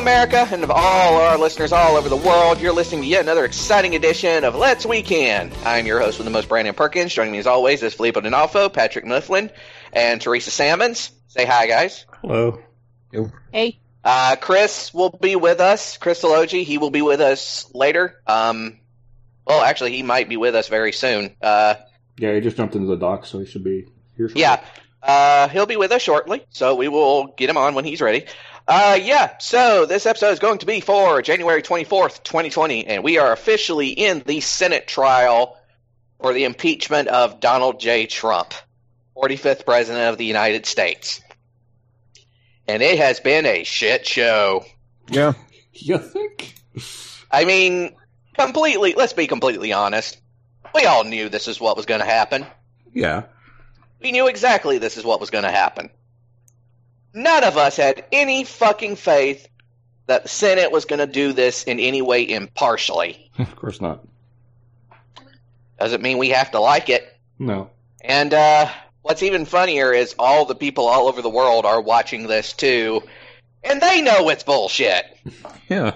America, and of all our listeners all over the world, you're listening to yet another exciting edition of Let's Weekend. I'm your host with the most, Brandon Perkins. Joining me as always is Filippo D'Onofrio, Patrick Mifflin, and Teresa Sammons. Say hi, guys. Hello. Hey. Chris will be with us. Chris Delogi, he will be with us later. Well, actually, he might be with us very soon. Yeah, he just jumped into the dock, so he should be here shortly. Yeah, he'll be with us shortly, so we will get him on when he's ready. So this episode is going to be for January 24th, 2020, and we are officially in the Senate trial for the impeachment of Donald J. Trump, 45th President of the United States. And it has been a shit show. Yeah. You think? I mean, let's be completely honest. We all knew this is what was going to happen. Yeah. We knew exactly this is what was going to happen. None of us had any fucking faith that the Senate was going to do this in any way impartially. Of course not. Doesn't mean we have to like it. No. And what's even funnier is all the people all over the world are watching this too, and they know it's bullshit. Yeah.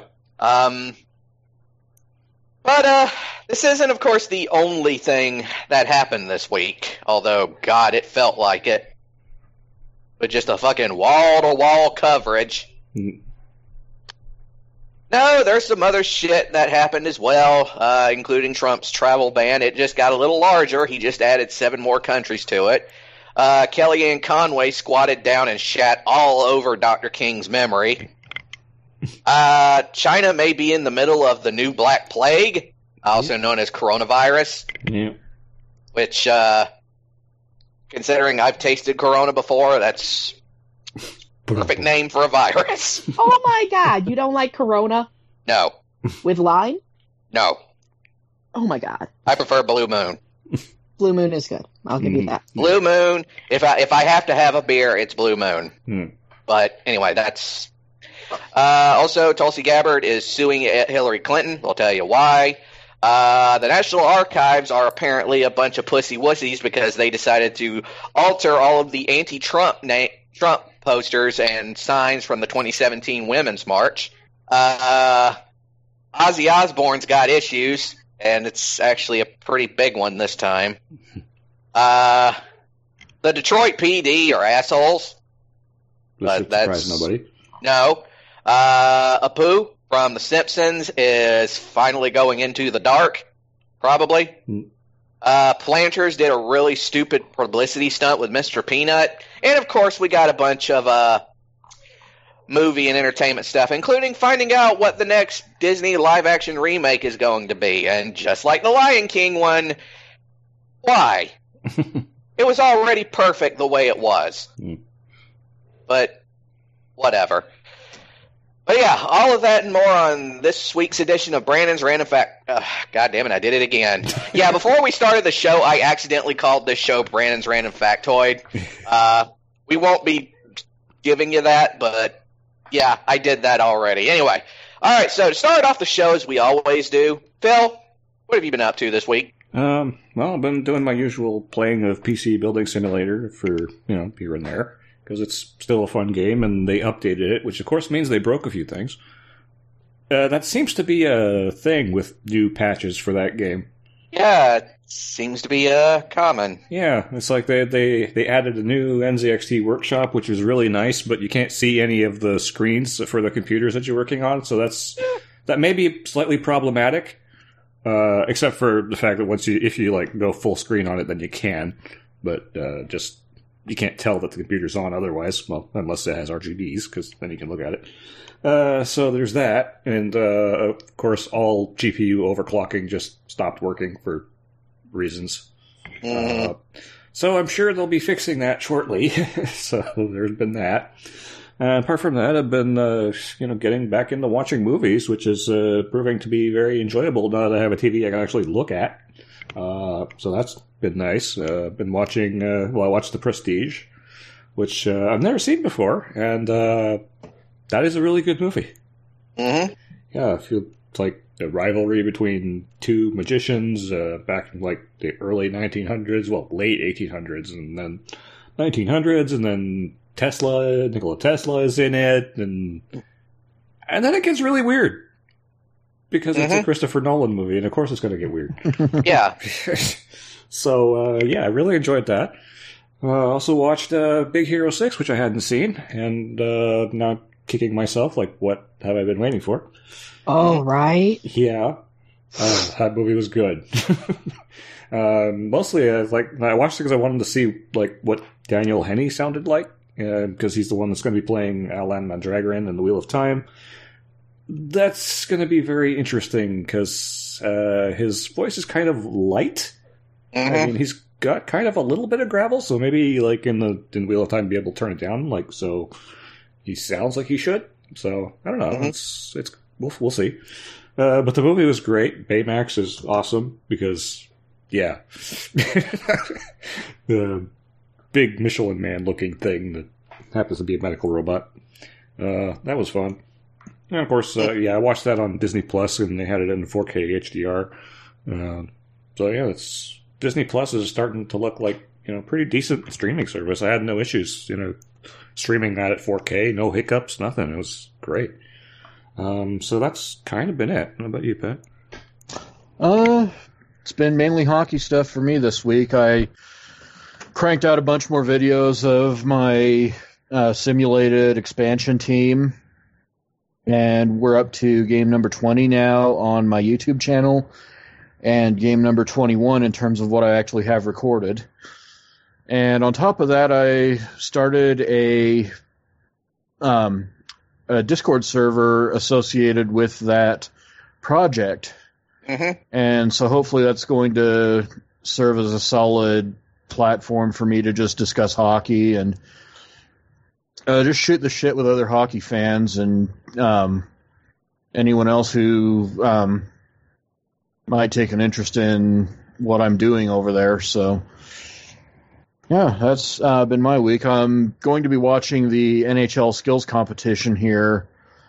But this isn't, of course, the only thing that happened this week, although, God, it felt like it. With just a fucking wall-to-wall coverage. No, there's some other shit that happened as well, including Trump's travel ban. It just got a little larger. He just added 7 more countries to it. Kellyanne Conway squatted down and shat all over Dr. King's memory. China may be in the middle of the new Black Plague, also known as coronavirus. Yeah. Which, considering I've tasted Corona before, that's perfect name for a virus. Oh my God, you don't like Corona? No. With lime? No. Oh my God. I prefer Blue Moon. Blue Moon is good. I'll give you that. Blue Moon. If I have to have a beer, it's Blue Moon. But anyway, that's... also, Tulsi Gabbard is suing Hillary Clinton. We'll tell you why. The National Archives are apparently a bunch of pussy wussies because they decided to alter all of the anti-Trump Trump posters and signs from the 2017 Women's March. Ozzy Osbourne's got issues, and it's actually a pretty big one this time. The Detroit PD are assholes. That should surprise nobody. No. Apu from The Simpsons is finally going into the dark, probably. Planters did a really stupid publicity stunt with Mr. Peanut. And, of course, we got a bunch of movie and entertainment stuff, including finding out what the next Disney live-action remake is going to be. And just like the Lion King one, why? It was already perfect the way it was. But whatever. But yeah, all of that and more on this week's edition of Brandon's Random Fact. God damn it, I did it again. Yeah, before we started the show, I accidentally called this show Brandon's Random Factoid. We won't be giving you that, but yeah, I did that already. Anyway, all right, so to start off the show as we always do, Phil, what have you been up to this week? Well, I've been doing my usual playing of PC Building Simulator for, here and there. Because it's still a fun game, and they updated it, which of course means they broke a few things. That seems to be a thing with new patches for that game. Yeah, it seems to be common. Yeah, it's like they added a new NZXT workshop, which is really nice, but you can't see any of the screens for the computers that you're working on, so that may be slightly problematic. Except for the fact that if you go full screen on it, then you can. But you can't tell that the computer's on otherwise, well, unless it has RGBs, because then you can look at it. So there's that, and of course all GPU overclocking just stopped working for reasons. So I'm sure they'll be fixing that shortly, so there's been that. Apart from that, I've been getting back into watching movies, which is proving to be very enjoyable now that I have a TV I can actually look at. So that's been nice. Been watching, I watched The Prestige, which I've never seen before, and that is a really good movie. Mm-hmm. Yeah, it feels like a rivalry between two magicians back in the early 1900s, well, late 1800s, and then 1900s, and then Nikola Tesla is in it, and And then it gets really weird. Because it's a Christopher Nolan movie, and of course it's going to get weird. Yeah. So, I really enjoyed that. Also watched Big Hero 6, which I hadn't seen, and now I'm kicking myself, like, what have I been waiting for? Oh, right. Yeah. That movie was good. Mostly, I watched it because I wanted to see, like, what Daniel Henney sounded like, because he's the one that's going to be playing Alan Mandragoran in The Wheel of Time. That's going to be very interesting, because his voice is kind of light. Mm-hmm. I mean, he's got kind of a little bit of gravel, so maybe, like, in Wheel of Time, be able to turn it down, like, so he sounds like he should. So, I don't know. Mm-hmm. We'll see. But the movie was great. Baymax is awesome because, yeah. The big Michelin Man looking thing that happens to be a medical robot. That was fun. And of course, I watched that on Disney Plus, and they had it in 4K HDR. So yeah, Disney Plus is starting to look like, pretty decent streaming service. I had no issues, streaming that at 4K, no hiccups, nothing. It was great. So that's kind of been it. What about you, Pat? It's been mainly hockey stuff for me this week. I cranked out a bunch more videos of my simulated expansion team, and we're up to game number 20 now on my YouTube channel, and game number 21 in terms of what I actually have recorded. And on top of that, I started a Discord server associated with that project. Mm-hmm. And so hopefully that's going to serve as a solid platform for me to just discuss hockey and just shoot the shit with other hockey fans and anyone else who might take an interest in what I'm doing over there. So, yeah, that's been my week. I'm going to be watching the NHL skills competition here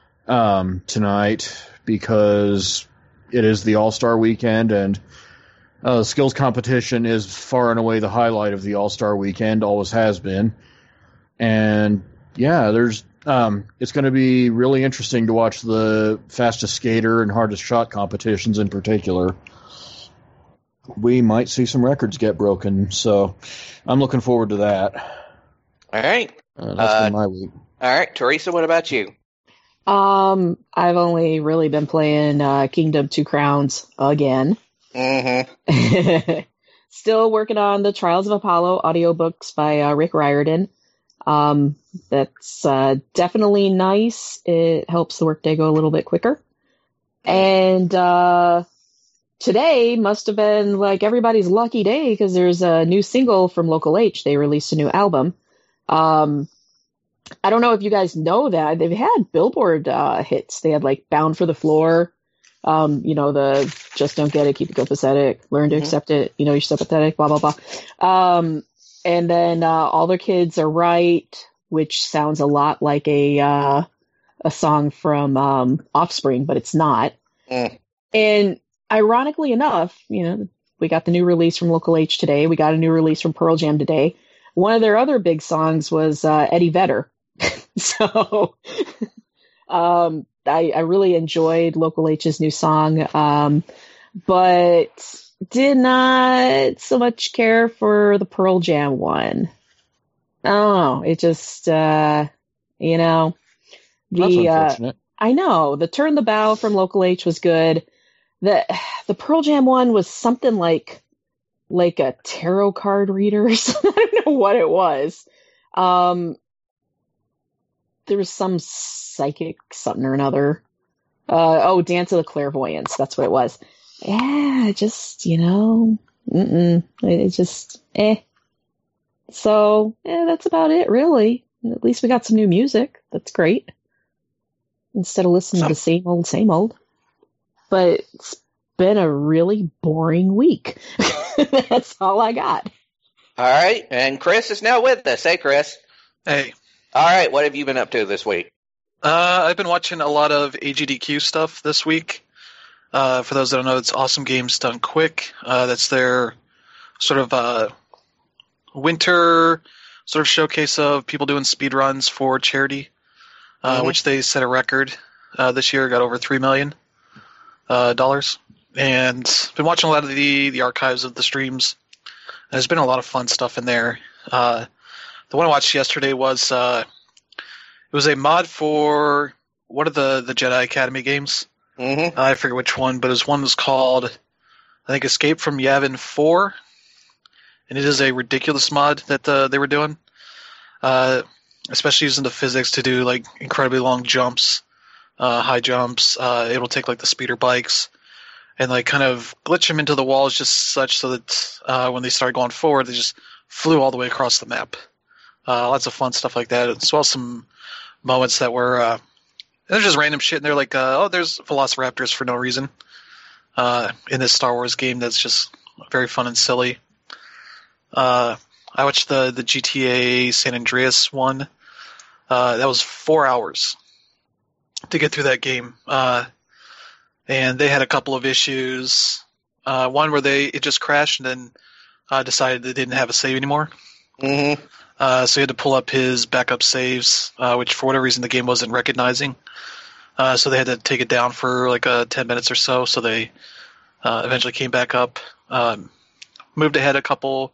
tonight because it is the All-Star weekend, and the skills competition is far and away the highlight of the All-Star weekend, always has been. And, yeah, it's going to be really interesting to watch the fastest skater and hardest shot competitions in particular. We might see some records get broken, so I'm looking forward to that. All right. That's been my week. All right, Teresa, what about you? I've only really been playing Kingdom 2 Crowns again. Mm-hmm. Still working on the Trials of Apollo audiobooks by Rick Riordan. That's definitely nice. It helps the workday go a little bit quicker. And today must have been like everybody's lucky day because there's a new single from Local H. They released a new album. I don't know if you guys know that. They've had Billboard hits. They had like Bound for the Floor, the Just Don't Get It, Keep It Copacetic, Learn to Accept It, You're So Pathetic, blah, blah, blah. And then All Their Kids Are Right, which sounds a lot like a song from Offspring, but it's not. And ironically enough, we got the new release from Local H today. We got a new release from Pearl Jam today. One of their other big songs was Eddie Vedder. So I really enjoyed Local H's new song, but did not so much care for the Pearl Jam one. I don't know. It just, That's unfortunate. I know the Turn the Bow from Local H was good. The Pearl Jam one was something like a tarot card reader or something. I don't know what it was. There was some psychic something or another. Dance of the Clairvoyants. That's what it was. Yeah, just, it's just, So, that's about it, really. At least we got some new music. That's great. Instead of listening to the same old. But it's been a really boring week. That's all I got. All right, and Chris is now with us. Hey, Chris. Hey. All right, what have you been up to this week? I've been watching a lot of AGDQ stuff this week. For those that don't know, it's Awesome Games Done Quick. That's their sort of winter sort of showcase of people doing speedruns for charity, which they set a record this year. Got over $3 million dollars, and been watching a lot of the archives of the streams. There's been a lot of fun stuff in there. The one I watched yesterday was it was a mod for one of the Jedi Academy games. Mm-hmm. I forget which one, but one was called, I think, Escape from Yavin 4, and it is a ridiculous mod that they were doing, especially using the physics to do like incredibly long jumps, high jumps. It'll take like the speeder bikes and like kind of glitch them into the walls just such so that when they started going forward, they just flew all the way across the map. Lots of fun stuff like that, as well as some moments that were there's just random shit, and they're like, oh, there's velociraptors for no reason in this Star Wars game that's just very fun and silly. I watched the GTA San Andreas one. That was 4 hours to get through that game. And they had a couple of issues. One where it just crashed and then decided they didn't have a save anymore. Mm-hmm. So he had to pull up his backup saves, which for whatever reason the game wasn't recognizing. So they had to take it down for like 10 minutes or so. So they eventually came back up, moved ahead a couple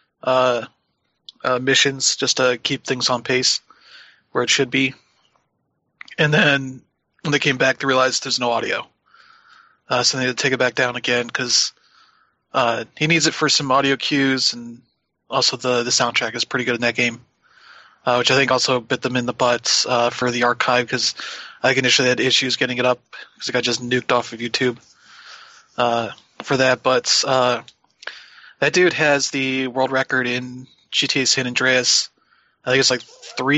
missions just to keep things on pace where it should be. And then when they came back, they realized there's no audio. So they had to take it back down again because he needs it for some audio cues, and also the soundtrack is pretty good in that game, which I think also bit them in the butts for the archive, because I think initially they had issues getting it up because it got just nuked off of YouTube for that. But that dude has the world record in GTA San Andreas. I think it's like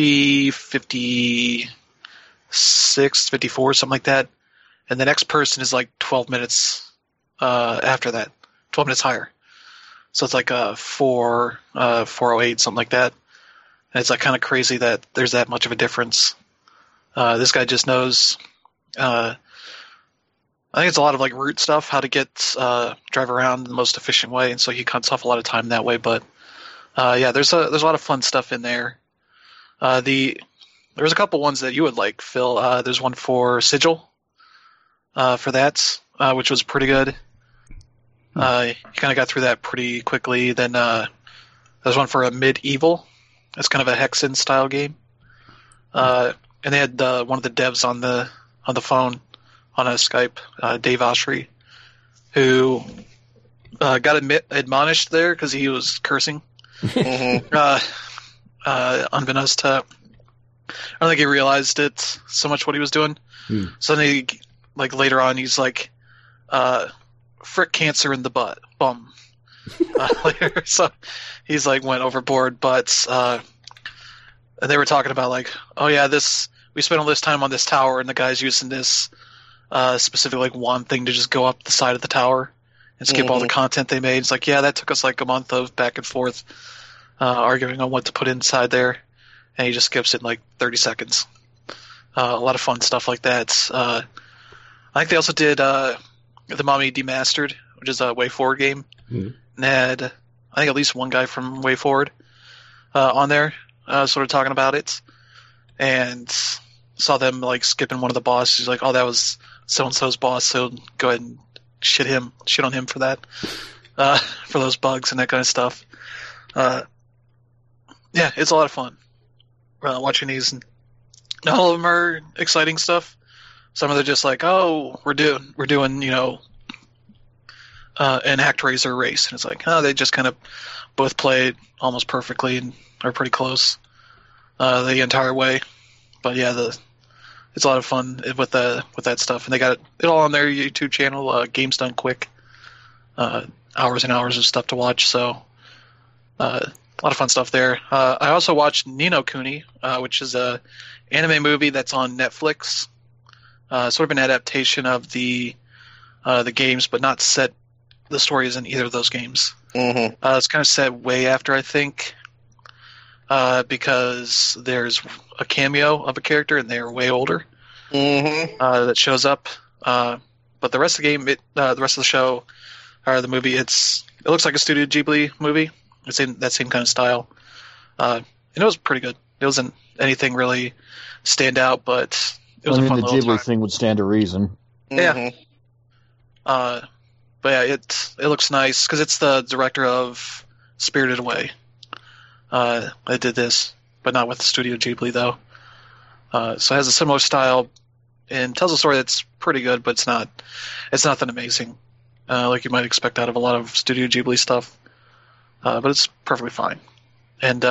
3:56, 54, something like that. And the next person is like 12 minutes after that, 12 minutes higher. So it's like 4:08, something like that. And it's like kind of crazy that there's that much of a difference. This guy just knows. I think it's a lot of like route stuff, how to get drive around in the most efficient way, and so he cuts off a lot of time that way. But yeah, there's a lot of fun stuff in there. There's a couple ones that you would like, Phil. There's one for Sigil for that, which was pretty good. You kind of got through that pretty quickly. Then there's one for a Medieval. That's kind of a Hexen style game. And they had one of the devs on the phone on a Skype, Dave Oshry, who got admonished there because he was cursing. Unbeknownst to, I don't think he realized it so much what he was doing. So then he, like later on, he's like, frick cancer in the butt, bum. Later, so he's like went overboard, but they were talking about like, oh yeah, we spent all this time on this tower, and the guy's using this specific like wand thing to just go up the side of the tower and skip all the content they made. It's like, yeah, that took us like a month of back and forth arguing on what to put inside there, and he just skips it in like 30 seconds. A lot of fun stuff like that. I think they also did the Mommy Demastered, which is a WayForward game. And had, I think, at least one guy from WayForward on there sort of talking about it, and saw them like skipping one of the bosses. He's like, oh, that was so-and-so's boss, so go ahead and shit on him for that, for those bugs and that kind of stuff. Yeah, it's a lot of fun watching these, and all of them are exciting stuff. Some of them are just like, oh, we're doing, you know, an ActRaiser race, and it's like, oh, they just kind of both played almost perfectly and are pretty close the entire way. But yeah, it's a lot of fun with that stuff, and they got it all on their YouTube channel. Games Done Quick, hours and hours of stuff to watch. So a lot of fun stuff there. I also watched Ni no Kuni, which is a anime movie that's on Netflix. Sort of an adaptation of the games, but not set. The story isn't either of those games. It's kind of set way after, I think, because there's a cameo of a character and they're way older that shows up. But the rest of the game, the rest of the show, or the movie, it looks like a Studio Ghibli movie. It's in that same kind of style. And it was pretty good. It wasn't anything really stand out, but was a fun the little Ghibli time. thing would stand to reason. Yeah. Mhm. But yeah, it looks nice because it's the director of Spirited Away. I did this, but not with Studio Ghibli though. So it has a similar style and tells a story that's pretty good, but it's nothing amazing, like you might expect out of a lot of Studio Ghibli stuff. But it's perfectly fine. And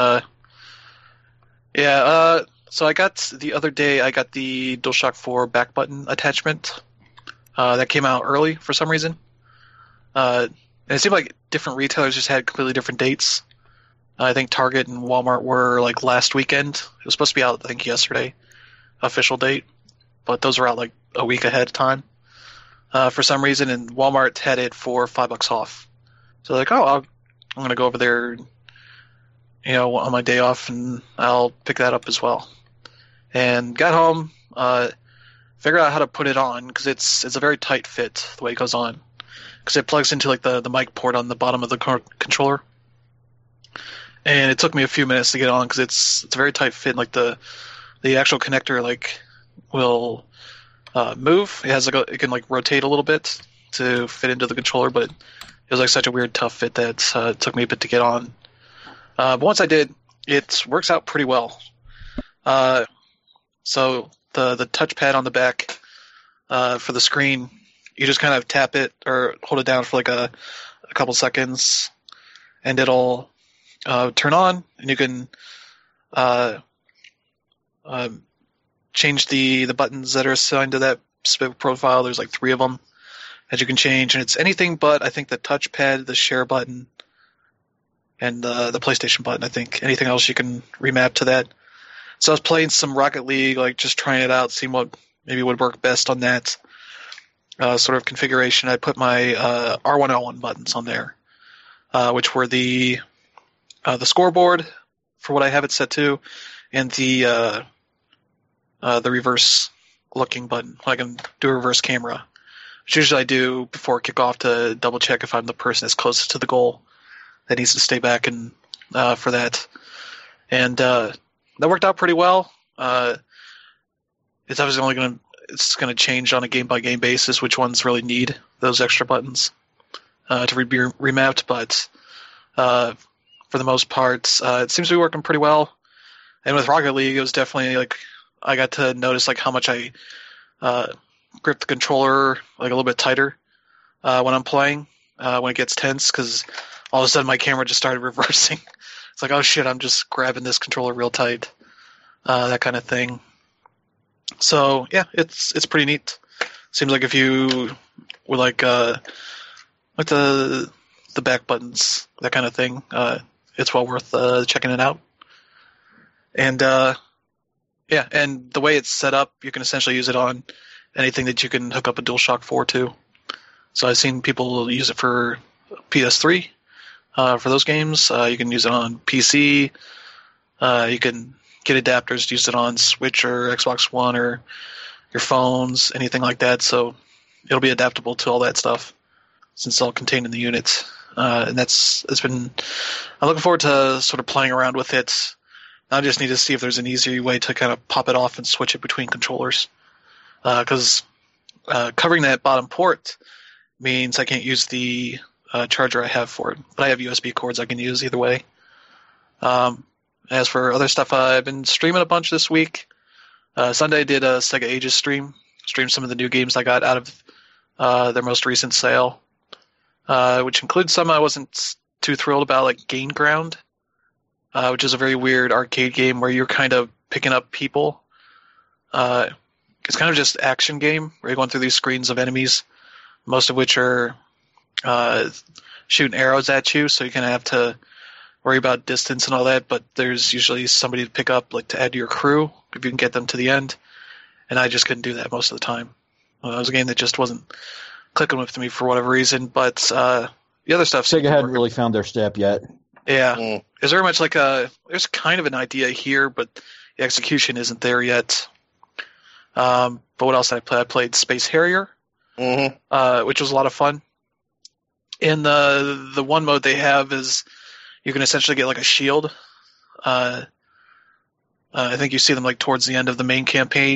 so the other day I got the DualShock 4 back button attachment that came out early for some reason. And it seemed like different retailers just had completely different dates. I think Target and Walmart were like last weekend. It was supposed to be out, I think, yesterday, official date. But those were out like a week ahead of time for some reason. And Walmart had it for $5 off. So like, I'm going to go over there, on my day off, and I'll pick that up as well. And got home, figured out how to put it on because it's a very tight fit the way it goes on. Because it plugs into like the mic port on the bottom of the controller. And it took me a few minutes to get on because it's a very tight fit. Like the actual connector like will move. It has it can like rotate a little bit to fit into the controller, but it was like such a weird tough fit that it took me a bit to get on. But once I did, it works out pretty well. So the touchpad on the back for the screen, you just kind of tap it or hold it down for like a couple seconds, and it'll turn on, and you can change the buttons that are assigned to that specific profile. There's like 3 of them that you can change, and it's anything but, I think, the touchpad, the share button, and the PlayStation button. I think anything else you can remap to that. So I was playing some Rocket League, like just trying it out, seeing what maybe would work best on that sort of configuration. I put my R1 L1 buttons on there, which were the scoreboard for what I have it set to, and the reverse looking button. I can do a reverse camera, which usually I do before kickoff to double check if I'm the person that's closest to the goal that needs to stay back and for that. And that worked out pretty well. It's obviously going to change on a game by game basis which ones really need those extra buttons to be remapped, but for the most part, it seems to be working pretty well. And with Rocket League, it was definitely like I got to notice like how much I grip the controller like a little bit tighter when I'm playing when it gets tense, because all of a sudden my camera just started reversing. It's like, oh shit, I'm just grabbing this controller real tight, that kind of thing. So yeah, it's pretty neat. Seems like if you would like the back buttons, that kind of thing, it's well worth checking it out. And and the way it's set up, you can essentially use it on anything that you can hook up a DualShock 4 to. So I've seen people use it for PS3 for those games. You can use it on PC. You can get adapters to use it on Switch or Xbox One or your phones, anything like that. So it'll be adaptable to all that stuff since it's all contained in the unit. And I'm looking forward to sort of playing around with it. I just need to see if there's an easier way to kind of pop it off and switch it between controllers. Because covering that bottom port means I can't use the charger I have for it. But I have USB cords I can use either way. As for other stuff, I've been streaming a bunch this week. Sunday I did a Sega Ages streamed some of the new games I got out of their most recent sale, which includes some I wasn't too thrilled about, like Gain Ground, which is a very weird arcade game where you're kind of picking up people. It's kind of just action game where you're going through these screens of enemies, most of which are shooting arrows at you, so you kind of have to worry about distance and all that, but there's usually somebody to pick up, like to add to your crew if you can get them to the end, and I just couldn't do that most of the time. It was a game that just wasn't clicking with me for whatever reason, but the other stuff... Sega hadn't really found their step yet. Yeah. It's very much like there's kind of an idea here, but the execution isn't there yet. But what else did I play? I played Space Harrier, which was a lot of fun. In the one mode they have is you can essentially get like a shield. I think you see them like towards the end of the main campaign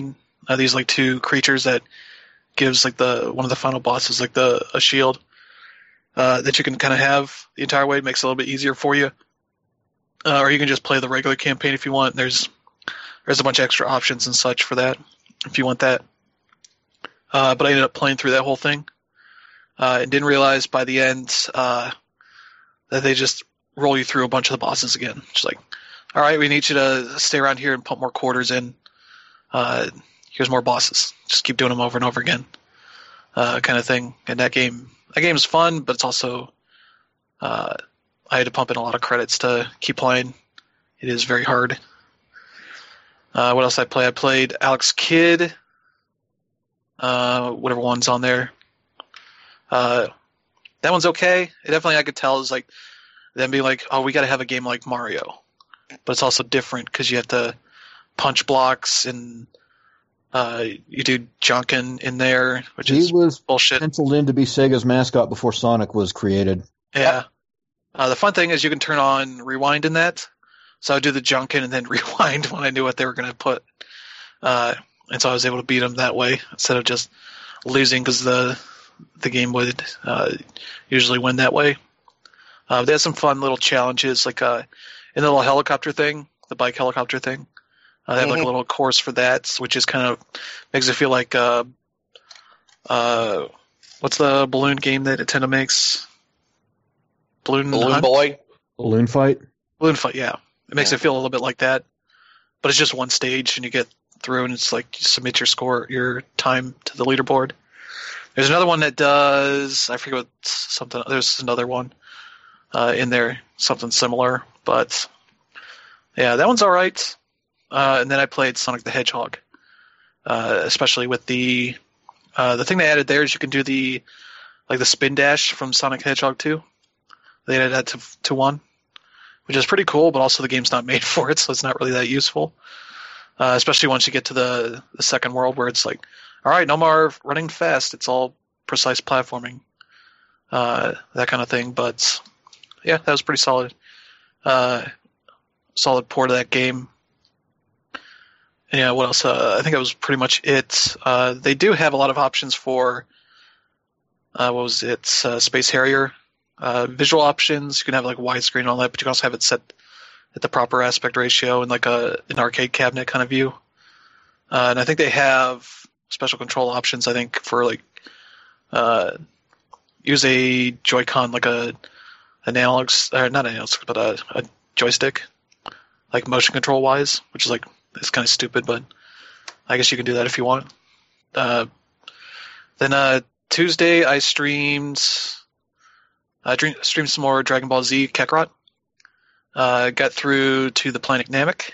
These like two creatures that gives like one of the final bosses like a shield that you can kind of have the entire way. It makes it a little bit easier for you. Or you can just play the regular campaign if you want. There's a bunch of extra options and such for that if you want that. But I ended up playing through that whole thing and didn't realize by the end that they just roll you through a bunch of the bosses again. Just like, all right, we need you to stay around here and pump more quarters in. Here's more bosses. Just keep doing them over and over again, kind of thing. And that game's fun, but it's also I had to pump in a lot of credits to keep playing. It is very hard. What else I play? I played Alex Kidd, whatever one's on there. That one's okay. It definitely, I could tell, is like them being like, oh, we got to have a game like Mario, but it's also different because you have to punch blocks and you do Junkin in there, which is bullshit. Penciled in to be Sega's mascot before Sonic was created. Yeah. The fun thing is you can turn on rewind in that. So I would do the Junkin and then rewind when I knew what they were going to put. And so I was able to beat them that way instead of just losing because the game would usually win that way. They had some fun little challenges, like in the little helicopter thing, the bike helicopter thing. They have like a little course for that, which is kind of makes it feel like what's the balloon game that Nintendo makes? Balloon Boy? Balloon Fight? Balloon Fight, yeah. It makes it feel a little bit like that, but it's just one stage, and you get through, and it's like you submit your time to the leaderboard. There's another one that does, I forget what something. There's another one in there, something similar, but yeah, that one's all right. And then I played Sonic the Hedgehog, especially with the thing they added there is you can do the spin dash from Sonic the Hedgehog 2. They added that to 1. Which is pretty cool, but also the game's not made for it, so it's not really that useful. Especially once you get to the second world where it's like, all right, no more running fast. It's all precise platforming, that kind of thing. But yeah, that was pretty solid. Solid port of that game. And yeah, what else? I think that was pretty much it. They do have a lot of options for what was it? Space Harrier. Visual options, you can have like widescreen and all that, but you can also have it set at the proper aspect ratio and like an arcade cabinet kind of view. And I think they have special control options, I think, for like use a Joy-Con, like an analog, or not analog, but a joystick, like motion control wise, which is like, it's kind of stupid, but I guess you can do that if you want. Then Tuesday I streamed some more Dragon Ball Z Kakarot. Got through to the planet Namek,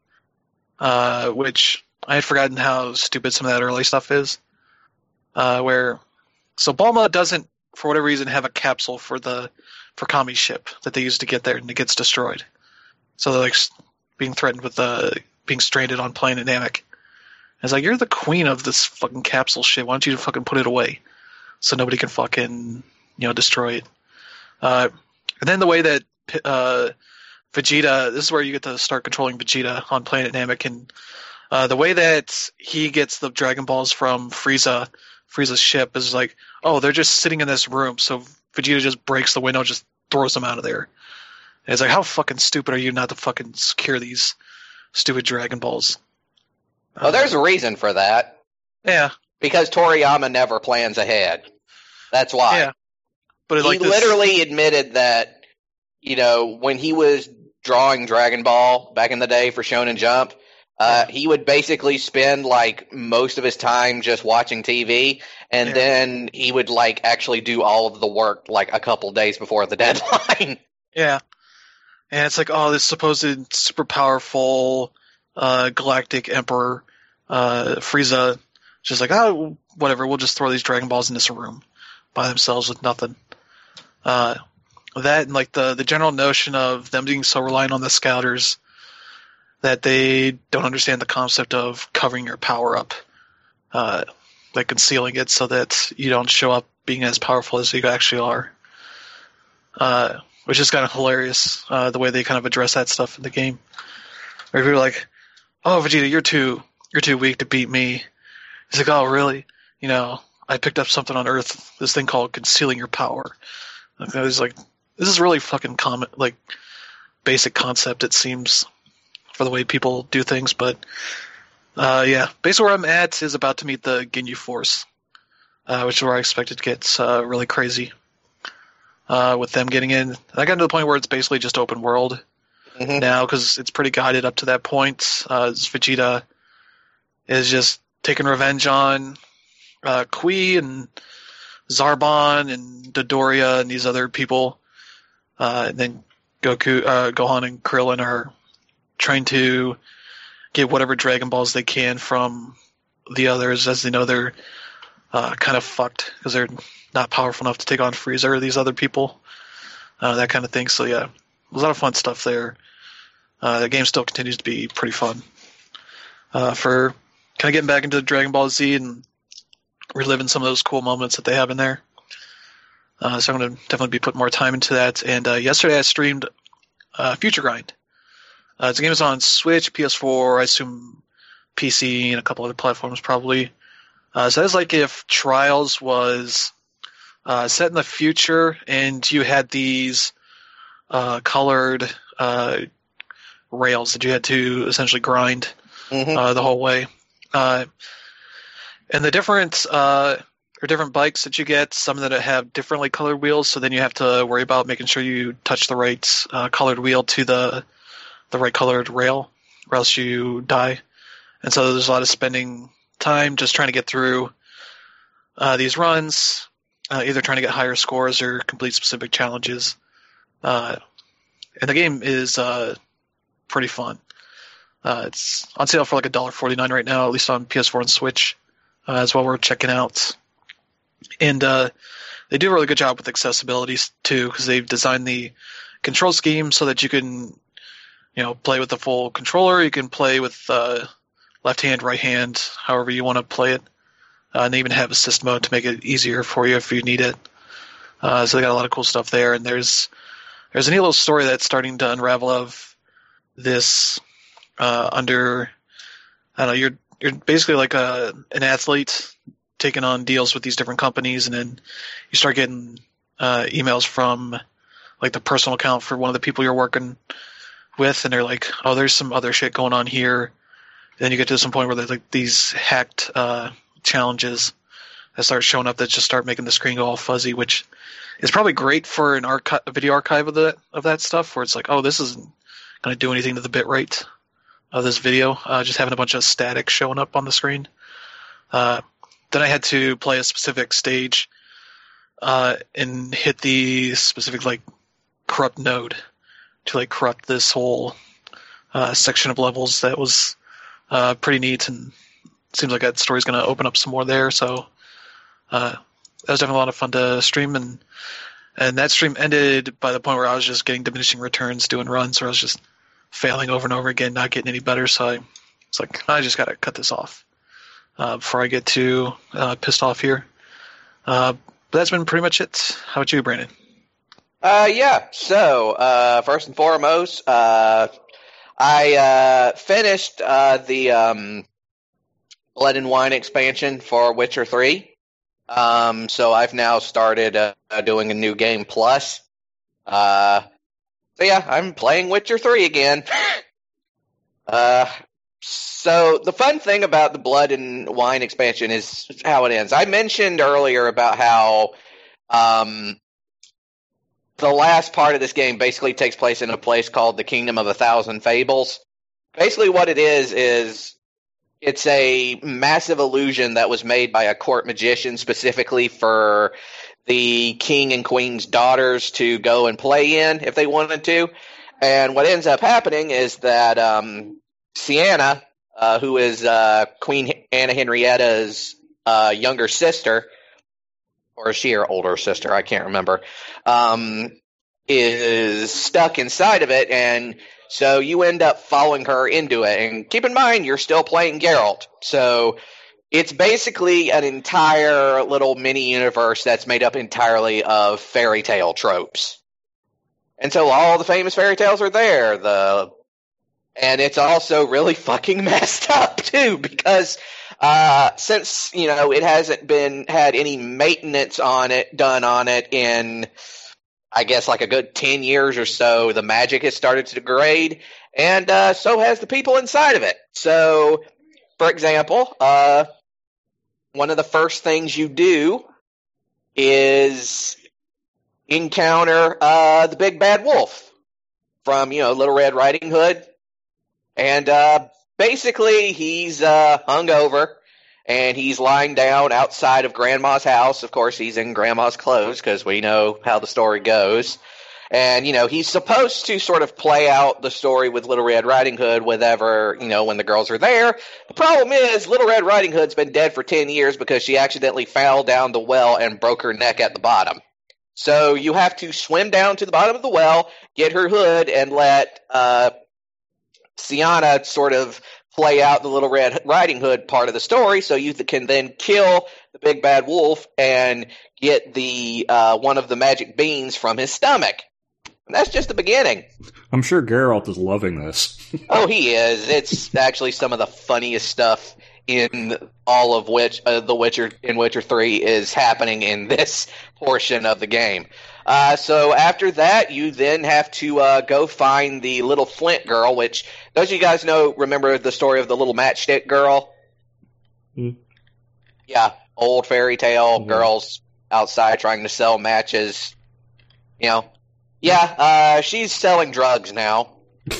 which I had forgotten how stupid some of that early stuff is. So Bulma doesn't, for whatever reason, have a capsule for Kami's ship that they use to get there, and it gets destroyed. So they're like being threatened with being stranded on planet Namek. And it's like, you're the queen of this fucking capsule shit. Why don't you fucking put it away so nobody can fucking destroy it? And then the way that Vegeta, this is where you get to start controlling Vegeta on planet Namek, and the way that he gets the Dragon Balls from Frieza's ship is like, oh, they're just sitting in this room, so Vegeta just breaks the window, just throws them out of there. And it's like, how fucking stupid are you not to fucking secure these stupid Dragon Balls? Well, there's a reason for that. Yeah. Because Toriyama never plans ahead. That's why. Yeah. But he literally admitted that, when he was drawing Dragon Ball back in the day for Shonen Jump, he would basically spend like most of his time just watching TV, and then he would like actually do all of the work like a couple days before the deadline. Yeah. And it's like, oh, this supposed super powerful galactic emperor, Frieza, just like, oh, whatever, we'll just throw these Dragon Balls in this room by themselves with nothing. That and like the general notion of them being so reliant on the scouters that they don't understand the concept of covering your power up, like concealing it so that you don't show up being as powerful as you actually are, which is kind of hilarious, the way they kind of address that stuff in the game. Where people are like, oh, Vegeta, you're too weak to beat me. He's like, oh, really? You know, I picked up something on Earth, this thing called concealing your power. I was like, this is really fucking common, like, basic concept, it seems, for the way people do things. But, yeah, basically where I'm at is about to meet the Ginyu Force, which is where I expect it to get really crazy with them getting in. I got to the point where it's basically just open world now, because it's pretty guided up to that point. Vegeta is just taking revenge on Kui and Zarbon and Dodoria and these other people. And then Gohan and Krillin are trying to get whatever Dragon Balls they can from the others, as they know they're kind of fucked because they're not powerful enough to take on Frieza or these other people. That kind of thing. So yeah, a lot of fun stuff there. The game still continues to be pretty fun. For kind of getting back into Dragon Ball Z and reliving some of those cool moments that they have in there. So I'm going to definitely be putting more time into that. And yesterday I streamed Future Grind. It's a game that's on Switch, PS4, I assume PC, and a couple other platforms probably. So that's like if Trials was set in the future and you had these colored rails that you had to essentially grind the whole way. And the different bikes that you get, some that have differently colored wheels, so then you have to worry about making sure you touch the right colored wheel to the right colored rail, or else you die. And so there's a lot of spending time just trying to get through these runs, either trying to get higher scores or complete specific challenges. And the game is pretty fun. It's on sale for like $1.49 right now, at least on PS4 and Switch. As well, we're checking out. And they do a really good job with accessibility too, because they've designed the control scheme so that you can, play with the full controller. You can play with left hand, right hand, however you want to play it. And they even have assist mode to make it easier for you if you need it. So they got a lot of cool stuff there. And there's a neat little story that's starting to unravel of this under. I don't know. You're basically like an athlete taking on deals with these different companies, and then you start getting emails from like the personal account for one of the people you're working with, and they're like, "Oh, there's some other shit going on here." And then you get to some point where there's like these hacked challenges that start showing up that just start making the screen go all fuzzy, which is probably great for a video archive of that stuff, where it's like, "Oh, this isn't going to do anything to the bitrate of this video, just having a bunch of static showing up on the screen." Then I had to play a specific stage and hit the specific like corrupt node to like corrupt this whole section of levels. That was pretty neat, and it seems like that story's going to open up some more there. So that was definitely a lot of fun to stream, and that stream ended by the point where I was just getting diminishing returns doing runs, where I was just failing over and over again, not getting any better. So I was like, I just got to cut this off before I get too pissed off here. But that's been pretty much it. How about you, Brandon? Yeah. So first and foremost, I finished the Blood and Wine expansion for Witcher 3. So I've now started doing a new game plus. So yeah, I'm playing Witcher 3 again. So the fun thing about the Blood and Wine expansion is how it ends. I mentioned earlier about how the last part of this game basically takes place in a place called the Kingdom of a Thousand Fables. Basically what it is it's a massive illusion that was made by a court magician specifically for the king and queen's daughters to go and play in if they wanted to. And what ends up happening is that Sienna, who is Queen Anna Henrietta's younger sister, or is she her older sister? I can't remember, is stuck inside of it, and so you end up following her into it. And keep in mind, you're still playing Geralt, so it's basically an entire little mini-universe that's made up entirely of fairy tale tropes. And so all the famous fairy tales are there. And it's also really fucking messed up, too, because Since, it hasn't had any maintenance done on it in, I guess, like a good 10 years or so, the magic has started to degrade, and so has the people inside of it. So, for example, one of the first things you do is encounter the big bad wolf from, Little Red Riding Hood. And basically, he's hungover, and he's lying down outside of Grandma's house. Of course, he's in Grandma's clothes, because we know how the story goes. And, he's supposed to sort of play out the story with Little Red Riding Hood whenever, when the girls are there. The problem is, Little Red Riding Hood's been dead for 10 years because she accidentally fell down the well and broke her neck at the bottom. So you have to swim down to the bottom of the well, get her hood, and let Sienna sort of play out the Little Red Riding Hood part of the story, so you can then kill the big bad wolf and get the one of the magic beans from his stomach. And that's just the beginning. I'm sure Geralt is loving this. Oh, he is. It's actually some of the funniest stuff in all of which The Witcher in Witcher 3 is happening in this portion of the game. So after that, you then have to go find the little Flint girl, which, those of you guys remember the story of the little matchstick girl? Mm. Yeah, old fairy tale, girls outside trying to sell matches. Yeah, she's selling drugs now.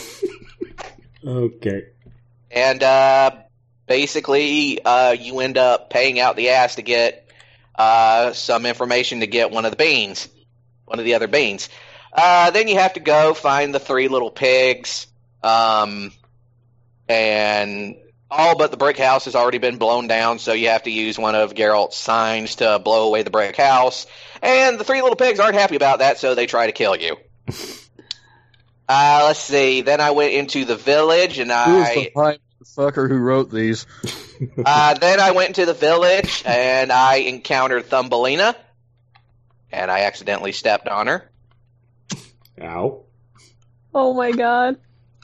Okay. And basically, you end up paying out the ass to get some information to get one of the other beans. Then you have to go find the 3 little pigs, and all but the brick house has already been blown down, so you have to use one of Geralt's signs to blow away the brick house. And the 3 little pigs aren't happy about that, so they try to kill you. Let's see. Then I went into the village, and Who's the fucker who wrote these? Then I went into the village, and I encountered Thumbelina, and I accidentally stepped on her. Ow. Oh my god.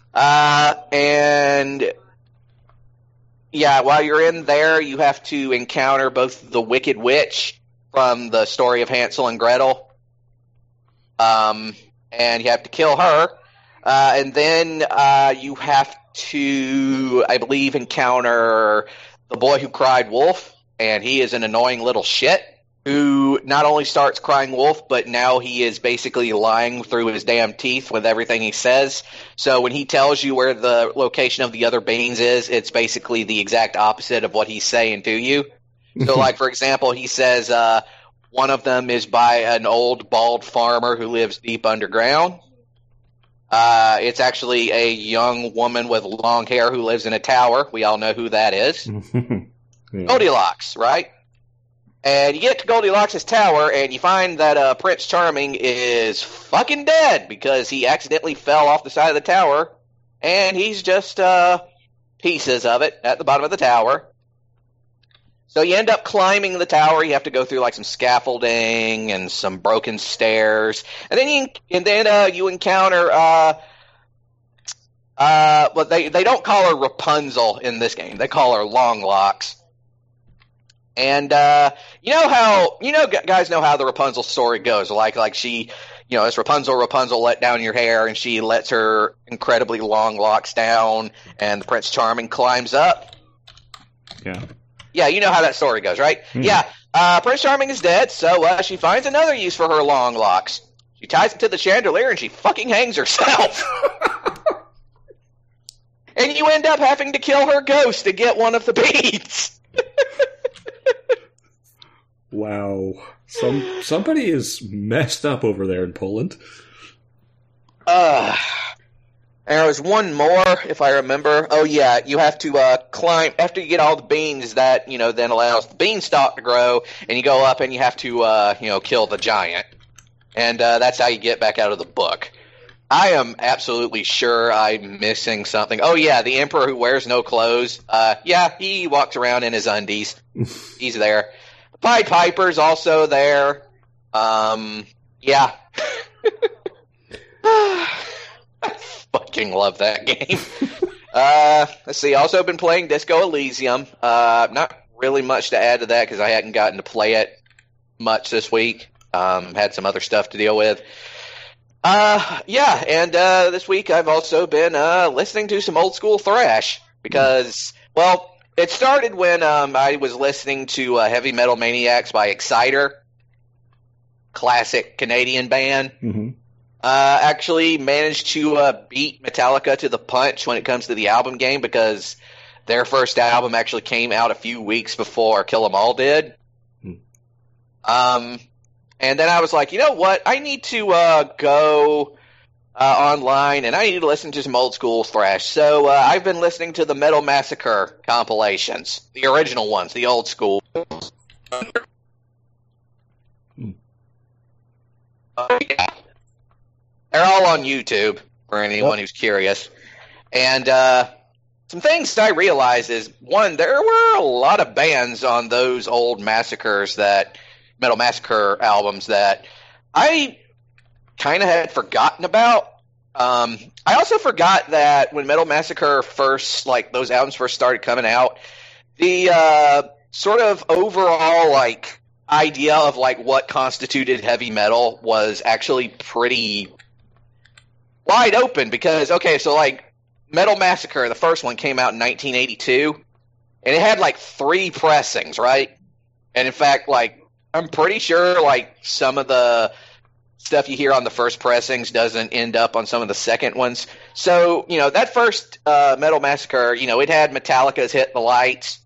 And yeah, while you're in there, you have to encounter both the Wicked Witch from the story of Hansel and Gretel, and you have to kill her. And then you have to, I believe, encounter the boy who cried wolf, and he is an annoying little shit who not only starts crying wolf, but now he is basically lying through his damn teeth with everything he says. So when he tells you where the location of the other beans is, it's basically the exact opposite of what he's saying to you. So, like, for example, he says one of them is by an old bald farmer who lives deep underground. It's actually a young woman with long hair who lives in a tower. We all know who that is. Yeah. Goldilocks, right? And you get to Goldilocks' tower, and you find that Prince Charming is fucking dead because he accidentally fell off the side of the tower, and he's just pieces of it at the bottom of the tower. So you end up climbing the tower. You have to go through like some scaffolding and some broken stairs, and then you encounter but they don't call her Rapunzel in this game. They call her Longlocks. And guys know how the Rapunzel story goes. Like she, it's Rapunzel let down your hair, and she lets her incredibly long locks down, and the Prince Charming climbs up. Yeah. Yeah, you know how that story goes, right? Mm. Yeah, Prince Charming is dead, so she finds another use for her long locks. She ties it to the chandelier, and she fucking hangs herself. And you end up having to kill her ghost to get one of the beads. Wow. Somebody is messed up over there in Poland. And there was one more, if I remember. Oh, yeah, you have to climb. After you get all the beans, that, then allows the beanstalk to grow, and you go up and you have to, kill the giant. And that's how you get back out of the book. I am absolutely sure I'm missing something. Oh, yeah, the Emperor who wears no clothes. Yeah, he walks around in his undies. He's there. The Pied Piper's also there. Yeah. I fucking love that game. Let's see. Also been playing Disco Elysium. Not really much to add to that because I hadn't gotten to play it much this week. Had some other stuff to deal with. This week I've also been listening to some old school thrash because, well, it started when I was listening to Heavy Metal Maniacs by Exciter, classic Canadian band. Mm-hmm. Actually managed to beat Metallica to the punch when it comes to the album game because their first album actually came out a few weeks before Kill 'Em All did. And then I was like, you know what? I need to go online, and I need to listen to some old school thrash. So I've been listening to the Metal Massacre compilations, the original ones, the old school. Yeah. They're all on YouTube for anyone who's curious. And some things I realized is, one, there were a lot of bands on those old Metal Massacre albums that I kind of had forgotten about. I also forgot that when Metal Massacre those albums first started coming out, the sort of overall, idea of, what constituted heavy metal was actually pretty wide open because, Metal Massacre, the first one, came out in 1982, and it had, 3 pressings, right? And, in fact, I'm pretty sure, some of the stuff you hear on the first pressings doesn't end up on some of the second ones. So, that first Metal Massacre, it had Metallica's Hit the Lights,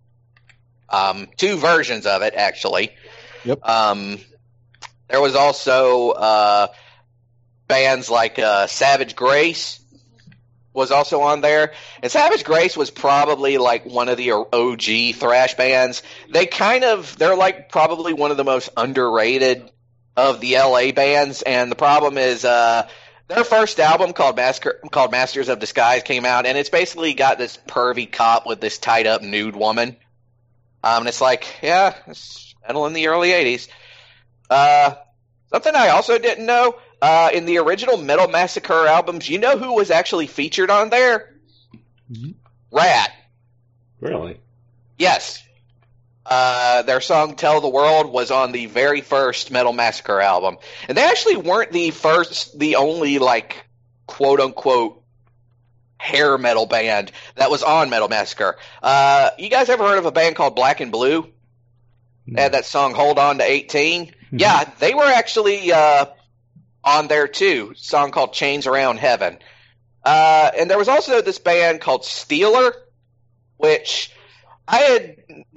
2 versions of it, actually. Yep. There was also bands like Savage Grace was also on there. And Savage Grace was probably one of the OG thrash bands. They're probably one of the most underrated of the LA bands. And the problem is their first album called Masters of Disguise came out, and it's basically got this pervy cop with this tied up nude woman. And it's it's metal in the early 80s. Something I also didn't know, in the original Metal Massacre albums, you know who was actually featured on there? Mm-hmm. Rat. Really? Yes. Their song Tell the World was on the very first Metal Massacre album. And they actually weren't the only, quote-unquote, hair metal band that was on Metal Massacre. You guys ever heard of a band called Black and Blue? They had that song Hold On to 18. Mm-hmm. Yeah, they were actually on there too. A song called Chains Around Heaven. And there was also this band called Steeler, which I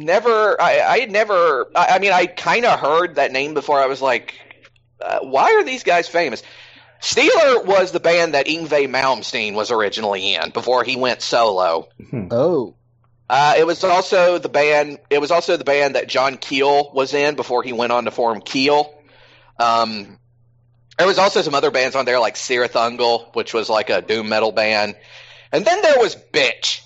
kind of heard that name before. I was like, why are these guys famous? Steeler was the band that Yngwie Malmsteen was originally in before he went solo. Oh. It was also the band that John Keel was in before he went on to form Keel. There was also some other bands on there like Cirith Ungol, which was a doom metal band. And then there was Bitch.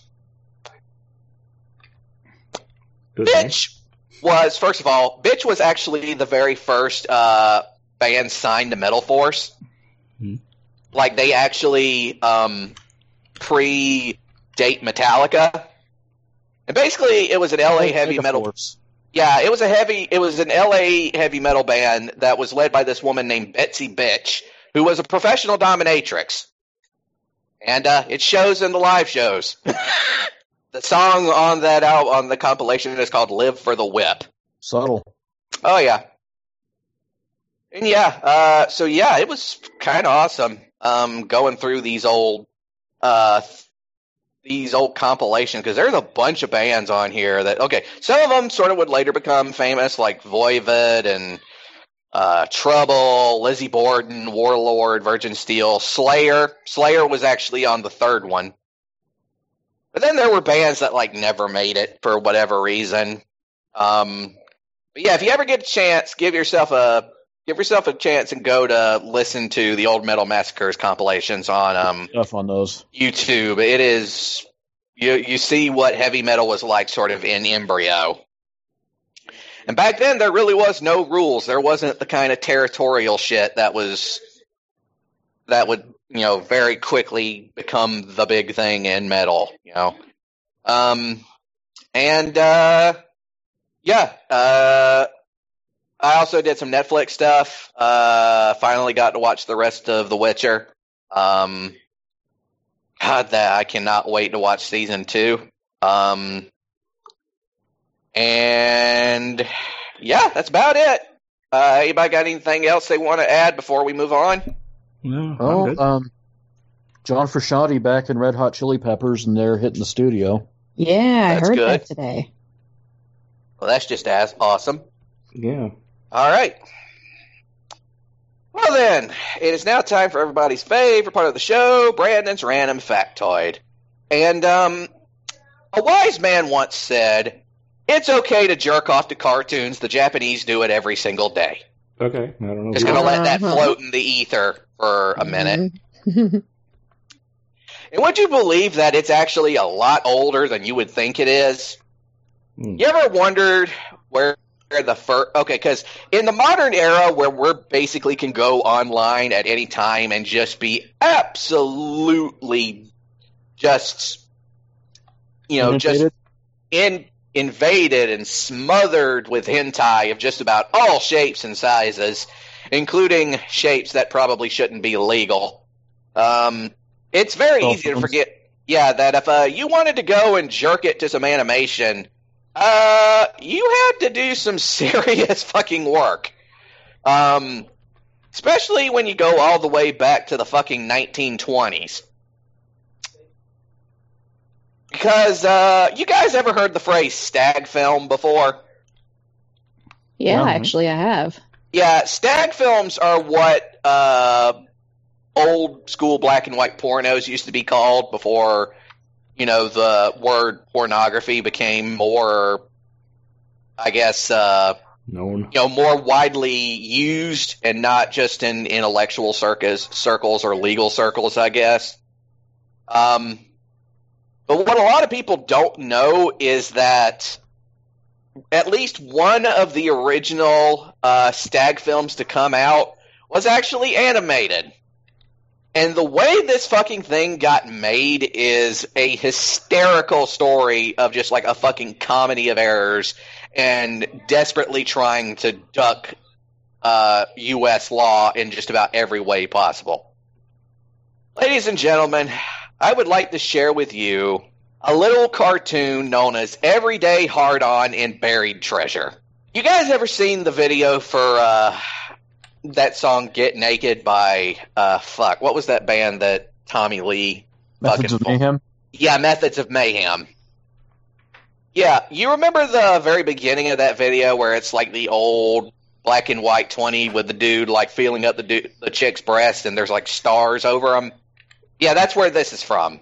Bitch was actually the very first band signed to Metal Force. Mm-hmm. They actually predate Metallica. And basically, it was an LA heavy metal. Force. Yeah, it was an LA heavy metal band that was led by this woman named Betsy Bitch, who was a professional dominatrix. And it shows in the live shows. The song on that album, on the compilation, is called "Live for the Whip." Subtle. Oh yeah. And it was kind of awesome. Going through these old compilations, because there's a bunch of bands on here that, some of them sort of would later become famous, like Voivod and Trouble, Lizzie Borden, Warlord, Virgin Steel, Slayer. Slayer was actually on the third one. But then there were bands that never made it for whatever reason. But yeah, if you ever get a chance, give yourself a chance and go to listen to the old Metal Massacres compilations on stuff on those YouTube. It is you see what heavy metal was like sort of in embryo. And back then there really was no rules. There wasn't the kind of territorial shit that that would, very quickly become the big thing in metal, I also did some Netflix stuff. Finally got to watch the rest of The Witcher. God, I cannot wait to watch season 2. And yeah, that's about it. Anybody got anything else they want to add before we move on? No, I'm good. John Frusciante back in Red Hot Chili Peppers, and they're hitting the studio. Yeah, That's I heard good. that today. Well, that's just as awesome. Yeah. All right. Well, then, it is now time for everybody's favorite part of the show, Brandon's Random Factoid. And a wise man once said, it's okay to jerk off to cartoons. The Japanese do it every single day. Okay. I don't know. Just going to let that float in the ether for a minute. Mhm. And would you believe that it's actually a lot older than you would think it is? You ever wondered where the first... Okay, because in the modern era where we're basically can go online at any time and just be absolutely just, Inundated? invaded and smothered with hentai of just about all shapes and sizes, including shapes that probably shouldn't be legal. It's very easy to forget, that if you wanted to go and jerk it to some animation, you had to do some serious fucking work. Especially when you go all the way back to the fucking 1920s. Because, you guys ever heard the phrase stag film before? Yeah, Yeah. actually, I have. Yeah, stag films are what, old school black and white pornos used to be called before, the word pornography became more, I guess, Known. more widely used and not just in intellectual circles or legal circles, I guess. But what a lot of people don't know is that at least one of the original stag films to come out was actually animated. And the way this fucking thing got made is a hysterical story of just like a fucking comedy of errors and desperately trying to duck U.S. law in just about every way possible. Ladies and gentlemen, I would like to share with you a little cartoon known as Everyday Hard-On in Buried Treasure. You guys ever seen the video for that song Get Naked by, what was that band that Tommy Lee Methods of Mayhem? Yeah, Methods of Mayhem. Yeah, you remember the very beginning of that video where it's like the old black and white 20 with the dude like feeling up the chick's breast and there's like stars over them? Yeah, that's where this is from.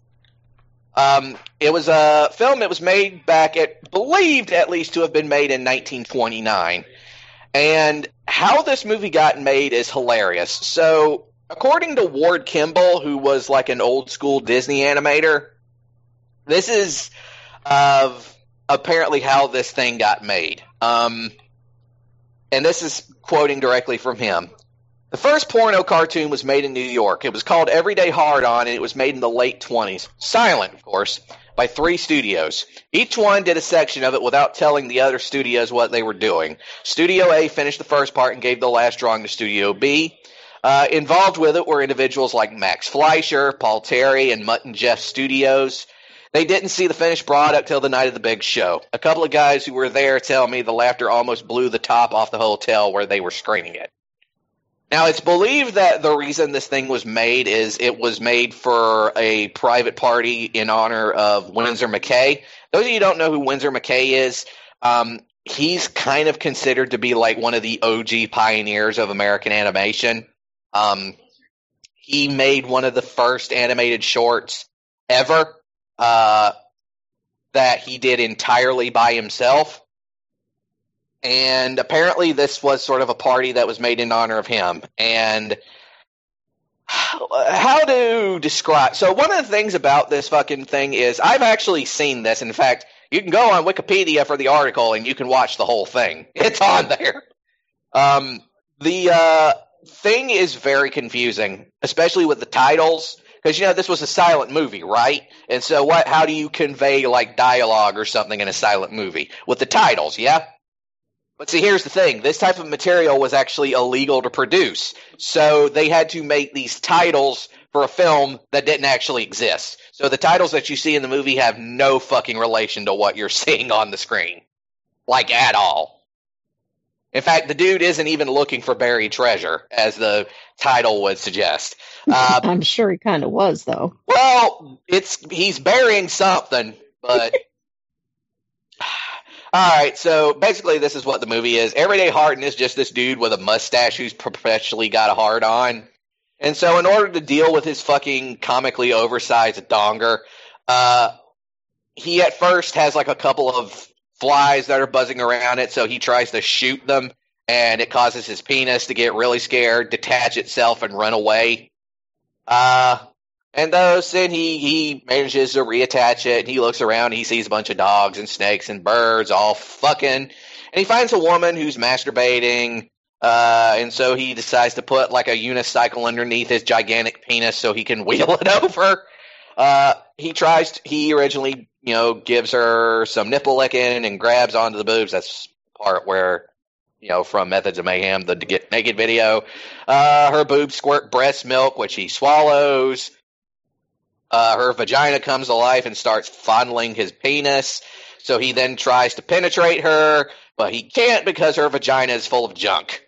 It was a film that was made back believed at least to have been made in 1929. And how this movie got made is hilarious. So, according to Ward Kimball, who was like an old school Disney animator, this is apparently how this thing got made. And this is quoting directly from him. The first porno cartoon was made in New York. It was called Everyday Hard-On, and it was made in the late 20s. Silent, of course, by 3 studios. Each one did a section of it without telling the other studios what they were doing. Studio A finished the first part and gave the last drawing to Studio B. Involved with it were individuals like Max Fleischer, Paul Terry, and Mutt and Jeff Studios. They didn't see the finished product till the night of the big show. A couple of guys who were there tell me the laughter almost blew the top off the hotel where they were screening it. Now, it's believed that the reason this thing was made is it was made for a private party in honor of Winsor McKay. Those of you who don't know who Winsor McKay is, he's kind of considered to be like one of the OG pioneers of American animation. He made one of the first animated shorts ever that he did entirely by himself. And apparently this was sort of a party that was made in honor of him. And how to describe... So one of the things about this fucking thing is I've actually seen this. In fact, you can go on Wikipedia for the article and you can watch the whole thing. It's on there. thing is very confusing, especially with the titles, because this was a silent movie, right? And so how do you convey like dialogue or something in a silent movie? With the titles, yeah? But see, here's the thing. This type of material was actually illegal to produce. So they had to make these titles for a film that didn't actually exist. So the titles that you see in the movie have no fucking relation to what you're seeing on the screen. Like, at all. In fact, the dude isn't even looking for buried treasure, as the title would suggest. I'm sure he kind of was, though. Well, he's burying something, but... Alright, so basically this is what the movie is. Everyday Harden is just this dude with a mustache who's professionally got a hard on. And so in order to deal with his fucking comically oversized donger, he at first has like a couple of flies that are buzzing around it, so he tries to shoot them, and it causes his penis to get really scared, detach itself, and run away. And then he manages to reattach it, and he looks around, and he sees a bunch of dogs and snakes and birds all fucking, and he finds a woman who's masturbating, and so he decides to put like a unicycle underneath his gigantic penis so he can wheel it over. He originally, gives her some nipple licking and grabs onto the boobs. That's the part where, from Methods of Mayhem, the Get Naked video. Her boobs squirt breast milk, which he swallows. Her vagina comes to life and starts fondling his penis. So he then tries to penetrate her, but he can't because her vagina is full of junk.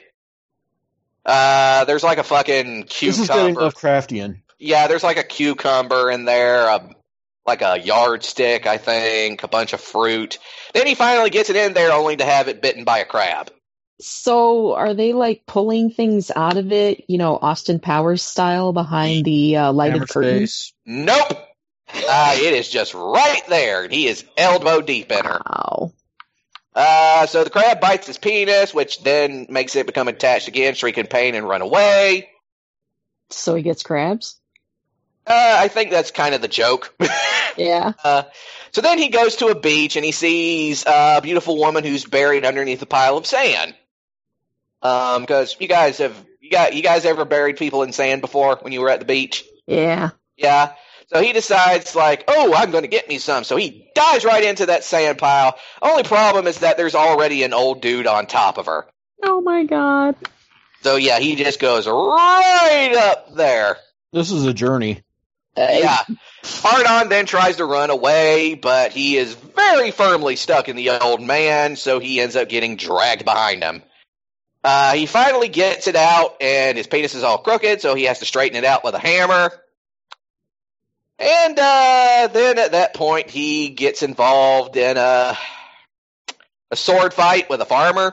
There's like a fucking cucumber. This is getting Lovecraftian. Yeah, there's like a cucumber in there, like a yardstick, I think, a bunch of fruit. Then he finally gets it in there only to have it bitten by a crab. So are they like pulling things out of it, Austin Powers style behind the lighted curtain? Nope. It is just right there. He is elbow deep in her. Wow. So the crab bites his penis, which then makes it become attached again, shriek in pain, and run away. So he gets crabs? I think that's kind of the joke. Yeah. So then he goes to a beach and he sees a beautiful woman who's buried underneath a pile of sand. Because you guys ever buried people in sand before when you were at the beach? Yeah. Yeah. So he decides, I'm going to get me some. So he dives right into that sand pile. Only problem is that there's already an old dude on top of her. Oh my god. So yeah, he just goes right up there. This is a journey. Yeah. Hardon then tries to run away, but he is very firmly stuck in the old man, so he ends up getting dragged behind him. He finally gets it out, and his penis is all crooked, so he has to straighten it out with a hammer. And then at that point, he gets involved in a sword fight with a farmer.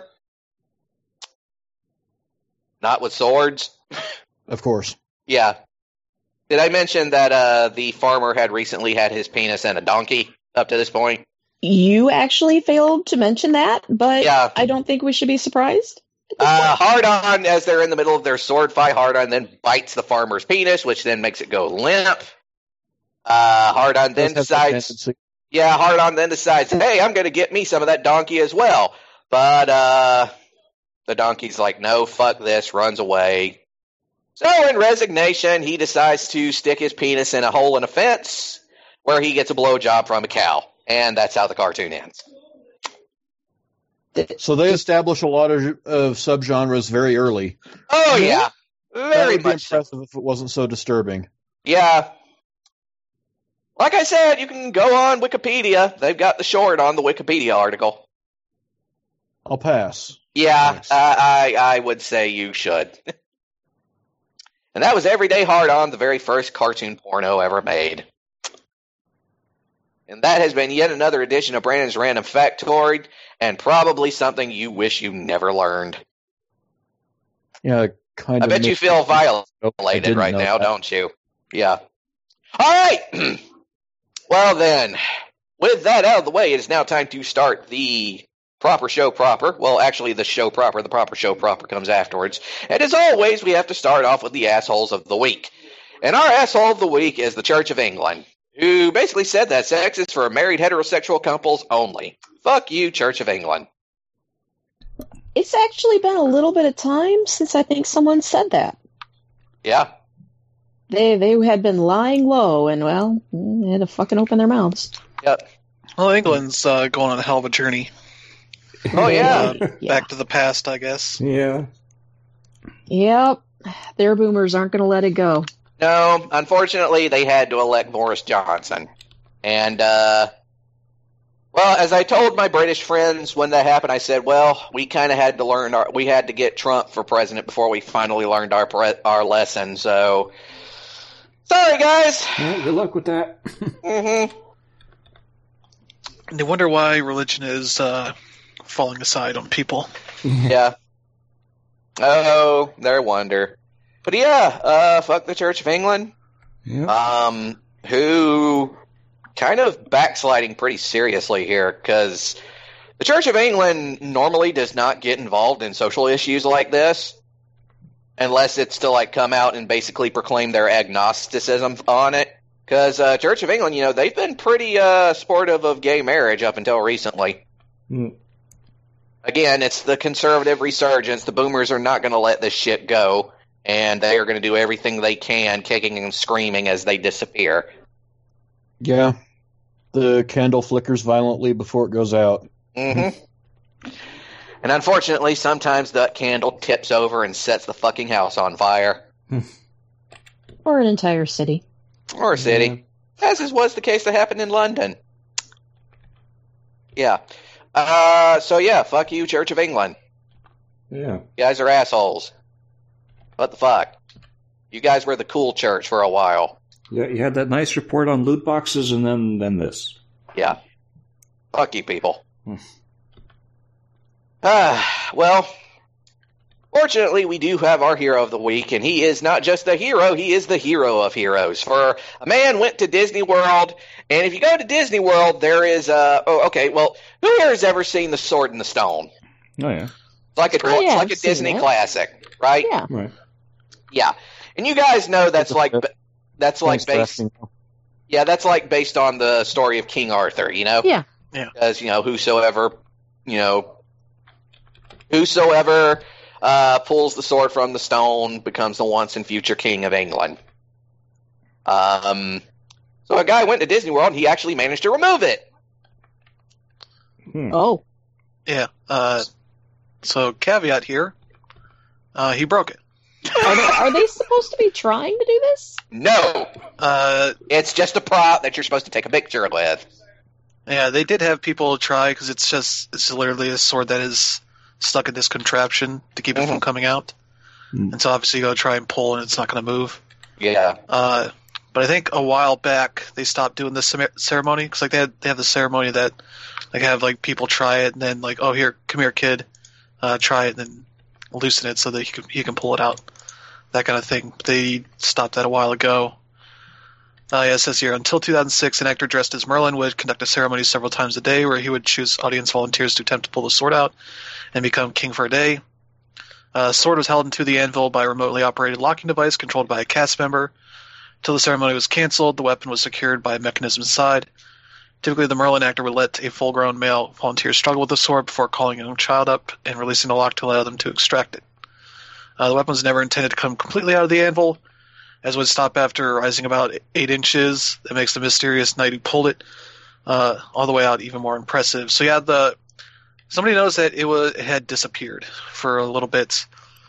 Not with swords. Of course. Yeah. Did I mention that the farmer had recently had his penis in a donkey up to this point? You actually failed to mention that, but yeah. I don't think we should be surprised. Hardon, as they're in the middle of their sword fight, Hardon then bites the farmer's penis, which then makes it go limp. Hardon then decides, hey, I'm going to get me some of that donkey as well. But the donkey's like, no, fuck this, runs away. So in resignation, he decides to stick his penis in a hole in a fence where he gets a blowjob from a cow. And that's how the cartoon ends. So they establish a lot of subgenres very early. Oh, yeah. Very that would be much impressive if it wasn't so disturbing. Yeah. Like I said, you can go on Wikipedia. They've got the short on the Wikipedia article. I'll pass. Yeah, Thanks. I would say you should. And that was Everyday Hard-On, the very first cartoon porno ever made. And that has been yet another edition of Brandon's Random Factoid, and probably something you wish you never learned. Yeah, kind of. I bet you feel violated right now, don't you? Yeah. All right. Well then, with that out of the way, it is now time to start the proper show proper. Well, actually, the show proper, the proper show proper comes afterwards. And as always, we have to start off with the assholes of the week. And our asshole of the week is the Church of England, who basically said that sex is for married heterosexual couples only. Fuck you, Church of England. It's actually been a little bit of time since I think someone said that. Yeah. They had been lying low, and well, they had to fucking open their mouths. Yep. Well, England's going on a hell of a journey. Oh, yeah. Back to the past, I guess. Yeah. Yep. Their boomers aren't going to let it go. No, unfortunately, they had to elect Boris Johnson. And, well, as I told my British friends when that happened, I said, well, we kind of had to we had to get Trump for president before we finally learned our lesson, so sorry, guys. Well, good luck with that. Mm-hmm. And they wonder why religion is falling aside on people. Yeah. Oh, their wonder. But yeah, fuck the Church of England. Yeah. Who kind of backsliding pretty seriously here, because the Church of England normally does not get involved in social issues like this, unless it's to like come out and basically proclaim their agnosticism on it. Because Church of England, they've been pretty supportive of gay marriage up until recently. Mm. Again, it's the conservative resurgence. The boomers are not going to let this shit go, and they are going to do everything they can, kicking and screaming as they disappear. Yeah. The candle flickers violently before it goes out. Mm-hmm. And unfortunately, sometimes that candle tips over and sets the fucking house on fire. Or an entire city. Or a city. As was the case that happened in London. Yeah. So yeah, fuck you, Church of England. Yeah. You guys are assholes. What the fuck? You guys were the cool church for a while. Yeah, you had that nice report on loot boxes, and then this. Yeah. Fuck you, people. Well, fortunately, we do have our hero of the week, and he is not just the hero, he is the hero of heroes. For a man went to Disney World, and if you go to Disney World, there is who here has ever seen The Sword in the Stone? Oh, yeah. It's like a, I've it's seen Disney it. classic, right? Yeah. Right. Yeah. And you guys know that's like Thanks for based asking. yeah, that's like based on the story of King Arthur, Yeah. Because, whosoever pulls the sword from the stone becomes the once and future king of England. So a guy went to Disney World and he actually managed to remove it. Oh. Yeah. So caveat here, he broke it. Are they supposed to be trying to do this? No, it's just a prop that you're supposed to take a picture with. Yeah, they did have people try because it's literally a sword that is stuck in this contraption to keep it from coming out. And so obviously you go try and pull and it's not going to move. Yeah. But I think a while back they stopped doing this ceremony because they have the ceremony that like have like people try it and then like, oh, here, come here, kid, try it and then loosen it so that he can pull it out, that kind of thing. They stopped that a while ago. It says here, until 2006, an actor dressed as Merlin would conduct a ceremony several times a day where he would choose audience volunteers to attempt to pull the sword out and become king for a day. Sword was held into the anvil by a remotely operated locking device controlled by a cast member. Until the ceremony was canceled, the weapon was secured by a mechanism inside. Typically, the Merlin actor would let a full-grown male volunteer struggle with the sword before calling a young child up and releasing the lock to allow them to extract it. The weapon was never intended to come completely out of the anvil, as would stop after rising about 8 inches. That makes the mysterious knight who pulled it all the way out even more impressive. So yeah, somebody knows that it had disappeared for a little bit,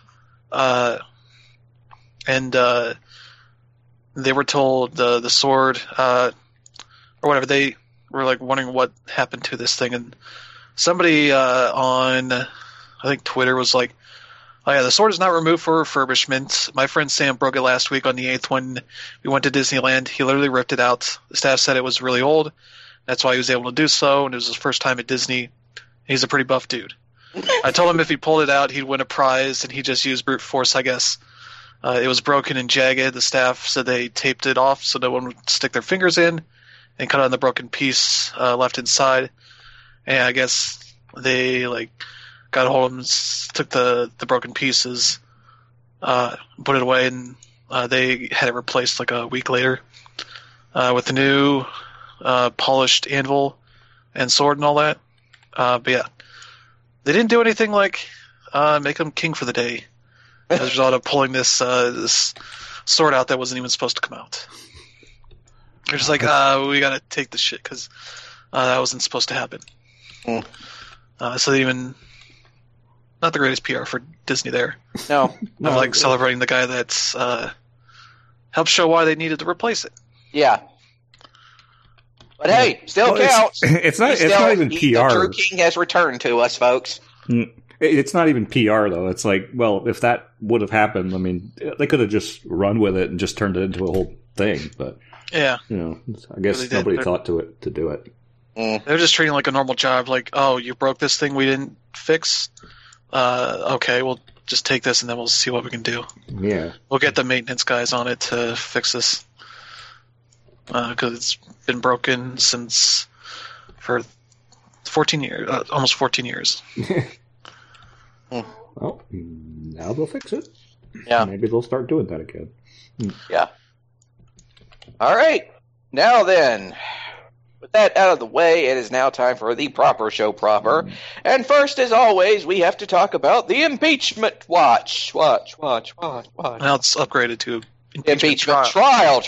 and they were told the sword or whatever. They were like wondering what happened to this thing, and somebody on I think Twitter was like, oh yeah, the sword is not removed for refurbishment. My friend Sam broke it last week on the 8th when we went to Disneyland. He literally ripped it out. The staff said it was really old. That's why he was able to do so, and it was his first time at Disney. He's a pretty buff dude. I told him if he pulled it out, he'd win a prize, and he just used brute force, I guess. It was broken and jagged. The staff said they taped it off so no one would stick their fingers in and cut on the broken piece left inside. And I guess they got a hold of him, took the broken pieces, put it away, and they had it replaced like a week later with a new polished anvil and sword and all that. But yeah, they didn't do anything like make him king for the day. As a result of pulling this this sword out that wasn't even supposed to come out. They're just like, we gotta take this shit because that wasn't supposed to happen. So they even, not the greatest PR for Disney there. No. Of like celebrating the guy that's helped show why they needed to replace it. Yeah. But hey, still counts. It's not even PR. The True King has returned to us, folks. It's not even PR, though. It's like, well, if that would have happened, I mean, they could have just run with it and just turned it into a whole thing. But, yeah, I guess nobody thought to do it. They're just treating it like a normal job. Like, oh, you broke this thing we didn't fix? Okay, we'll just take this and then we'll see what we can do. Yeah. We'll get the maintenance guys on it to fix this. Because it's been broken for 14 years, almost 14 years. Well, now they'll fix it. Yeah. Maybe they'll start doing that again. Yeah. All right. Now then, with that out of the way, it is now time for the proper show proper. And first, as always, we have to talk about the impeachment watch. Watch. Now it's upgraded to Impeachment trial.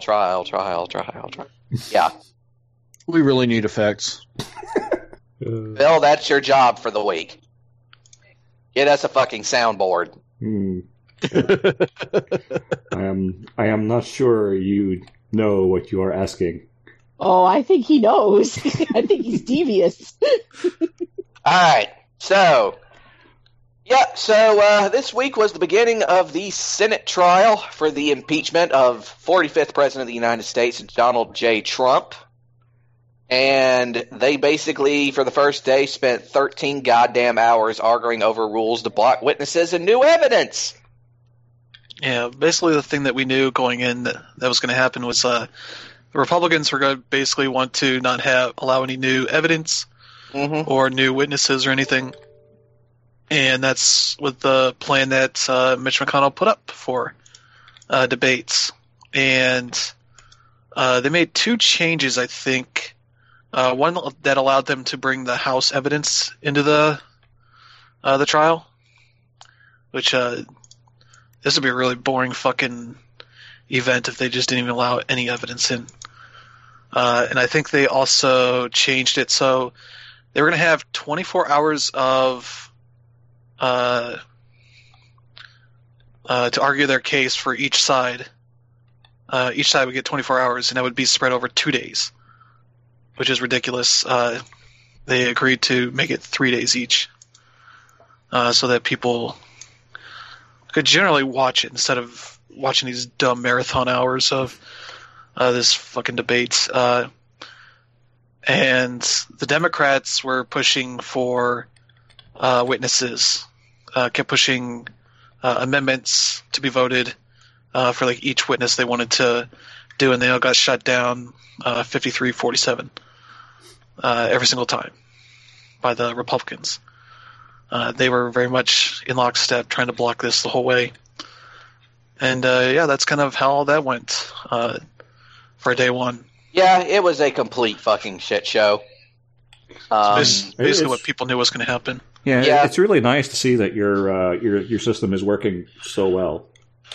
Yeah. We really need effects. Bill, that's your job for the week. Get us a fucking soundboard. I am not sure you know what you are asking. Oh, I think he knows. I think he's devious. All right. So this week was the beginning of the Senate trial for the impeachment of 45th President of the United States, Donald J. Trump. And they basically, for the first day, spent 13 goddamn hours arguing over rules to block witnesses and new evidence. Yeah, basically the thing that we knew going in that was going to happen was the Republicans were going to basically want to not allow any new evidence or new witnesses or anything. And that's with the plan that Mitch McConnell put up for debates. And they made two changes, I think. One that allowed them to bring the House evidence into the trial, which this would be a really boring fucking event if they just didn't even allow any evidence in. And I think they also changed it so they were going to have 24 hours of to argue their case for each side. Each side would get 24 hours, and that would be spread over 2 days, which is ridiculous. They agreed to make it 3 days each, so that people could generally watch it instead of watching these dumb marathon hours of this fucking debate. And the Democrats were pushing for witnesses, kept pushing amendments to be voted for like each witness they wanted to do, and they all got shut down 53-47 every single time by the Republicans. They were very much in lockstep trying to block this the whole way. And that's kind of how all that went for day one. Yeah, it was a complete fucking shit show. Basically what people knew was going to happen. Yeah, it's really nice to see that your system is working so well.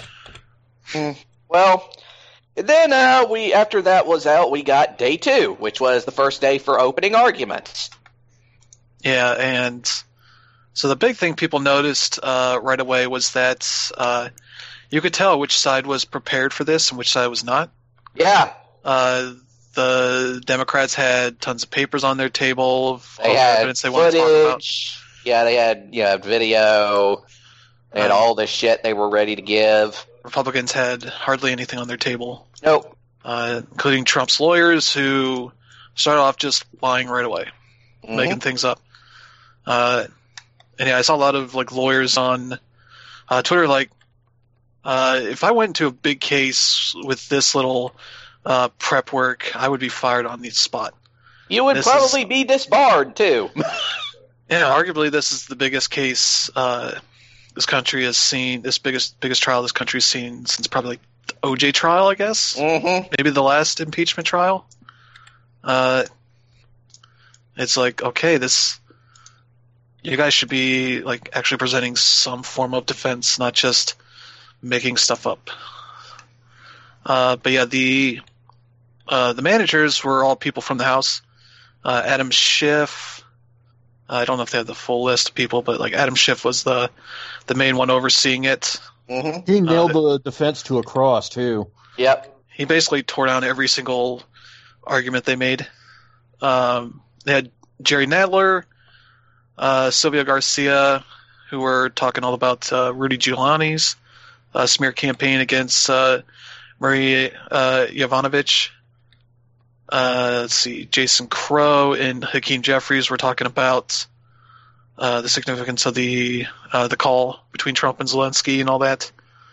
Well, then after that was out, we got day two, which was the first day for opening arguments. Yeah, and so the big thing people noticed right away was that you could tell which side was prepared for this and which side was not. Yeah. The Democrats had tons of papers on their table of all the evidence they wanted to talk about. Yeah, they had video. They had all this shit they were ready to give. Republicans had hardly anything on their table. Nope. Including Trump's lawyers, who started off just lying right away, making things up. And yeah, I saw a lot of like lawyers on Twitter like, if I went into a big case with this little prep work, I would be fired on the spot. You would probably be disbarred too. Yeah, arguably this is the biggest case this country has seen. This biggest trial this country's seen since probably like the OJ trial, I guess. Maybe the last impeachment trial. It's like, okay, this you guys should be like actually presenting some form of defense, not just making stuff up. But yeah, the managers were all people from the House. Adam Schiff. I don't know if they have the full list of people, but like Adam Schiff was the main one overseeing it. Mm-hmm. He nailed the defense to a cross too. Yep. He basically tore down every single argument they made. They had Jerry Nadler, Sylvia Garcia, who were talking all about Rudy Giuliani's smear campaign against Marie Yovanovitch. Let's see, Jason Crow and Hakeem Jeffries were talking about the significance of the call between Trump and Zelensky and all that.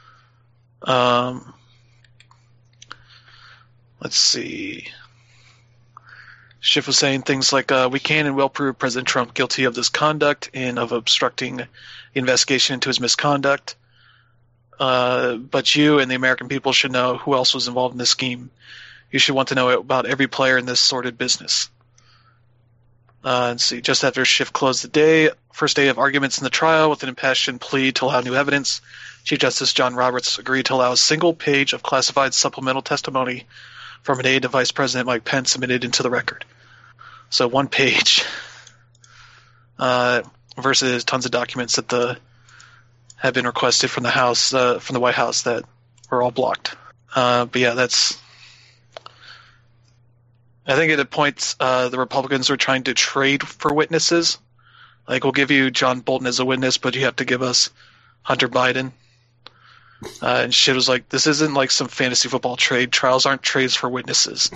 Let's see. Schiff was saying things like, we can and will prove President Trump guilty of this conduct and of obstructing the investigation into his misconduct. But you and the American people should know who else was involved in this scheme. You should want to know about every player in this sordid business. And see, just after Schiff closed the first day of arguments in the trial with an impassioned plea to allow new evidence, Chief Justice John Roberts agreed to allow a single page of classified supplemental testimony from an aide to Vice President Mike Pence submitted into the record. So 1 page versus tons of documents that have been requested from the House, from the White House, that were all blocked. But yeah, I think at a point the Republicans were trying to trade for witnesses. Like, we'll give you John Bolton as a witness, but you have to give us Hunter Biden. And shit was like, this isn't like some fantasy football trade. Trials aren't trades for witnesses.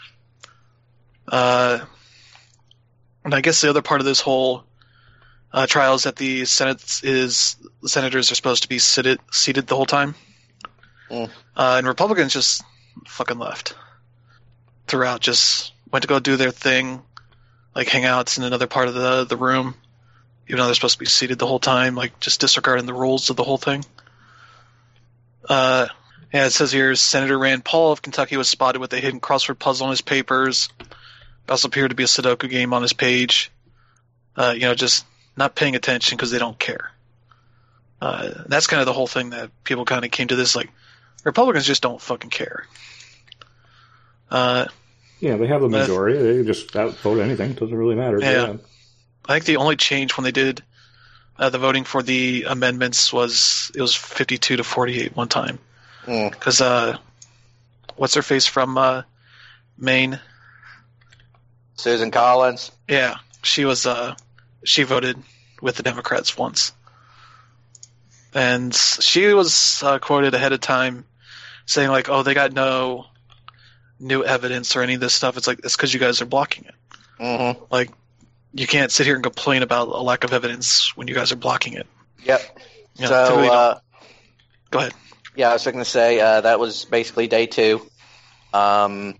And I guess the other part of this whole trial is that the senators are supposed to be seated the whole time. And Republicans just fucking left throughout, just went to go do their thing, like hang out in another part of the room, even though they're supposed to be seated the whole time, like just disregarding the rules of the whole thing. Yeah, it says here, Senator Rand Paul of Kentucky was spotted with a hidden crossword puzzle on his papers. It also appeared to be a Sudoku game on his page. Just not paying attention because they don't care. That's kind of the whole thing that people kind of came to this, like, Republicans just don't fucking care. Yeah, they have the majority. They just outvote anything. It doesn't really matter. Yeah. I think the only change when they did the voting for the amendments was 52 to 48 one time. Because what's her face from Maine? Susan Collins. Yeah, she voted with the Democrats once. And she was quoted ahead of time saying, like, oh, they got no new evidence or any of this stuff. It's like, it's because you guys are blocking it. Mm-hmm. Like, you can't sit here and complain about a lack of evidence when you guys are blocking it. Yep. You know, go ahead. Yeah, I was going to say that was basically day 2. And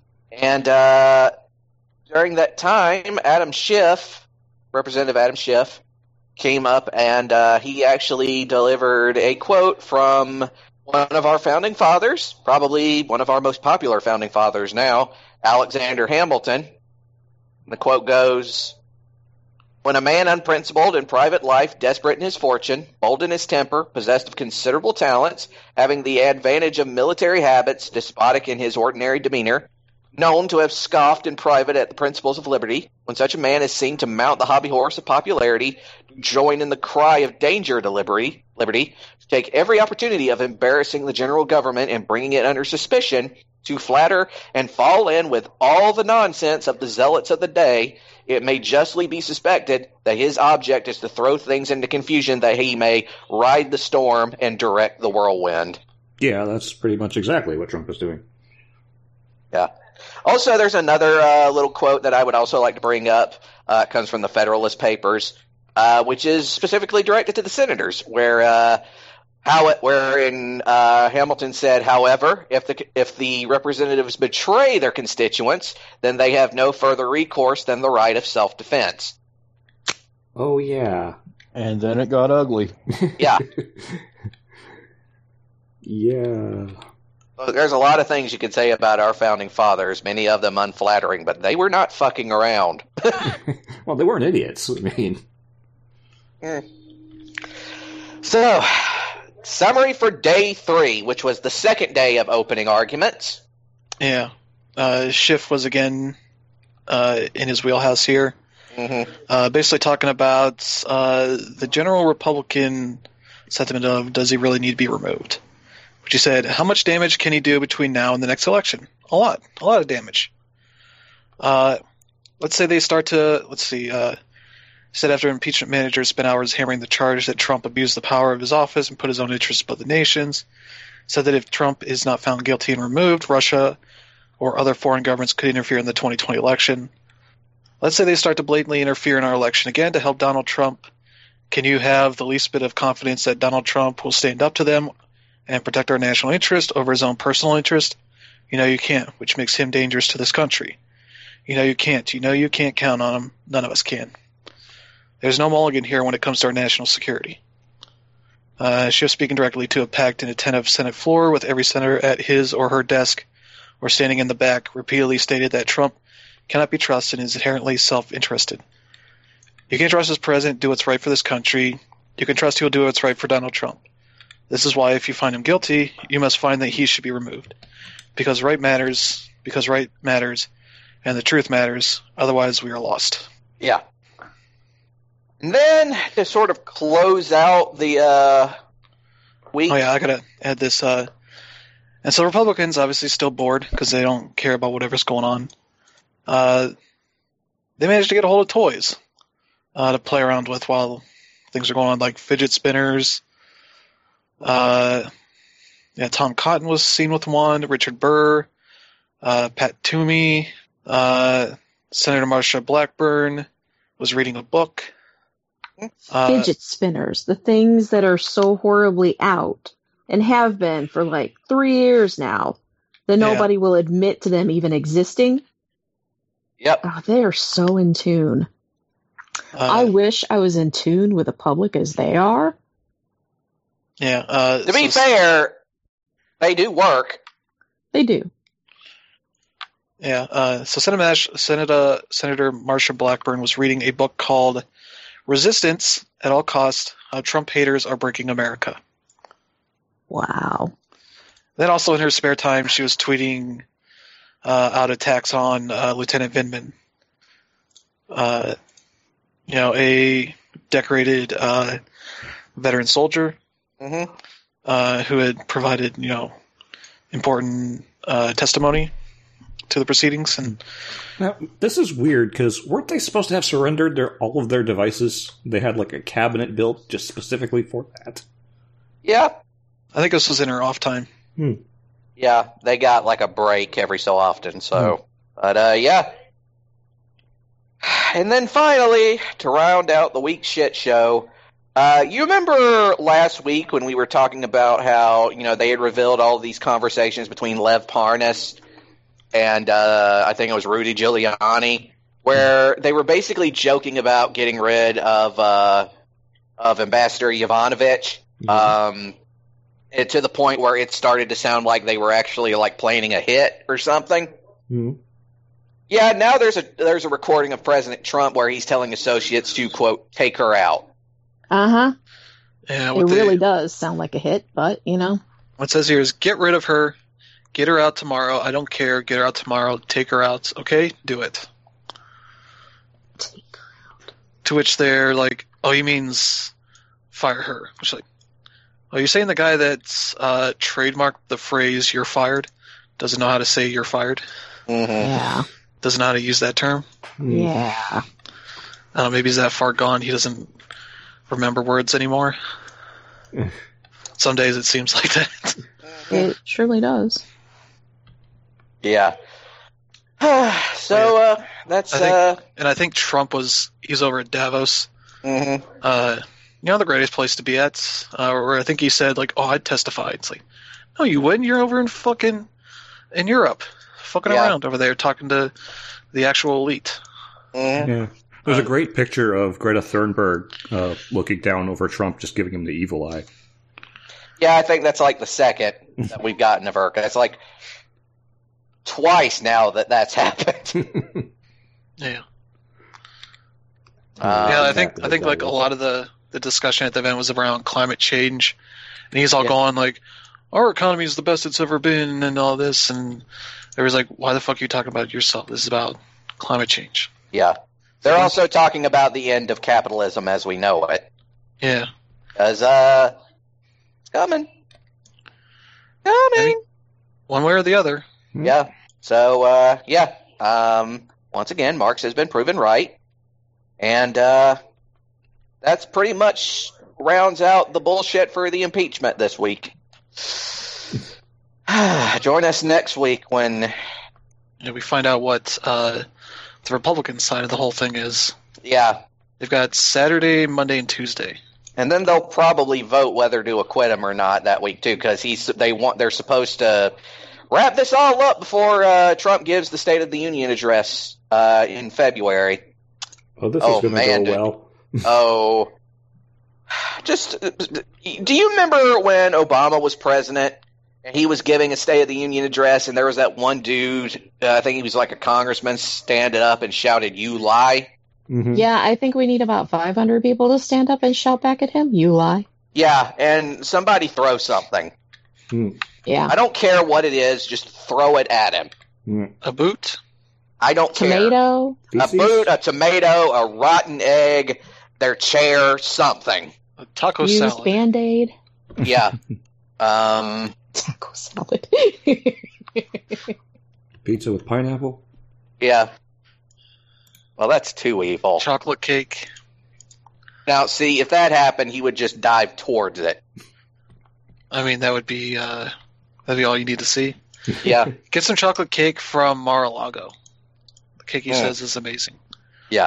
during that time, Representative Adam Schiff, came up and he actually delivered a quote from one of our founding fathers, probably one of our most popular founding fathers now, Alexander Hamilton. And the quote goes, "When a man unprincipled in private life, desperate in his fortune, bold in his temper, possessed of considerable talents, having the advantage of military habits, despotic in his ordinary demeanor, known to have scoffed in private at the principles of liberty, when such a man is seen to mount the hobby horse of popularity, join in the cry of danger to liberty, to take every opportunity of embarrassing the general government and bringing it under suspicion, to flatter and fall in with all the nonsense of the zealots of the day, it may justly be suspected that his object is to throw things into confusion that he may ride the storm and direct the whirlwind." Yeah, that's pretty much exactly what Trump is doing. Yeah. Also, there's another little quote that I would also like to bring up. It comes from the Federalist Papers, which is specifically directed to the senators, wherein Hamilton said, "However, if the representatives betray their constituents, then they have no further recourse than the right of self-defense." Oh, yeah. And then it got ugly. Yeah. Yeah. Well, there's a lot of things you could say about our founding fathers, many of them unflattering, but they were not fucking around. Well, they weren't idiots. I mean, So, summary for day 3, which was the second day of opening arguments. Yeah. Schiff was again in his wheelhouse here. Basically talking about the general Republican sentiment of, does he really need to be removed? Which he said, how much damage can he do between now and the next election? A lot of damage. Let's say they start to, said after impeachment managers spent hours hammering the charge that Trump abused the power of his office and put his own interests above the nation's, said that if Trump is not found guilty and removed, Russia or other foreign governments could interfere in the 2020 election. Let's say they start to blatantly interfere in our election again to help Donald Trump. Can you have the least bit of confidence that Donald Trump will stand up to them and protect our national interest over his own personal interest? You know you can't, which makes him dangerous to this country. You know you can't. You know you can't count on him. None of us can. There's no mulligan here when it comes to our national security. She was speaking directly to a packed and attentive Senate floor with every senator at his or her desk or standing in the back, repeatedly stated that Trump cannot be trusted and is inherently self-interested. You can trust his president do what's right for this country. You can trust he will do what's right for Donald Trump. This is why if you find him guilty, you must find that he should be removed. Because right matters, and the truth matters, otherwise we are lost. Yeah. And then, to sort of close out the week... Oh yeah, I gotta add this. And so Republicans obviously still bored because they don't care about whatever's going on. They managed to get a hold of toys to play around with while things are going on, like fidget spinners. Tom Cotton was seen with one, Richard Burr, Pat Toomey, Senator Marsha Blackburn was reading a book. Fidget spinners, the things that are so horribly out and have been for like 3 years now that nobody will admit to them even existing. Yep. Oh, they are so in tune. I wish I was in tune with the public as they are. Yeah. To be fair, they do work. They do. Yeah. So Senator Marsha Blackburn was reading a book called Resistance at All Costs, How Trump Haters Are Breaking America. Wow. Then also in her spare time, she was tweeting out attacks on Lieutenant Vindman. A decorated veteran soldier who had provided, important testimony to the proceedings. And now, this is weird because weren't they supposed to have surrendered all of their devices? They had like a cabinet built just specifically for that. Yeah. I think this was in her off time. Yeah, they got like a break every so often. So, but yeah. And then finally, to round out the week's shit show, you remember last week when we were talking about how, they had revealed all of these conversations between Lev Parnas and I think it was Rudy Giuliani, where they were basically joking about getting rid of Ambassador Yovanovitch, to the point where it started to sound like they were actually like planning a hit or something. Yeah, now there's a recording of President Trump where he's telling associates to, quote, take her out. Yeah, it really does sound like a hit, but, What it says here is, get rid of her, get her out tomorrow, I don't care, get her out tomorrow, take her out, okay? Do it. take her out. To which they're like, oh, he means fire her. Which like, oh, you're saying the guy that's trademarked the phrase "you're fired" doesn't know how to say "you're fired"? Yeah. Doesn't know how to use that term? Yeah. I don't know, maybe he's that far gone he doesn't remember words anymore. Some days it seems like that. It surely does. Yeah. So that's I think Trump he's over at Davos. The greatest place to be at. Where I think he said like, "Oh, I'd testify." It's like, no, you wouldn't. You're over in Europe, fucking around over there, talking to the actual elite. Yeah. There's a great picture of Greta Thunberg looking down over Trump, just giving him the evil eye. Yeah, I think that's like the second that we've gotten of her. It's like twice now that's happened. Yeah. I think like a lot of the the discussion at the event was around climate change, and he's all going like, "Our economy is the best it's ever been," and all this, and there was like, "Why the fuck are you talking about yourself? This is about climate change." Yeah. They're also talking about the end of capitalism as we know it. Yeah. Because, it's coming. I mean, one way or the other. Yeah. So, yeah. Once again, Marx has been proven right. And, that's pretty much rounds out the bullshit for the impeachment this week. Join us next week when we find out what the Republican side of the whole thing is. Yeah. They've got Saturday, Monday, and Tuesday. And then they'll probably vote whether to acquit him or not that week too, because they're supposed to wrap this all up before Trump gives the State of the Union address in February. Oh, this is going to go well. Just do you remember when Obama was president and he was giving a State of the Union address, and there was that one dude, I think he was like a congressman, standing up and shouted, "You lie." Mm-hmm. Yeah, I think we need about 500 people to stand up and shout back at him. You lie. Yeah, and somebody throw something. Yeah. I don't care what it is, just throw it at him. A boot? I don't Tomato? care. A boot, a tomato, a rotten egg, their chair, something. A taco salad. Band-Aid? Yeah. Taco salad. Pizza with pineapple? Yeah. Well, that's too evil. Chocolate cake. Now, see, if that happened, he would just dive towards it. I mean, that'd be all you need to see. Yeah. Get some chocolate cake from Mar-a-Lago. The cake he says is amazing. Yeah.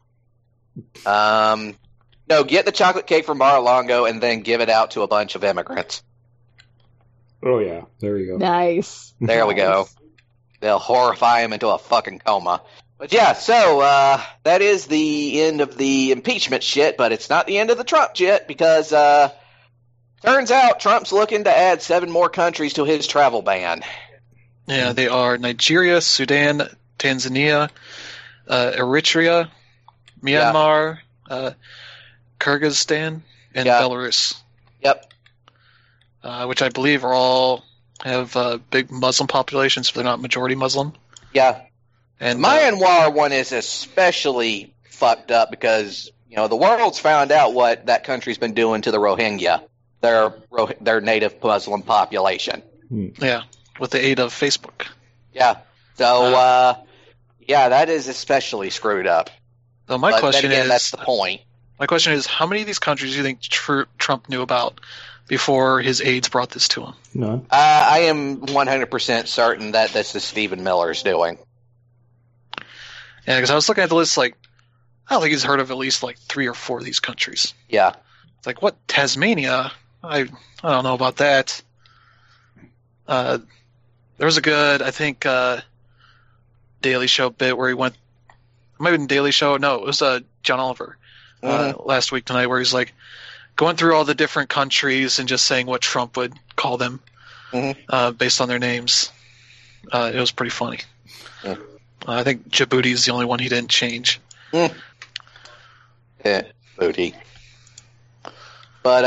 No, get the chocolate cake from Mar-a-Lago and then give it out to a bunch of immigrants. Oh, yeah. There you go. Nice. There we go. They'll horrify him into a fucking coma. But yeah, so that is the end of the impeachment shit, but it's not the end of the Trump shit, because turns out Trump's looking to add 7 more countries to his travel ban. Yeah, they are Nigeria, Sudan, Tanzania, Eritrea, Myanmar, Kyrgyzstan, and Belarus. Yep. Which I believe are all have big Muslim populations, but they're not majority Muslim. Yeah. And Myanmar one is especially fucked up because, the world's found out what that country's been doing to the Rohingya, their native Muslim population. Yeah, with the aid of Facebook. Yeah. So, that is especially screwed up. So my question is, that's the point. My question is, how many of these countries do you think Trump knew about before his aides brought this to him? None. I am 100% certain that this is Stephen Miller's doing. Yeah, because I was looking at the list, I don't think he's heard of at least 3 or 4 of these countries. Yeah. It's like, what, Tasmania? I don't know about that. There was a good, I think, Daily Show bit where he went, it might have been Daily Show, no, it was John Oliver last week tonight, where he's going through all the different countries and just saying what Trump would call them based on their names. It was pretty funny. I think Djibouti is the only one he didn't change. Yeah, Djibouti. But,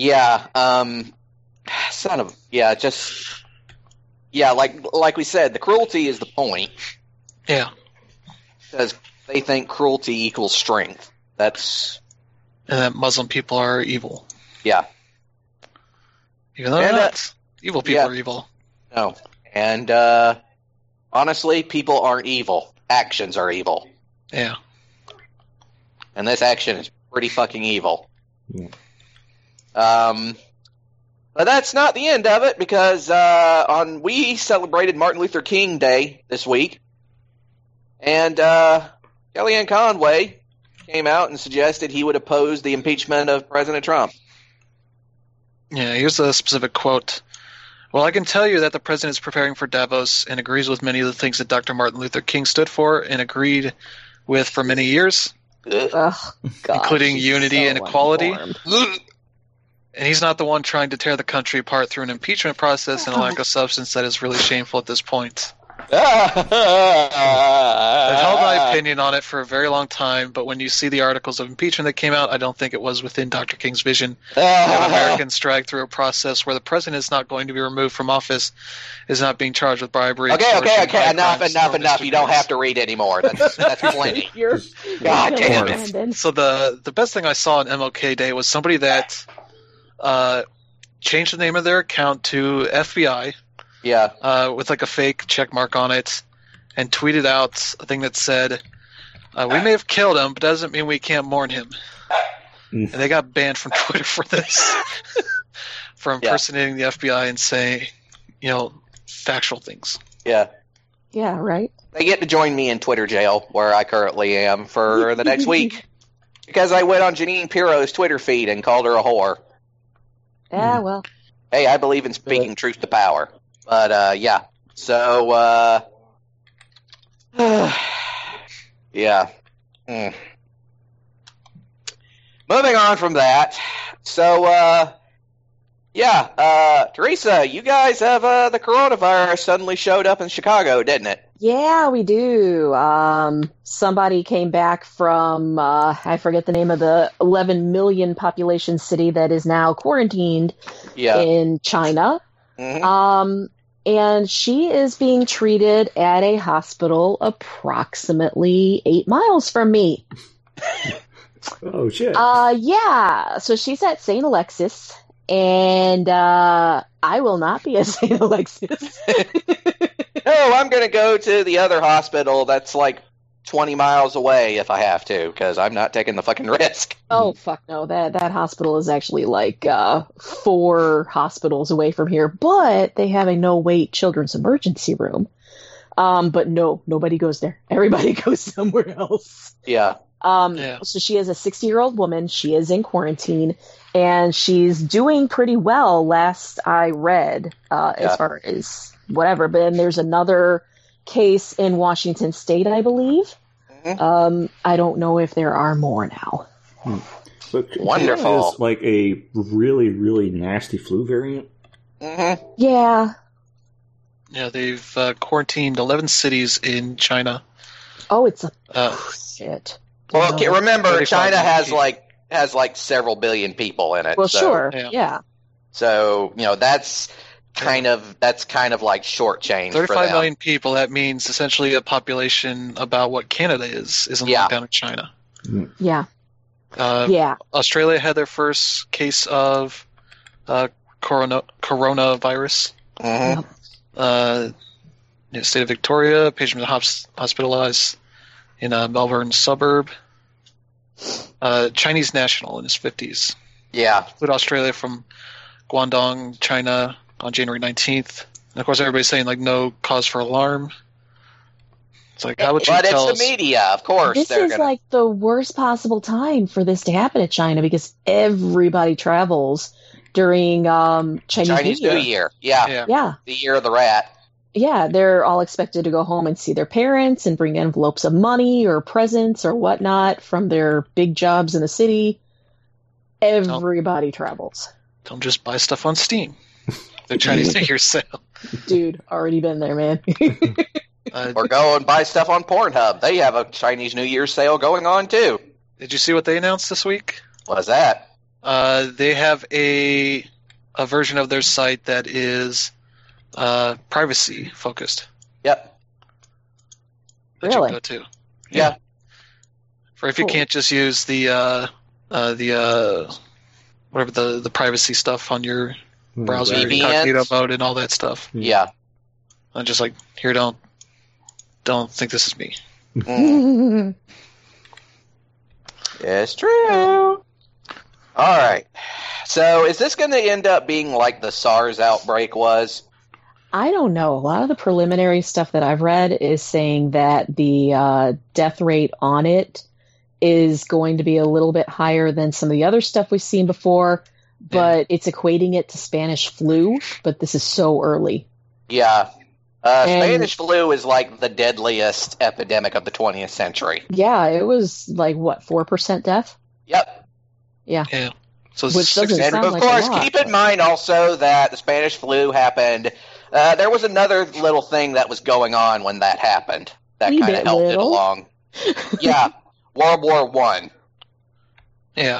like we said, the cruelty is the point. Yeah. Because they think cruelty equals strength. And that Muslim people are evil. Yeah. Even though they're not. Evil people are evil. No. And, honestly, people aren't evil. Actions are evil. Yeah. And this action is pretty fucking evil. Yeah. But that's not the end of it, because we celebrated Martin Luther King Day this week. And Kellyanne Conway came out and suggested he would oppose the impeachment of President Trump. Yeah, here's a specific quote. Well, I can tell you that the president is preparing for Davos and agrees with many of the things that Dr. Martin Luther King stood for and agreed with for many years, including unity and equality. And he's not the one trying to tear the country apart through an impeachment process and a lack of substance that is really shameful at this point. I've held my opinion on it for a very long time, but when you see the articles of impeachment that came out, I don't think it was within Dr. King's vision to have Americans drag through a process where the president is not going to be removed from office, is not being charged with bribery. Okay, enough. You don't have to read anymore. That's plenty. God damn it. So the best thing I saw on MLK Day was somebody that changed the name of their account to FBI. Yeah. With like a fake check mark on it, and tweeted out a thing that said, "We may have killed him, but that doesn't mean we can't mourn him." And they got banned from Twitter for this, for impersonating the FBI and saying, factual things. Yeah. Yeah, right. They get to join me in Twitter jail, where I currently am, for the next week. Because I went on Janine Pirro's Twitter feed and called her a whore. Yeah, well. Hey, I believe in speaking truth to power. But, yeah. So, yeah. Moving on from that. So, Teresa, you guys have, the coronavirus suddenly showed up in Chicago, didn't it? Yeah, we do. Somebody came back from, I forget the name of the 11 million population city that is now quarantined in China. Mm-hmm. And she is being treated at a hospital approximately 8 miles from me. Oh, shit. Yeah. So she's at St. Alexis, and I will not be at St. Alexis. No, I'm going to go to the other hospital that's like 20 miles away if I have to, because I'm not taking the fucking risk. Oh, fuck no. That hospital is actually like 4 hospitals away from here, but they have a no-wait children's emergency room. But no, nobody goes there. Everybody goes somewhere else. Yeah. So she is a 60-year-old woman. She is in quarantine, and she's doing pretty well, last I read, as far as whatever. But then there's another case in Washington State, I believe. Mm-hmm. I don't know if there are more now. But Wonderful. Is like a really, really nasty flu variant. Mm-hmm. Yeah. Yeah, they've quarantined 11 cities in China. Oh, it's a shit. Well, okay, remember, 35 China has million like several billion people in it. Well, so, sure. Yeah. Yeah. So, that's kind of like short change. 35 million people, that means essentially a population about what Canada is in lockdown in China. Yeah. Yeah. Australia had their first case of coronavirus. Mm-hmm. State of Victoria, patient hospitalized in a Melbourne suburb. Chinese national in his 50s. Yeah. Flew to Australia from Guangdong, China on January 19th. And of course, everybody's saying, no cause for alarm. It's like, how would you tell us? But it's the media, of course. This is like the worst possible time for this to happen in China, because everybody travels during Chinese New Year. Yeah. The year of the rat. Yeah, they're all expected to go home and see their parents and bring envelopes of money or presents or whatnot from their big jobs in the city. Everybody travels. Don't just buy stuff on Steam. The Chinese New Year sale. Dude, already been there, man. Or go and buy stuff on Pornhub. They have a Chinese New Year sale going on, too. Did you see what they announced this week? What's that? They have a version of their site that is privacy focused. Yep. That you can go to. Yeah. For if you can't just use the whatever the privacy stuff on your browser, incognito mode, and all that stuff. Yeah. I'm just like, here, don't think this is me. It's true. All right. So, is this going to end up being like the SARS outbreak was? I don't know. A lot of the preliminary stuff that I've read is saying that the death rate on it is going to be a little bit higher than some of the other stuff we've seen before, but it's equating it to Spanish flu, but this is so early. Yeah. Spanish flu is like the deadliest epidemic of the 20th century. Yeah, it was like, what, 4% death? Yep. Yeah. So which doesn't sound of like course, a lot, keep in mind also that the Spanish flu happened There was another little thing that was going on when that happened that Wee kind of bit helped it little. along. Yeah, World War One. Yeah.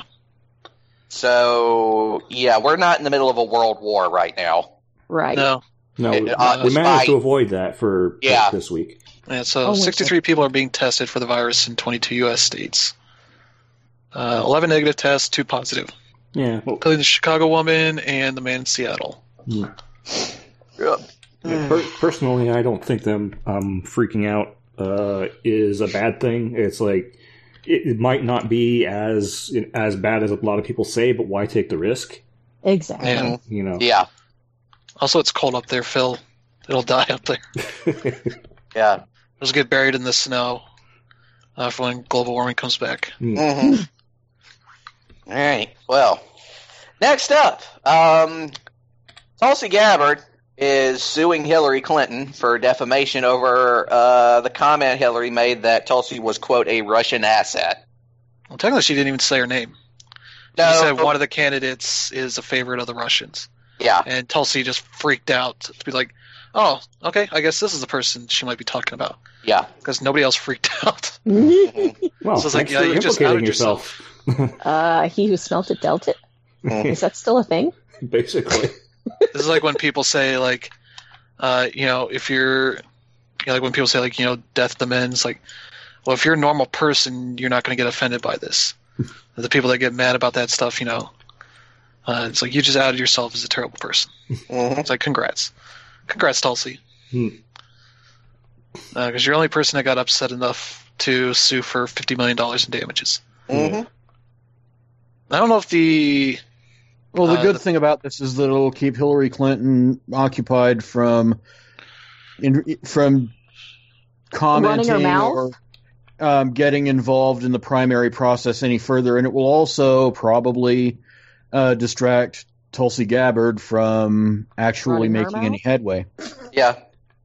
So yeah, we're not in the middle of a world war right now. Right. No. No, It- we despite- managed to avoid that for Yeah. this week. Yeah, so Oh, wait, 63 people are being tested for the virus in 22 U.S. states. 11 negative tests, 2 positive, Yeah. including the Chicago woman and the man in Seattle. Yep. Personally, I don't think them freaking out is a bad thing. It's like it might not be as bad as a lot of people say, but why take the risk? Exactly. Yeah. You know. Yeah, Also, it's cold up there, Phil. It'll die up there. yeah. It'll get buried in the snow for when global warming comes back. Mm-hmm. All right. Well, next up, Tulsi Gabbard is suing Hillary Clinton for defamation over the comment Hillary made that Tulsi was, quote, a Russian asset. Well, technically, she didn't even say her name. She No. said one of the candidates is a favorite of the Russians. Yeah. And Tulsi just freaked out to be like, oh, okay, I guess this is the person she might be talking about. Yeah. Because nobody else freaked out. Well, So it's like, thanks yeah, for you just implicating outed yourself. He who smelt it dealt it. Is that still a thing? Basically. This is like when people say, like, if you're, like when people say, like, death to the men, it's like, well, if you're a normal person, you're not going to get offended by this. The people that get mad about that stuff, it's like you just outed yourself as a terrible person. Mhm. It's like, congrats. Congrats, Tulsi. Hmm. Because you're the only person that got upset enough to sue for $50 million in damages. Mhm. I don't know if the... Well, the good thing about this is that it'll keep Hillary Clinton occupied from commenting Running her mouth? or getting involved in the primary process any further, and it will also probably distract Tulsi Gabbard from actually Running her making mouth? any headway. Yeah.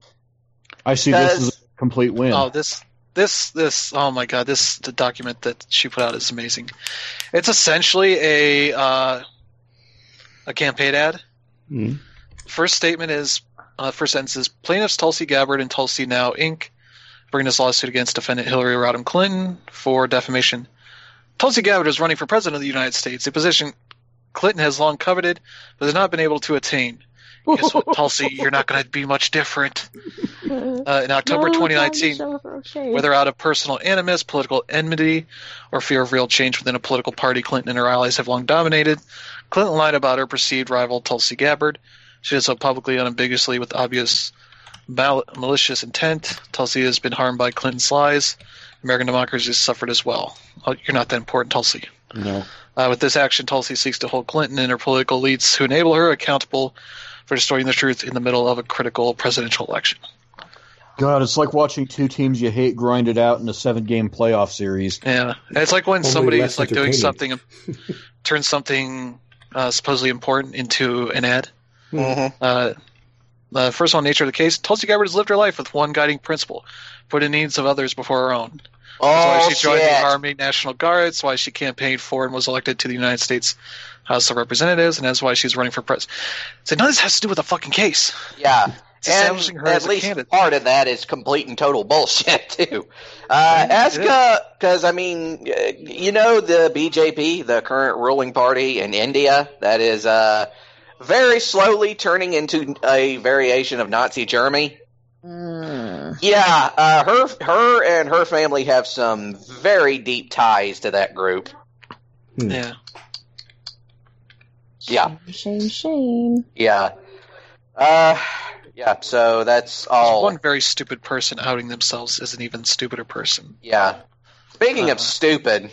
I see this as a complete win. Oh, this, oh my god, the document that she put out is amazing. It's essentially a campaign ad. Hmm. First statement is, first sentence is, plaintiffs Tulsi Gabbard and Tulsi Now, Inc. bring this lawsuit against defendant Hillary Rodham Clinton for defamation. Tulsi Gabbard is running for president of the United States, a position Clinton has long coveted, but has not been able to attain. Guess what, Tulsi? You're not going to be much different. In October 2019, whether out of personal animus, political enmity, or fear of real change within a political party Clinton and her allies have long dominated, Clinton lied about her perceived rival Tulsi Gabbard. She did so publicly, unambiguously, with obvious malicious intent. Tulsi has been harmed by Clinton's lies. American democracy has suffered as well. Oh, you're not that important, Tulsi. No. With this action, Tulsi seeks to hold Clinton and her political elites who enable her accountable for distorting the truth in the middle of a critical presidential election. God, it's like watching two teams you hate grind it out in a 7-game playoff series. Yeah, and it's like when Only somebody less is like doing entertaining. something, turns something supposedly important into an ad. Mhm. First of all, nature of the case, Tulsi Gabbard has lived her life with one guiding principle: put the needs of others before her own. That's why Oh, she joined the shit. Army National Guard. That's why she campaigned for and was elected to the United States House of Representatives, and that's why she's running for president. So none of this has to do with the fucking case. Yeah. It's establishing her And as at a least candidate. part of that is complete and total bullshit, too. It Because, I mean, the BJP, the current ruling party in India, that is very slowly turning into a variation of Nazi Germany. Yeah, her and her family have some very deep ties to that group. Yeah. Yeah, Shame. yeah. Yeah, so that's all. One very stupid person outing themselves is an even stupider person. Yeah. Speaking of stupid,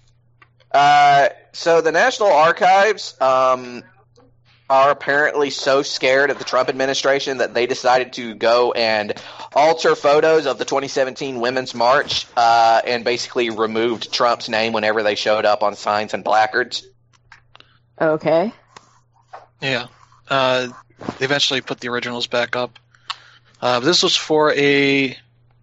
so the National Archives are apparently so scared of the Trump administration that they decided to go and alter photos of the 2017 Women's March and basically removed Trump's name whenever they showed up on signs and placards. Okay. Yeah. They eventually put the originals back up. This was for a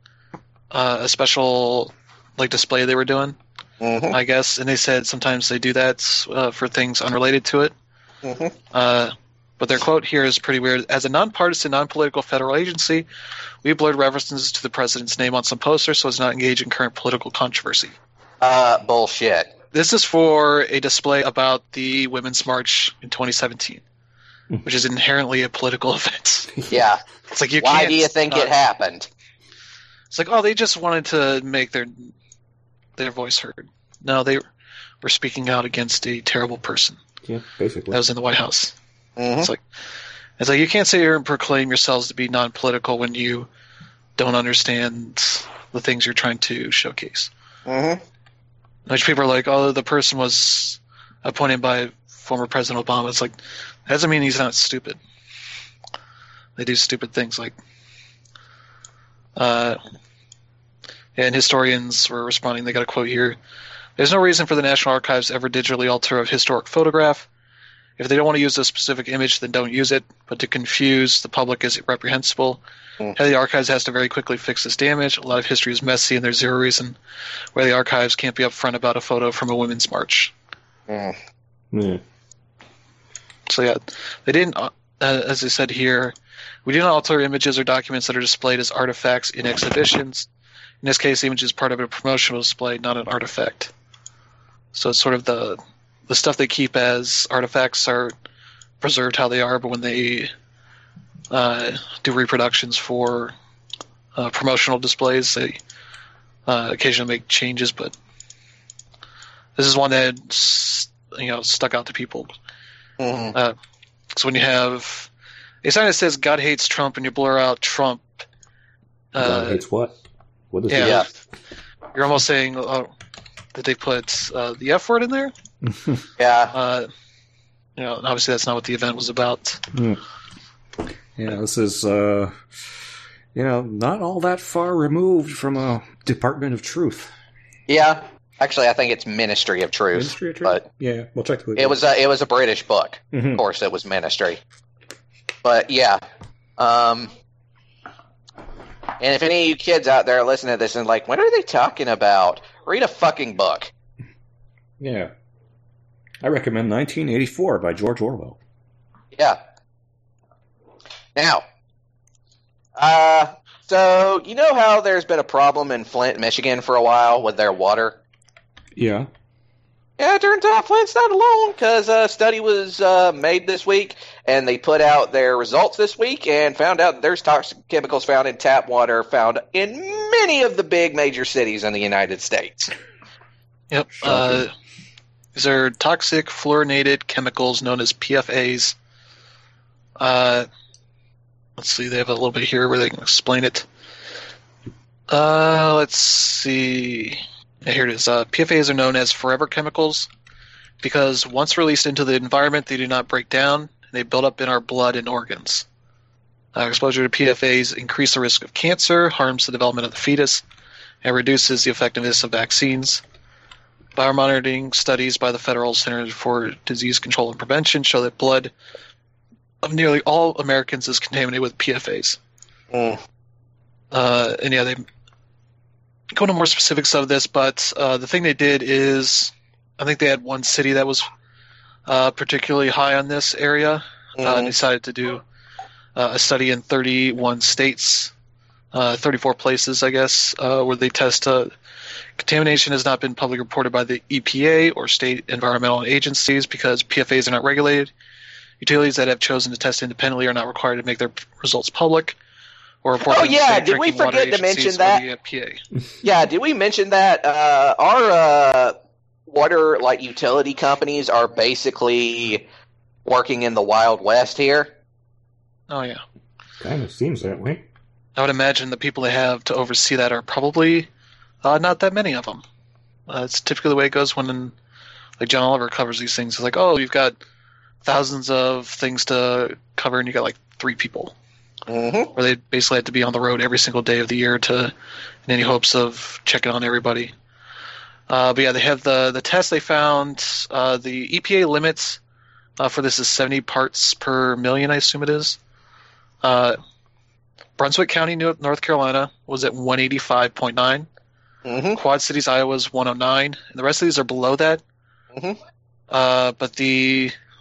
special display they were doing, Mm-hmm. I guess, and they said sometimes they do that for things unrelated to it. Mm-hmm. But their quote here is pretty weird. As a nonpartisan, non-political federal agency, we blurred references to the president's name on some posters so as not engage in current political controversy. Bullshit. This is for a display about the Women's March in 2017, which is inherently a political event. Yeah. It's like you Why can't, do you think it happened? It's like, oh, they just wanted to make their voice heard. No, they were speaking out against a terrible person. Yeah, basically. That was in the White House. Mm-hmm. It's like you can't sit here and proclaim yourselves to be non-political when you don't understand the things you're trying to showcase. Mm-hmm. Which people are like, oh, the person was appointed by former President Obama. It's like, that doesn't mean he's not stupid. They do stupid things like... and historians were responding. They got a quote here. There's no reason for the National Archives to ever digitally alter a historic photograph. If they don't want to use a specific image, then don't use it. But to confuse the public is reprehensible. The Archives has to very quickly fix this damage. A lot of history is messy, and there's zero reason why the Archives can't be upfront about a photo from a women's march. Yeah. So yeah, they didn't, as I said here, we do not alter images or documents that are displayed as artifacts in exhibitions. In this case, the image is part of a promotional display, not an artifact. So it's sort of the stuff they keep as artifacts are preserved how they are, but when they do reproductions for promotional displays, they occasionally make changes. But this is one that stuck out to people. Mm-hmm. So when you have a sign that says "God hates Trump" and you blur out Trump, God hates what? What is Yeah. you're almost saying, oh, did they put the F word in there? Yeah. Obviously that's not what the event was about. Yeah, this is, not all that far removed from a Department of Truth. Yeah. Actually, I think it's Ministry of Truth. Ministry of Truth? But yeah, well, technically. it was a British book. Mhm. Of course, it was Ministry. But yeah. And if any of you kids out there listening to this and like, what are they talking about? Read a fucking book. Yeah. I recommend 1984 by George Orwell. Yeah. Now, so you know how there's been a problem in Flint, Michigan for a while with their water? Yeah. Yeah, it turns out Flint's not alone because a study was made this week, and they put out their results this week and found out that there's toxic chemicals found in tap water found in many of the big major cities in the United States. Yep. These are toxic fluorinated chemicals known as PFAs. Let's see, they have a little bit here where they can explain it. Let's see. Yeah, here it is. PFAs are known as forever chemicals because once released into the environment, they do not break down, and they build up in our blood and organs. Exposure to PFAs increase the risk of cancer, harms the development of the fetus, and reduces the effectiveness of vaccines. Biomonitoring studies by the Federal Center for Disease Control and Prevention show that blood of nearly all Americans is contaminated with PFAs. And yeah, they go into more specifics of this, but the thing they did is, I think they had one city that was particularly high on this area, and decided to do a study in 31 states, 34 places, I guess, where they test contamination has not been publicly reported by the EPA or state environmental agencies because PFAs are not regulated. Utilities that have chosen to test independently are not required to make their results public or report. Oh yeah, did we forget to mention that? Yeah, did we mention that our water utility companies are basically working in the Wild West here? Oh yeah, kind of seems that way. I would imagine the people they have to oversee that are probably not that many of them. It's typically the way it goes when John Oliver covers these things. It's like, oh, you've got thousands of things to cover, and you got 3 people. Mm-hmm. Where they basically have to be on the road every single day of the year in any hopes of checking on everybody. But yeah, they have the test they found. The EPA limits for this is 70 parts per million, I assume it is. Brunswick County, North Carolina, was at 185.9. Mm-hmm. Quad Cities, Iowa, was 109. And the rest of these are below that. Mm-hmm. But the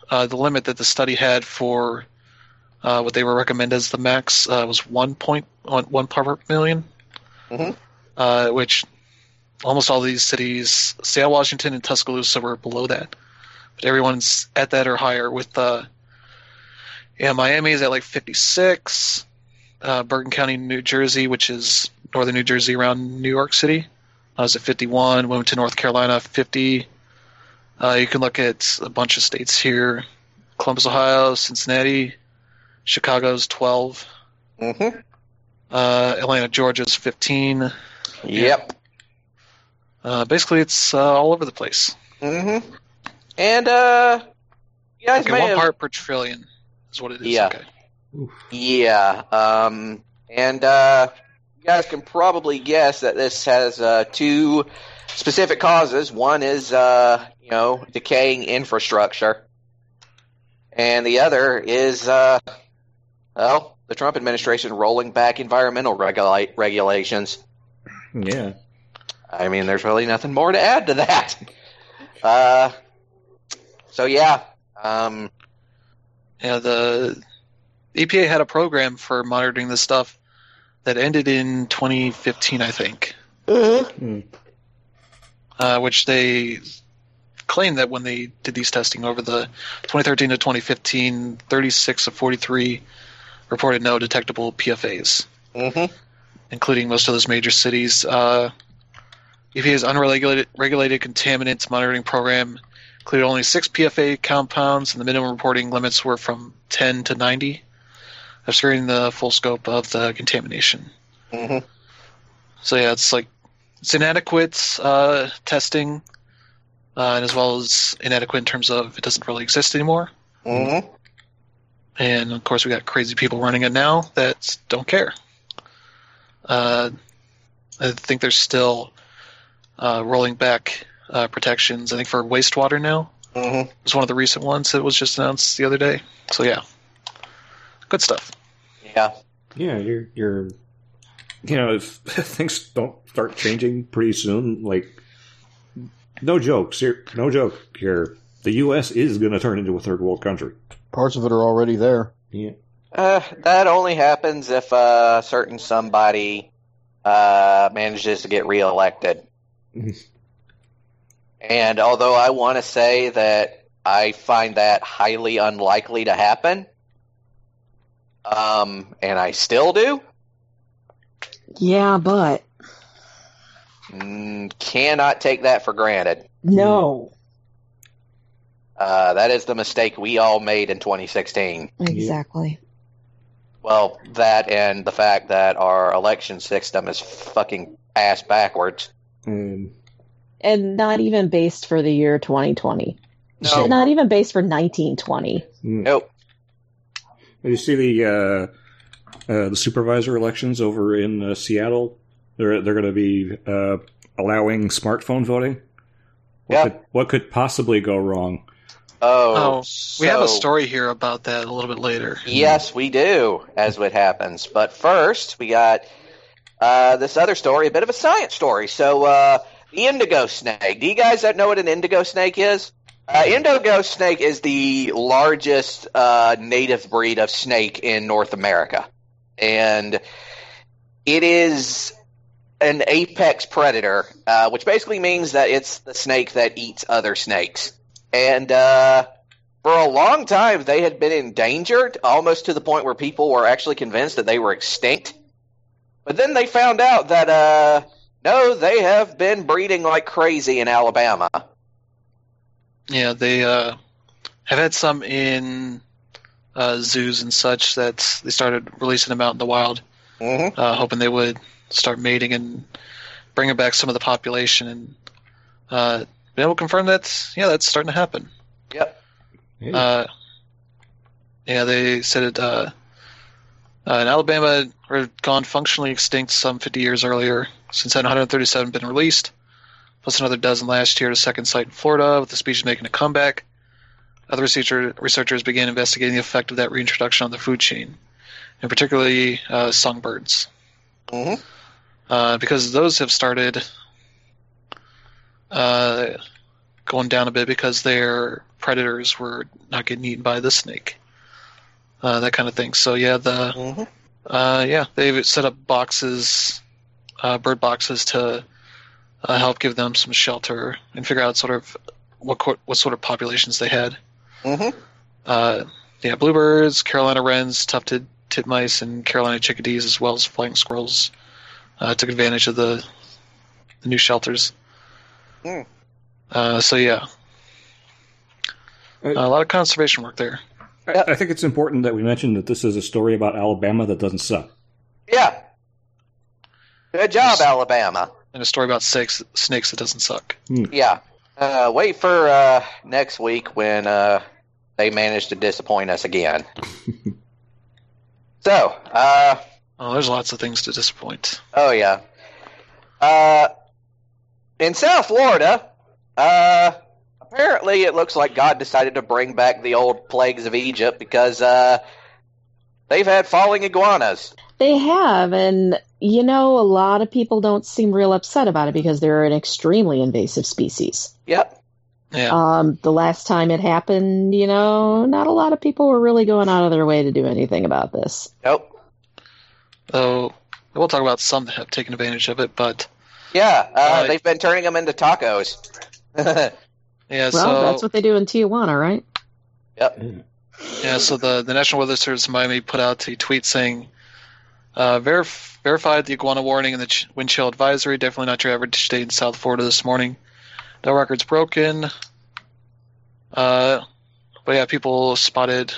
the limit that the study had for what they were recommended as the max was 1.1 part per million, which almost all these cities, Seattle, Washington, and Tuscaloosa, were below that. But everyone's at that or higher. With Miami is at like 56. Bergen County, New Jersey, which is northern New Jersey around New York City, is at 51. Wilmington, North Carolina, 50. You can look at a bunch of states here: Columbus, Ohio, Cincinnati, Chicago's 12. Atlanta, Georgia's 15. Yep. Basically, it's all over the place. And you guys Okay, may 1 have... part per trillion is what it is. Yeah. Okay. Yeah. And you guys can probably guess that this has two specific causes. One is, decaying infrastructure. And the other is, the Trump administration rolling back environmental regulations. Yeah. I mean, there's really nothing more to add to that. The EPA had a program for monitoring this stuff that ended in 2015, I think. Which they claimed that when they did these testing over the 2013 to 2015, 36 of 43 reported no detectable PFAs, including most of those major cities. EPA's unregulated contaminants monitoring program included only 6 PFA compounds, and the minimum reporting limits were from 10 to 90, obscuring the full scope of the contamination. So yeah, it's inadequate testing, and as well as inadequate in terms of it doesn't really exist anymore. And of course, we got crazy people running it now that don't care. I think there's still rolling back protections. I think for wastewater now. It's one of the recent ones that was just announced the other day. So yeah, good stuff. Yeah. Yeah, you're if things don't start changing pretty soon, no joke here. The U.S. is going to turn into a third world country. Parts of it are already there. Yeah. That only happens if a certain somebody manages to get reelected. And although I want to say that I find that highly unlikely to happen, and I still do. Yeah, but Cannot take that for granted. no. That is the mistake we all made in 2016. Exactly. Well, that and the fact that our election system is fucking ass backwards. And not even based for the year 2020. No. Not even based for 1920. Nope. Did you see the supervisor elections over in Seattle? They're going to be allowing smartphone voting. What could possibly go wrong? We have a story here about that a little bit later. Yes, we do, as what happens. But first, we got this other story, a bit of a science story. So, the indigo snake. Do you guys know what an indigo snake is? Indigo snake is the largest native breed of snake in North America. And it is an apex predator, which basically means that it's the snake that eats other snakes. And for a long time, they had been endangered, almost to the point where people were actually convinced that they were extinct. But then they found out that, no, they have been breeding like crazy in Alabama. Yeah, they have had some in zoos and such that they started releasing them out in the wild, hoping they would start mating and bringing back some of the population. And been able to confirm that, that's starting to happen. Yep. They said it in Alabama were gone functionally extinct some 50 years earlier. Since then, 137 been released, plus another dozen last year at a second site in Florida, with the species making a comeback. Other researchers began investigating the effect of that reintroduction on the food chain, and particularly songbirds. Because those have started going down a bit because they're predators were not getting eaten by the snake. That kind of thing. So yeah, they've set up boxes, bird boxes, to help give them some shelter and figure out sort of what sort of populations they had. Bluebirds, Carolina wrens, tufted titmice, and Carolina chickadees, as well as flying squirrels, took advantage of the new shelters. So yeah, a lot of conservation work there. I think it's important that we mention that this is a story about Alabama that doesn't suck. Yeah. Good job, Alabama. And a story about snakes that doesn't suck. Yeah. Wait for next week when they manage to disappoint us again. So, there's lots of things to disappoint. Oh, yeah. In South Florida, apparently it looks like God decided to bring back the old plagues of Egypt because they've had falling iguanas. They have, and a lot of people don't seem real upset about it because they're an extremely invasive species. Yep. Yeah. The last time it happened, not a lot of people were really going out of their way to do anything about this. Nope. So we'll talk about some that have taken advantage of it, but yeah, they've been turning them into tacos. Yeah, well, that's what they do in Tijuana, right? Yep. Yeah, so the National Weather Service in Miami put out a tweet saying, verified the iguana warning and the wind chill advisory. Definitely not your average day in South Florida this morning. No records broken. But yeah, people spotted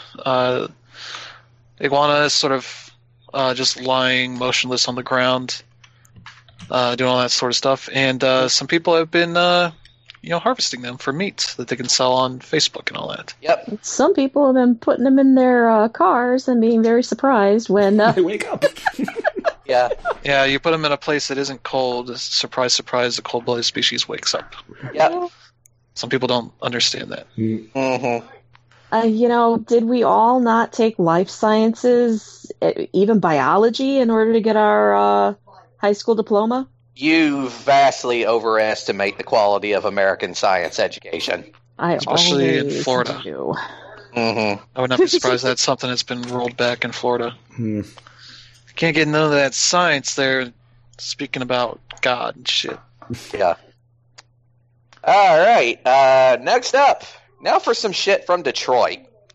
iguanas sort of just lying motionless on the ground, doing all that sort of stuff. And some people have been harvesting them for meat that they can sell on Facebook and all that. Yep. Some people have been putting them in their cars and being very surprised when They wake up. Yeah. Yeah, you put them in a place that isn't cold. Surprise, surprise, the cold-blooded species wakes up. Yep. Some people don't understand that. Mm-hmm. Did we all not take life sciences, even biology, in order to get our high school diploma? You vastly overestimate the quality of American science education. Especially in always Florida. do. Mm-hmm. I would not be surprised that's something that's been rolled back in Florida. You can't get none of that science there, speaking about God and shit. Yeah. All right. Next up, now for some shit from Detroit.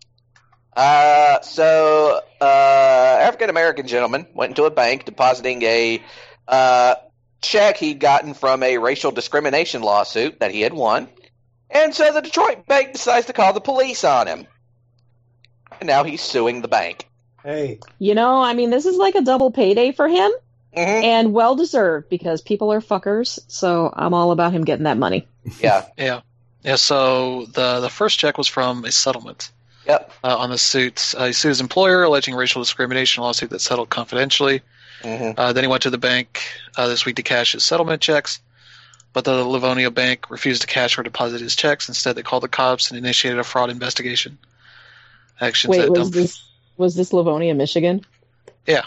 African American gentleman went into a bank depositing a check he'd gotten from a racial discrimination lawsuit that he had won, and so the Detroit bank decides to call the police on him. And now he's suing the bank. Hey. This is like a double payday for him, and well deserved because people are fuckers. So I'm all about him getting that money. Yeah. Yeah. So the first check was from a settlement. Yep. On the suit. He sued his employer, alleging racial discrimination lawsuit that settled confidentially. Then he went to the bank this week to cash his settlement checks, but the Livonia Bank refused to cash or deposit his checks. Instead, they called the cops and initiated a fraud investigation. Wait, was this Livonia, Michigan? Yeah.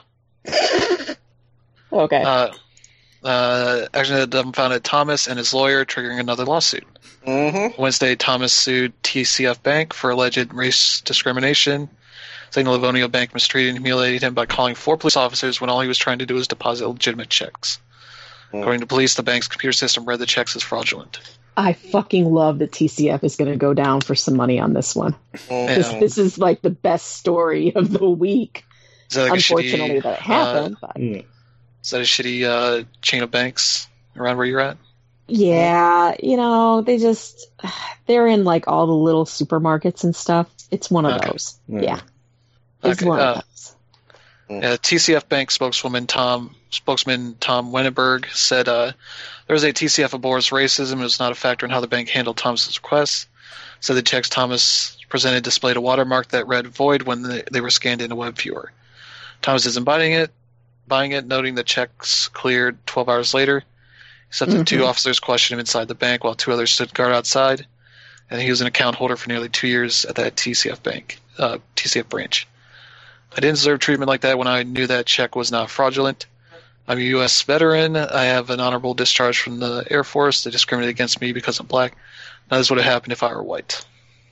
Okay. Actually, that dumbfounded Thomas and his lawyer, triggering another lawsuit. Wednesday, Thomas sued TCF Bank for alleged race discrimination, saying the Livonia Bank mistreated and humiliated him by calling 4 police officers when all he was trying to do was deposit legitimate checks. According to police, the bank's computer system read the checks as fraudulent. I fucking love that TCF is going to go down for some money on this one. This is like the best story of the week. Is that like Unfortunately, that it happened. Is that a shitty chain of banks around where you're at? Yeah, they're in like all the little supermarkets and stuff. It's one of those. Yeah. It's one of those. TCF Bank spokesman Tom Wennerberg said there was a TCF abhors racism and was not a factor in how the bank handled Thomas's requests. Said the checks Thomas presented displayed a watermark that read void when they were scanned in a web viewer. Thomas isn't buying it, noting the checks cleared 12 hours later. He said that 2 officers questioned him inside the bank while 2 others stood guard outside. And he was an account holder for nearly 2 years at that TCF branch. I didn't deserve treatment like that when I knew that check was not fraudulent. I'm a U.S. veteran. I have an honorable discharge from the Air Force. They discriminated against me because I'm black. Now this would have happened if I were white.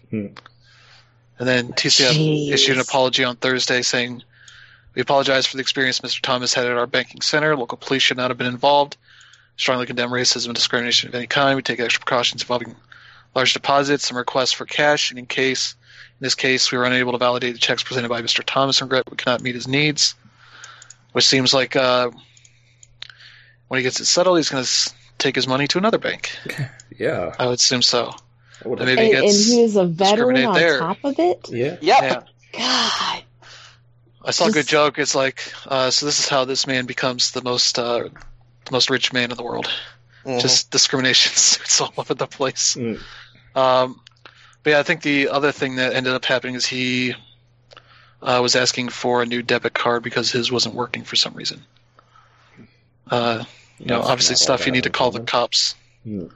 And then TCF Jeez. issued an apology on Thursday saying, "We apologize for the experience Mr. Thomas had at our banking center. Local police should not have been involved. Strongly condemn racism and discrimination of any kind. We take extra precautions involving large deposits and requests for cash. And in this case, we were unable to validate the checks presented by Mr. Thomas and regret we cannot meet his needs." Which seems like when he gets it settled, he's going to take his money to another bank. Yeah. I would assume so. And Maybe he And gets he was a veteran discriminate on there. top of it. Yeah. Yep. Yeah. God. I saw a good Just- joke. It's like, so this is how this man becomes the most rich man in the world. Mhm. Just discrimination suits all over the place. Mm. But yeah, I think the other thing that ended up happening is he was asking for a new debit card because his wasn't working for some reason. That's Obviously not stuff all you need that to call the uncommon. cops. Mm.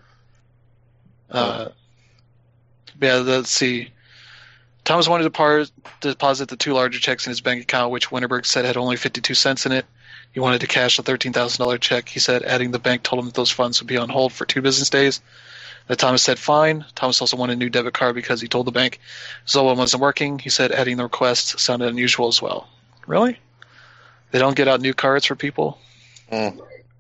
Yeah, let's see. Thomas wanted to deposit the two larger checks in his bank account, which Winterberg said had only 52 cents in it. He wanted to cash a $13,000 check. He said adding the bank told him that those funds would be on hold for 2 business days. That Thomas said fine. Thomas also wanted a new debit card because he told the bank Zola wasn't working. He said adding the request sounded unusual as well. Really? They don't get out new cards for people? Mm.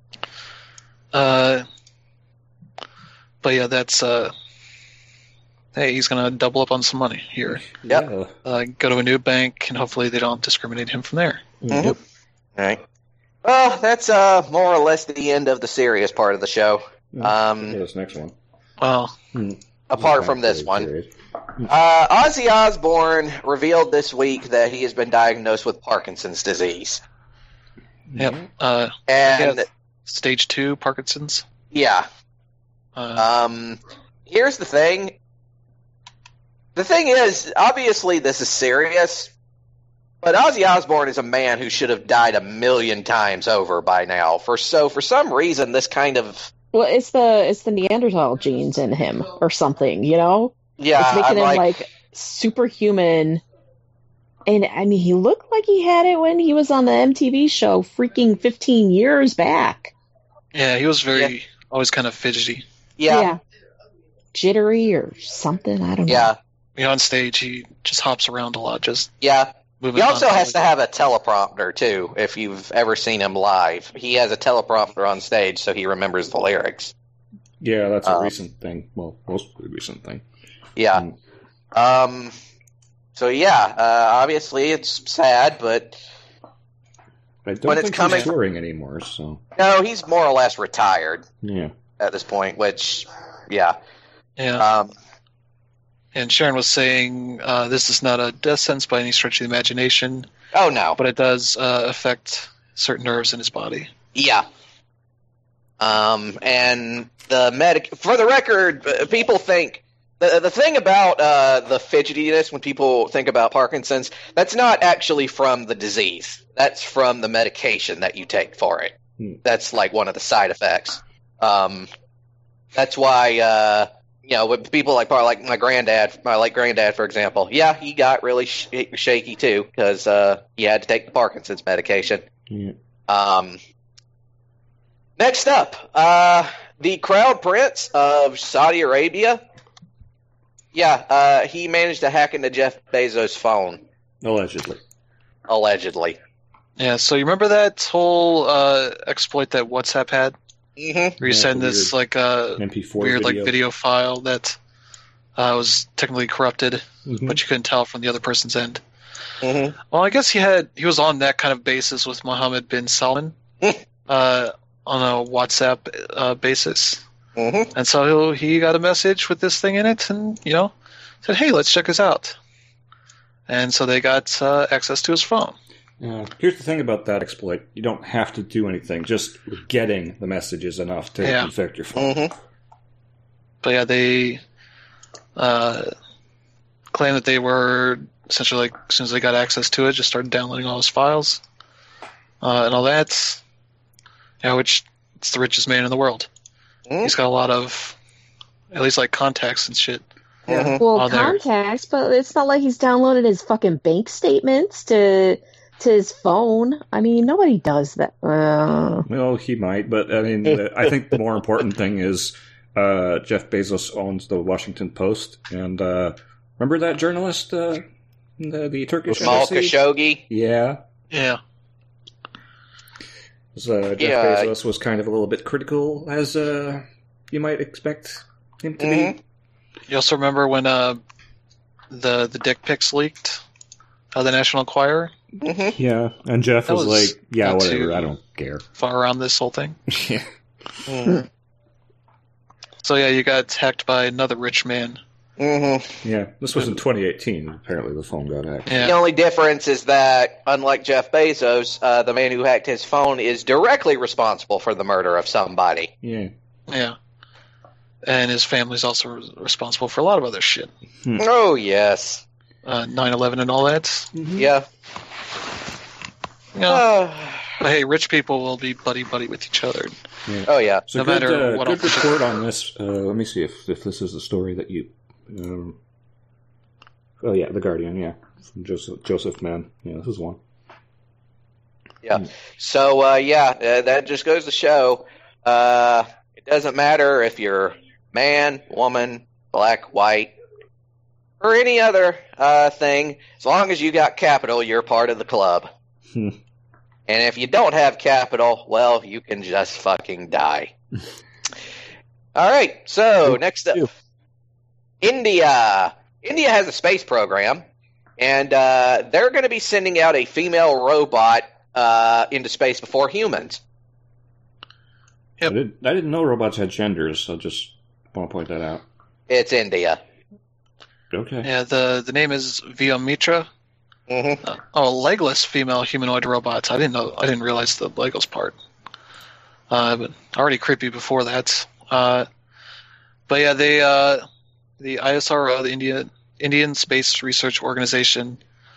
But yeah, that's hey, he's gonna double up on some money here. Yep. Yeah. Go to a new bank, and hopefully they don't discriminate him from there. Mhm. Yep. All right. Well, that's more or less the end of the serious part of the show. Yeah, this next one. Well, Apart from this one. Ozzy Osbourne revealed this week that he has been diagnosed with Parkinson's disease. yep. And Yeah. Stage 2 Parkinson's. yeah. Here's the thing. The thing is, obviously this is serious, but Ozzy Osbourne is a man who should have died 1,000,000 times over by now. For some reason, this kind of Well, it's the Neanderthal genes in him or something, you know? yeah, It's making I'm him like superhuman. And I mean, he looked like he had it when he was on the MTV show freaking 15 years back. Yeah, he was always kind of fidgety. yeah, Jittery or something. I don't know. yeah, On stage, he just hops around a lot, just yeah. moving. He also constantly. has to have a teleprompter too. If you've ever seen him live, he has a teleprompter on stage, so he remembers the lyrics. Yeah, that's a recent thing. Well, mostly recent thing. Yeah. So yeah, obviously it's sad, but I don't When it's think coming- he's touring anymore, so no, he's more or less retired yeah. at this point. Which, yeah, Yeah. And Sharon was saying this is not a death sentence by any stretch of the imagination, oh no, but it does affect certain nerves in his body. yeah. And for the record, people think the thing about the fidgetiness when people think about Parkinson's, that's not actually from the disease. That's from the medication that you take for it. That's like one of the side effects. That's why, when people like my late granddad, for example, yeah, he got really shaky too because he had to take the Parkinson's medication. Yeah. Next up, the Crown Prince of Saudi Arabia. Yeah, he managed to hack into Jeff Bezos' phone, Allegedly. allegedly. Yeah, so you remember that whole exploit that WhatsApp had? Mm-hmm. Where you Yeah, send the this weird like MP4 weird like video file that was technically corrupted, Mhm. but you couldn't tell from the other person's end. Mm-hmm. Well, I guess he was on that kind of basis with Mohammed bin Salman on a WhatsApp basis. Mm-hmm. And so he got a message with this thing in it and, said, hey, let's check this out. And so they got access to his phone. Here's the thing about that exploit. You don't have to do anything. Just getting the message is enough to infect your phone. Mm-hmm. But yeah, they claim that they were essentially, like, as soon as they got access to it, just started downloading all his files and all that. Yeah, which it's the richest man in the world. Mm-hmm. He's got a lot of, at least like contacts and shit. Mm-hmm. Well, on there. contacts, but it's not like he's downloaded his fucking bank statements to his phone. I mean, nobody does that. Well, he might, but I mean, I think the more important thing is Jeff Bezos owns the Washington Post, and Remember that journalist, the Turkish Jamal embassy? Khashoggi. Yeah. Yeah. Jeff Bezos was kind of a little bit critical, as you might expect him to be. You also remember when the dick pics leaked of the National Enquirer? Mm-hmm. Yeah, and Jeff That was was like, yeah, not whatever, too I don't care. Far around this whole thing. Yeah. Mm-hmm. So yeah, you got hacked by another rich man. Mm-hmm. Yeah, this was in 2018, apparently the phone got hacked. Yeah. The only difference is that, unlike Jeff Bezos, the man who hacked his phone is directly responsible for the murder of somebody. Yeah. Yeah. And his family's also responsible for a lot of other shit. Oh, yes. 9/11 and all that. Mm-hmm. Yeah. Yeah. But hey, rich people will be buddy-buddy with each other. Yeah. Oh, yeah. So No good, matter what good else. report on this. Let me see if this is the story that you... oh, yeah, The Guardian, yeah. From Joseph Mann. Yeah, this is one. Yeah. So, that just goes to show it doesn't matter if you're man, woman, black, white, or any other thing. As long as you got capital, you're part of the club. And if you don't have capital, well, you can just fucking die. All right. So, next up, India. India has a space program, and they're going to be sending out a female robot into space before humans. Yep. I didn't know robots had genders, so just want to point that out. It's India. Okay. Yeah, the name is Vyomitra. Mm-hmm. Legless female humanoid robots. I didn't realize the legless part. But already creepy before that. But yeah, the ISRO, the Indian Space Research Organization,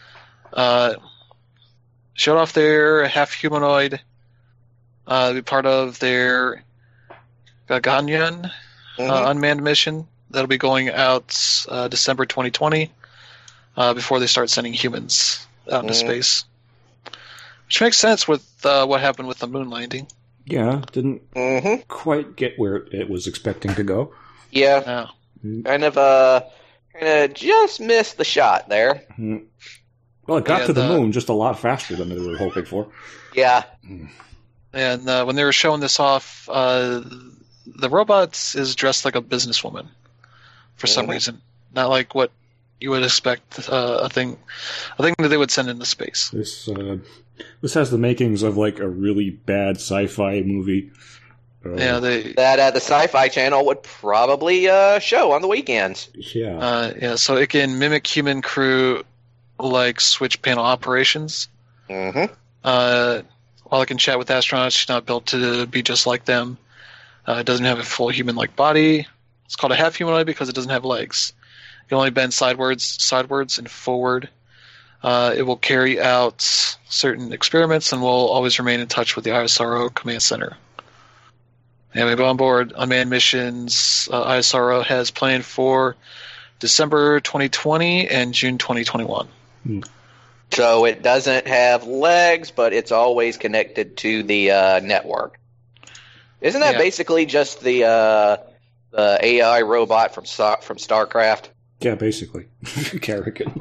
showed off their half humanoid, be part of their Gaganyaan unmanned mission that'll be going out December 2020 before they start sending humans out into space. Which makes sense with what happened with the moon landing. Yeah, didn't quite get where it was expecting to go. Yeah. Kind of just missed the shot there. Well, it got Yeah, to the moon just a lot faster than they were hoping for. Yeah. And when they were showing this off, the robot is dressed like a businesswoman for some reason. Not like what you would expect a thing that they would send into space. This has the makings of like a really bad sci-fi movie. Yeah, that the Sci-Fi Channel would probably show on the weekends. Yeah. So it can mimic human crew like switch panel operations. Mm-hmm. While it can chat with astronauts, she's not built to be just like them. It doesn't have a full human-like body. It's called a half humanoid because it doesn't have legs. It can only bend sidewards, and forward. It will carry out certain experiments and will always remain in touch with the ISRO command center. And we go on board unmanned missions. ISRO has planned for December 2020 and June 2021. So it doesn't have legs, but it's always connected to the network. Isn't that basically just the AI robot from StarCraft? Yeah, basically. Karrigan.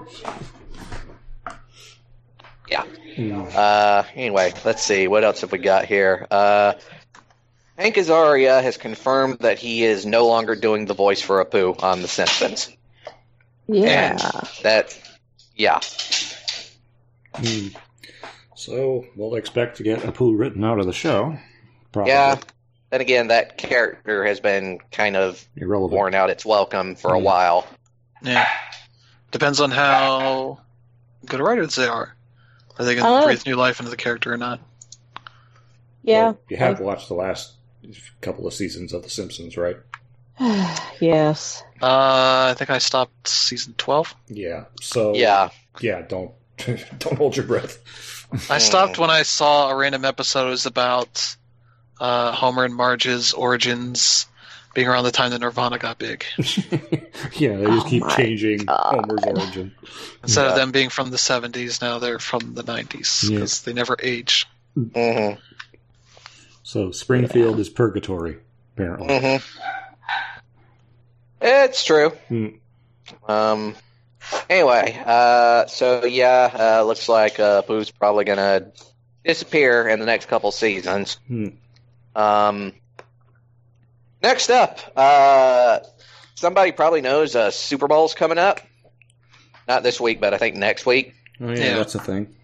Yeah. Anyway, let's see. What else have we got here? Hank Azaria has confirmed that he is no longer doing the voice for Apu on The Simpsons. Yeah. Yeah. So we'll expect to get Apu written out of the show. Probably. Yeah. Then again, that character has been kind of Irrelevant. worn out its welcome for a while. Yeah. Depends on how good writers they are. Are they going to breathe new life into the character or not? Yeah. Well, you have watched the last couple of seasons of The Simpsons, right? Yes. I think I stopped season 12. Yeah. So Yeah. Don't don't hold your breath. I stopped when I saw a random episode. It was about Homer and Marge's origins being around the time that Nirvana got big. Yeah, they just keep changing Homer's origin. Instead of them being from the 70s, now they're from the 90s because they never age. Mm-hmm. So Springfield is purgatory, apparently. Mm-hmm. It's true. Anyway, looks like Boo's probably gonna disappear in the next couple seasons. Next up, somebody probably knows Super Bowl's coming up. Not this week, but I think next week. Oh yeah, that's a thing.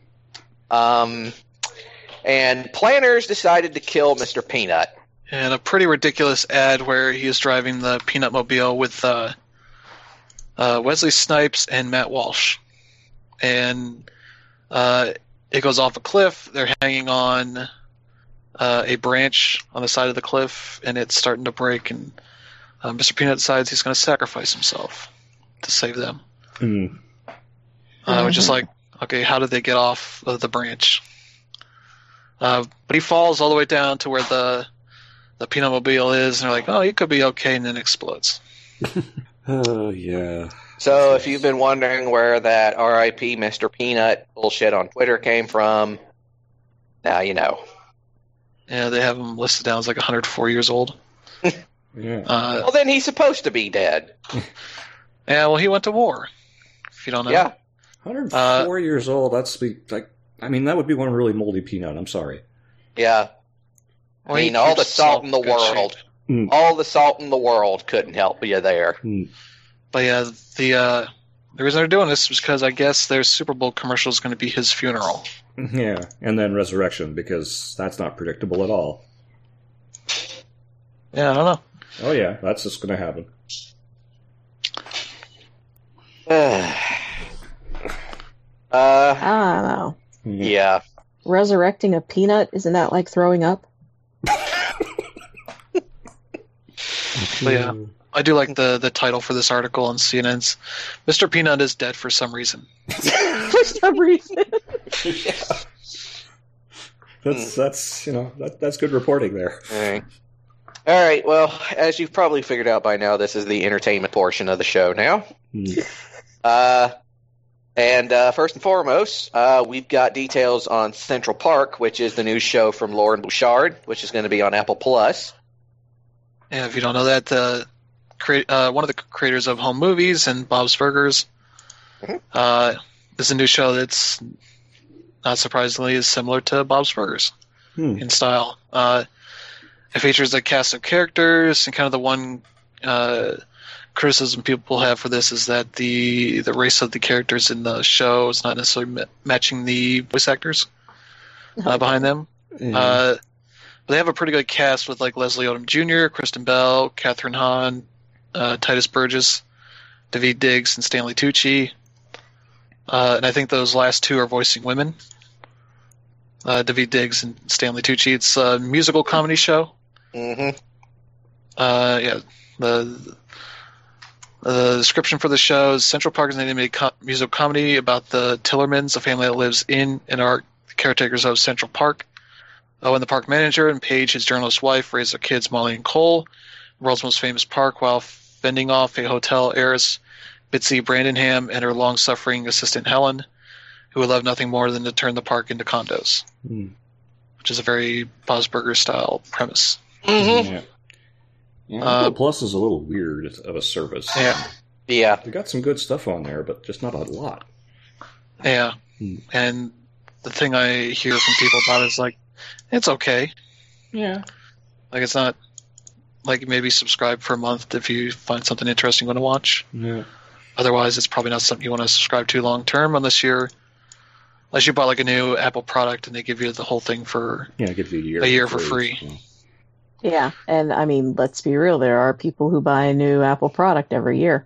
And planners decided to kill Mr. Peanut. And a pretty ridiculous ad where he is driving the Peanut Mobile with Wesley Snipes and Matt Walsh. And it goes off a cliff. They're hanging on a branch on the side of the cliff, and it's starting to break. And Mr. Peanut decides he's going to sacrifice himself to save them. Which is like, okay, how did they get off of the branch? But he falls all the way down to where the Peanut Mobile is, and they're like, oh, he could be okay, and then explodes. Oh, yeah. So if you've been wondering where that R.I.P. Mr. Peanut bullshit on Twitter came from, now you know. Yeah, they have him listed down as like 104 years old. Yeah. Well, then he's supposed to be dead. Yeah, well, he went to war, if you don't know. Yeah. 104 years old, that would be one really moldy peanut, I'm sorry. Yeah. Well, I mean, all the salt in the world. All the salt in the world couldn't help you there. But yeah, the reason they're doing this is because I guess their Super Bowl commercial is going to be his funeral. Yeah, and then resurrection, because that's not predictable at all. Yeah, I don't know. Oh yeah, that's just going to happen. I don't know. Yeah. Resurrecting a peanut, isn't that like throwing up? But yeah, I do like the title for this article on CNN's Mr. Peanut is dead for some reason. For some reason. That's good reporting there. All right. Well, as you've probably figured out by now, this is the entertainment portion of the show now. And first and foremost, we've got details on Central Park, which is the new show from Lauren Bouchard, which is going to be on Apple Plus. Yeah, if you don't know that, one of the creators of Home Movies and Bob's Burgers is a new show that's, not surprisingly, is similar to Bob's Burgers in style. It features a cast of characters, and kind of the one criticism people have for this is that the race of the characters in the show is not necessarily matching the voice actors behind them. But they have a pretty good cast with like Leslie Odom Jr., Kristen Bell, Catherine Hahn, Titus Burgess, Daveed Diggs, and Stanley Tucci. And I think those last two are voicing women. Daveed Diggs and Stanley Tucci. It's a musical comedy show. The description for the show is Central Park is an animated musical comedy about the Tillermans, a family that lives in and are caretakers of Central Park. When the park manager and Paige, his journalist wife, raise their kids Molly and Cole, the world's most famous park, while fending off a hotel heiress, Bitsy Brandenham, and her long-suffering assistant Helen, who would love nothing more than to turn the park into condos, which is a very Bob's Burgers style premise. Yeah, Apple Plus is a little weird of a service. Yeah. They got some good stuff on there, but just not a lot. Yeah. And the thing I hear from people about it is like, it's okay. Yeah. Like, it's not like maybe subscribe for a month if you find something interesting you want to watch. Yeah. Otherwise, it's probably not something you want to subscribe to long term unless you buy like a new Apple product and they give you the whole thing for it gives you a year for free. Yeah, and I mean, let's be real. There are people who buy a new Apple product every year.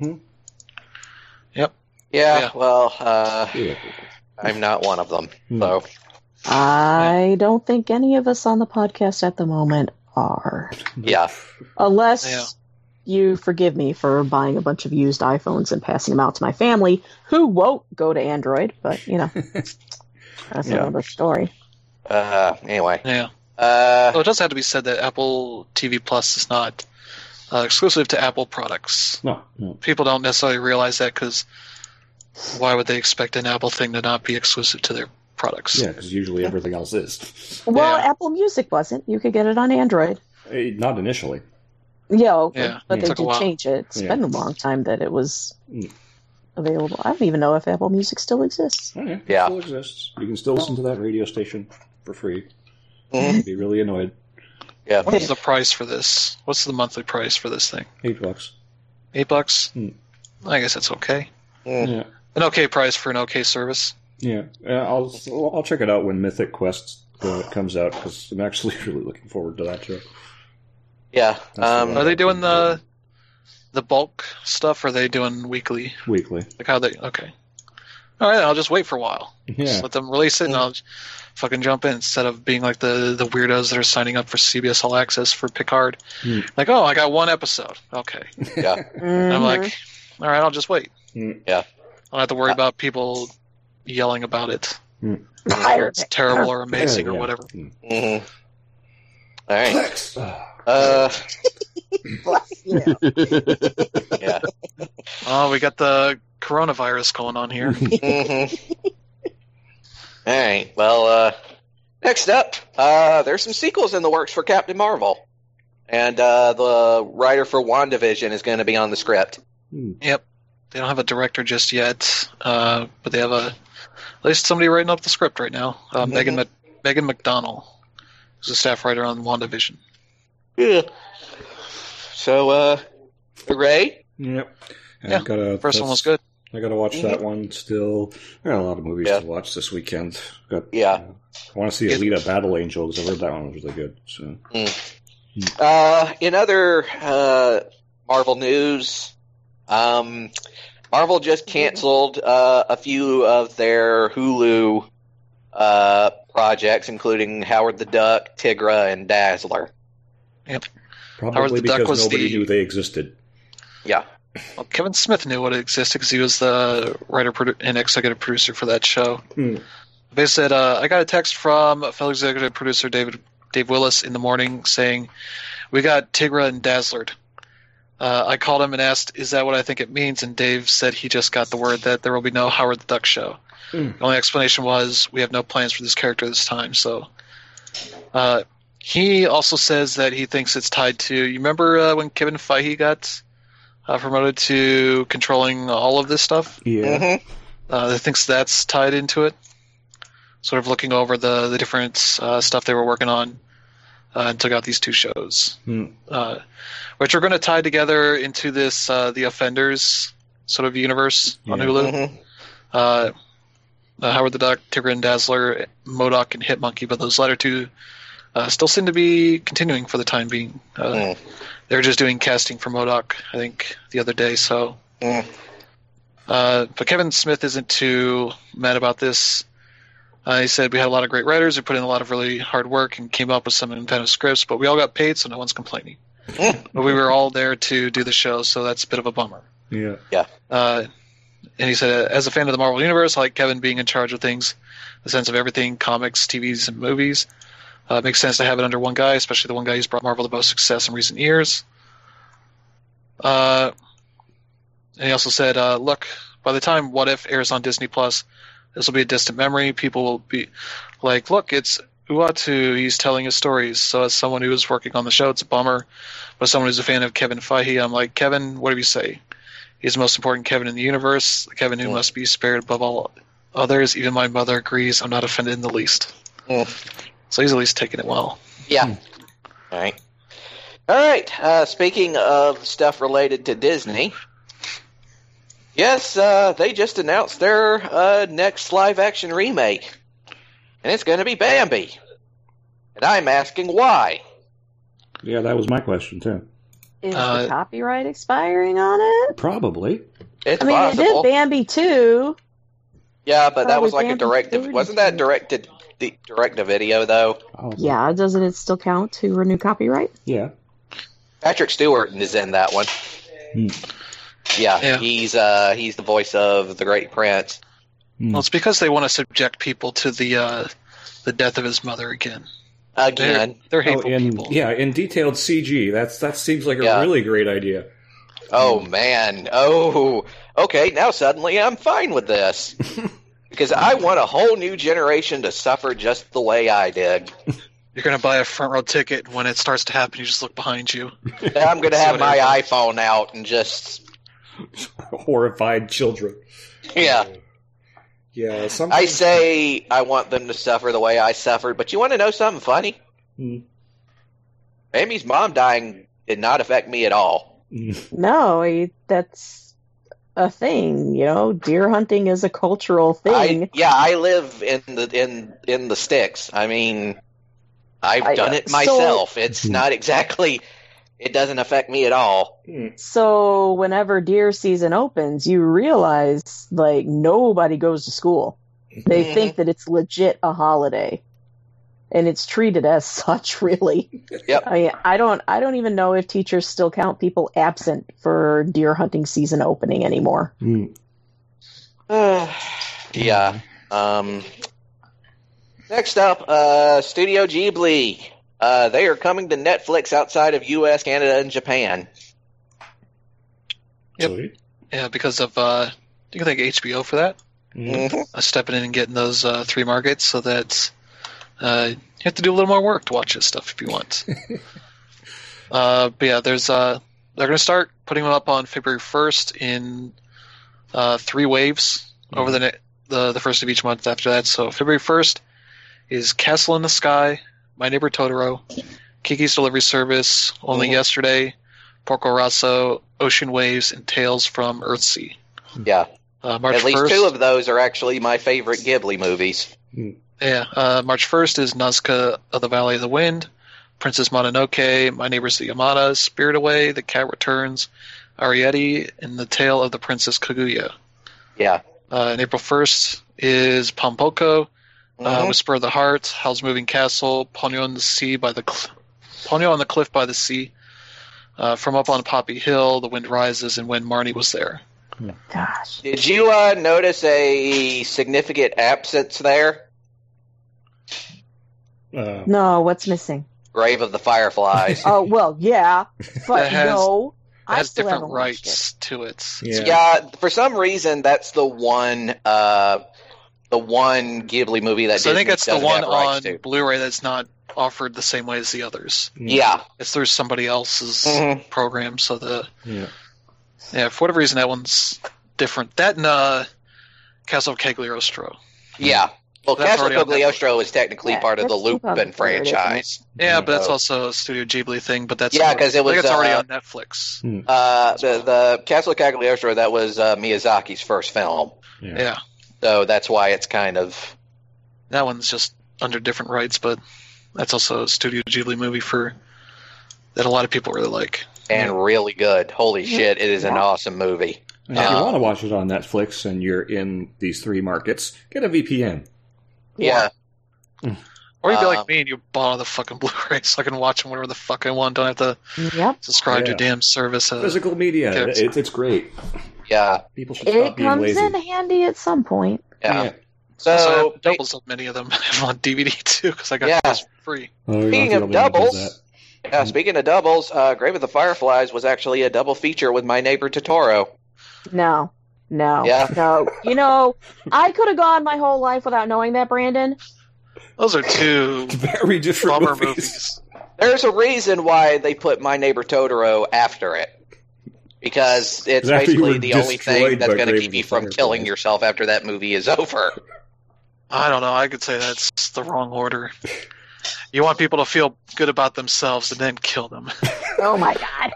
Yep. Yeah. Well, I'm not one of them. So I don't think any of us on the podcast at the moment are. Yeah. Unless you forgive me for buying a bunch of used iPhones and passing them out to my family, who won't go to Android, but, that's another story. Anyway. Yeah. Well, it does have to be said that Apple TV Plus is not exclusive to Apple products. No. People don't necessarily realize that because why would they expect an Apple thing to not be exclusive to their products? Yeah, because usually everything else is. Well, Apple Music wasn't. You could get it on Android. Not initially. But they took a did while. change it. It's been a long time that it was available. I don't even know if Apple Music still exists. Oh, yeah, it Yeah. still exists. You can still listen to that radio station for free. Mhm. You'd be really annoyed. Yeah. What is the price for this? What's the monthly price for this thing? $8. $8? I guess that's okay. Mm. Yeah. An okay price for an okay service. Yeah, I'll check it out when Mythic Quest comes out because I'm actually really looking forward to that show. Yeah. Are they doing the bulk stuff, or are they doing weekly? Weekly. Like how they? Okay. All right, I'll just wait for a while. Yeah. Just let them release it, and I'll fucking jump in instead of being like the weirdos that are signing up for CBS All Access for Picard. Like, oh, I got one episode. Okay. Yeah. And I'm like, all right, I'll just wait. Yeah. I don't have to worry about people yelling about it. Fire It's terrible or amazing or whatever. Mhm. All right. Bless you. Yeah. Oh, we got the coronavirus going on here. Mhm. All right. Well, next up, there's some sequels in the works for Captain Marvel, and the writer for WandaVision is going to be on the script. Yep. They don't have a director just yet, but they have at least somebody writing up the script right now. Megan McDonnell, who's a staff writer on WandaVision. Yeah. So, Ray? Yep. Yeah, first one was good. I got to watch that one still. I got a lot of movies to watch this weekend. I want to see Alita Battle Angel because I heard that one was really good. So. In other Marvel news, Marvel just canceled a few of their Hulu projects, including Howard the Duck, Tigra, and Dazzler. Yep. Probably because nobody knew they existed. Yeah. Well, Kevin Smith knew what existed because he was the writer and executive producer for that show. They said, I got a text from fellow executive producer Dave Willis in the morning saying, we got Tigra and Dazzlered. I called him and asked, is that what I think it means? And Dave said he just got the word that there will be no Howard the Duck show. The only explanation was, we have no plans for this character this time. So he also says that he thinks it's tied to, you remember when Kevin Feige got promoted to controlling all of this stuff? Yeah. He thinks that's tied into it. Sort of looking over the different stuff they were working on and took out these two shows. Which are going to tie together into this The Offenders sort of universe on Hulu. Howard the Duck, Tigra and Dazzler, MODOK, and Hitmonkey, but those latter two still seem to be continuing for the time being. They were just doing casting for MODOK, I think, the other day. So, but Kevin Smith isn't too mad about this. He said, we had a lot of great writers who put in a lot of really hard work and came up with some inventive scripts, but we all got paid, so no one's complaining. But we were all there to do the show, so that's a bit of a bummer. Yeah. And he said, as a fan of the Marvel Universe, I like Kevin being in charge of things, the sense of everything, comics, TVs, and movies. It makes sense to have it under one guy, especially the one guy who's brought Marvel the most success in recent years. And he also said, look, by the time What If airs on Disney+, this will be a distant memory. People will be like, look, it's Uatu, he's telling his stories. So as someone who was working on the show, it's a bummer. But as someone who's a fan of Kevin Feige, I'm like, Kevin, whatever you say. He's the most important Kevin in the universe, the Kevin who must be spared above all others. Even my mother agrees. I'm not offended in the least. So he's at least taking it well. Yeah. All right. Speaking of stuff related to Disney, yes, they just announced their next live-action remake, and it's going to be Bambi. And I'm asking why. Yeah, that was my question, too. Is the copyright expiring on it? Probably. It's I mean, possible. they did Bambi 2. Yeah, but that was like Bambi a direct. 3. Wasn't that direct-to-video, though? Oh, Yeah, doesn't it still count to renew copyright? Yeah. Patrick Stewart is in that one. Yeah, he's the voice of the Great Prince. Well, it's because they want to subject people to the death of his mother again. Again. They're hateful people. Yeah, in detailed CG. That seems like a really great idea. Oh, man. Oh, okay, now suddenly I'm fine with this. Because I want a whole new generation to suffer just the way I did. You're going to buy a front row ticket. When it starts to happen, you just look behind you. I'm going to have my iPhone out and just Horrified children. Yeah. Yeah. I say I want them to suffer the way I suffered, but you want to know something funny? Amy's mom dying did not affect me at all. No, that's a thing. Deer hunting is a cultural thing. I live in the sticks. I mean, I've done it myself. It's not exactly. It doesn't affect me at all. So whenever deer season opens, you realize nobody goes to school. They think that it's legit a holiday, and it's treated as such. Really. Yep. I don't even know if teachers still count people absent for deer hunting season opening anymore. Yeah. Next up, Studio Ghibli. They are coming to Netflix outside of U.S., Canada, and Japan. Yep. Sweet. Yeah, because of you can thank HBO for that. Stepping in and getting those 3 markets, so that you have to do a little more work to watch this stuff if you want. But yeah, there's they're going to start putting them up on February 1st in 3 waves over the first of each month after that. So February 1st is Castle in the Sky, My Neighbor Totoro, Kiki's Delivery Service, Only Yesterday, Porco Rosso, Ocean Waves, and Tales from Earthsea. Yeah. March At least 1st, 2 of those are actually my favorite Ghibli movies. Yeah. March 1st is Nazca of the Valley of the Wind, Princess Mononoke, My Neighbors the Yamadas, Spirit Away, The Cat Returns, Arrietty, and The Tale of the Princess Kaguya. Yeah. And April 1st is Pompoko, Whisper of the Heart, Howl's Moving Castle, Ponyo on the Cliff by the Sea, From Up on Poppy Hill, The Wind Rises, and When Marnie Was There. Gosh. Did you notice a significant absence there? No, what's missing? Grave of the Fireflies. Oh, well, yeah, but it I has still different haven't watched rights to it. Yeah, for some reason that's the one Ghibli movie that So I think that's Disney the doesn't one have rights on to. Blu-ray that's not offered the same way as the others. Yeah. It's through somebody else's program, so for whatever reason that one's different. That and Castle of Cagliostro. Yeah. Well, That's Castle already on Cagliostro is technically part of the that's Lupin franchise. Yeah, but that's also a Studio Ghibli thing. But that's because it was it's already on Netflix. The Castle Cagliostro, that was Miyazaki's first film. Yeah, so that's why it's kind of that one's just under different rights, but that's also a Studio Ghibli movie that a lot of people really like and really good. Holy shit, it is an awesome movie. And if you want to watch it on Netflix and you're in these 3 markets, get a VPN. Yeah. Or you'd be like me and you bought all the fucking Blu-ray so I can watch them whenever the fuck I want. Don't have to subscribe to a damn service. Physical media. It's great. Yeah. People should stop being lazy. It comes in handy at some point. Yeah. So I have doubles of many of them on DVD too because I got those for free. Speaking of doubles, speaking of doubles, Grave of the Fireflies was actually a double feature with My Neighbor Totoro. No. Yeah. No. I could have gone my whole life without knowing that, Brandon. Those are 2 very different movies. There's a reason why they put My Neighbor Totoro after it. Because it's basically the only thing that's going to keep you from killing yourself after that movie is over. I don't know. I could say that's the wrong order. You want people to feel good about themselves and then kill them. Oh my god.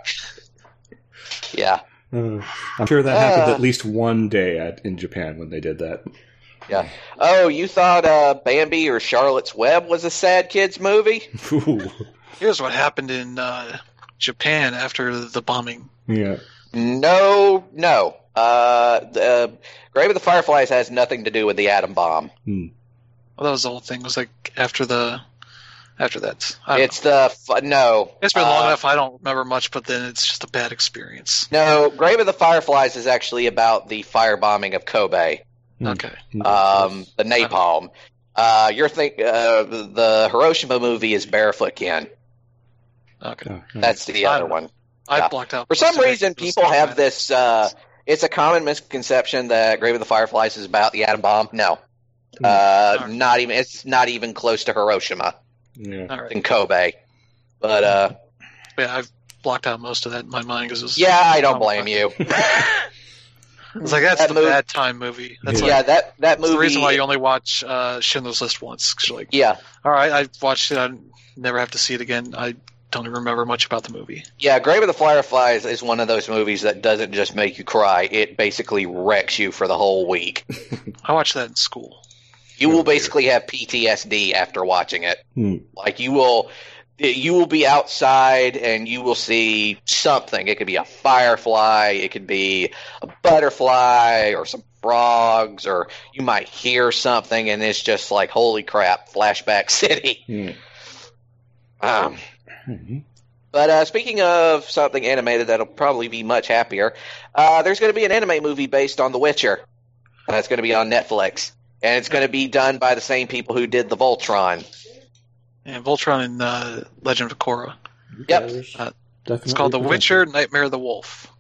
Yeah. I'm sure that happened at least one day in Japan when they did that. Yeah. Oh, you thought Bambi or Charlotte's Web was a sad kids movie? Here's what happened in Japan after the bombing. Yeah. No. The Grave of the Fireflies has nothing to do with the atom bomb. Well, that was the whole thing. It was like after that. It's been long enough. I don't remember much, but then it's just a bad experience. No, Grave of the Fireflies is actually about the firebombing of Kobe. Okay. The napalm. The Hiroshima movie is Barefoot Ken. Okay. That's the other one. I blocked out. For some reason, people have this. It's a common misconception that Grave of the Fireflies is about the atom bomb. No, not even. It's not even close to Hiroshima. Yeah. In Kobe, but I've blocked out most of that in my mind because Yeah, I don't blame you. It's like that's That the movie- bad time movie. That's Yeah, like that that's movie. the reason why you only watch Schindler's List once. 'Cause you're like, Yeah, all right, I watched it. I never have to see it again. I don't even remember much about the movie. yeah. Grave of the Fireflies is one of those movies that doesn't just make you cry; it basically wrecks you for the whole week. I watched that in school. You will basically have PTSD after watching it. Like you will be outside and you will see something. It could be a firefly, it could be a butterfly or some frogs, or you might hear something and it's just like, holy crap, Flashback City. But speaking of something animated that'll probably be much happier, there's going to be an anime movie based on The Witcher. That's going to be on Netflix. And it's going to be done by the same people who did the Voltron. And Voltron and Legend of Korra. Yep. It's called The Witcher: Nightmare of the Wolf.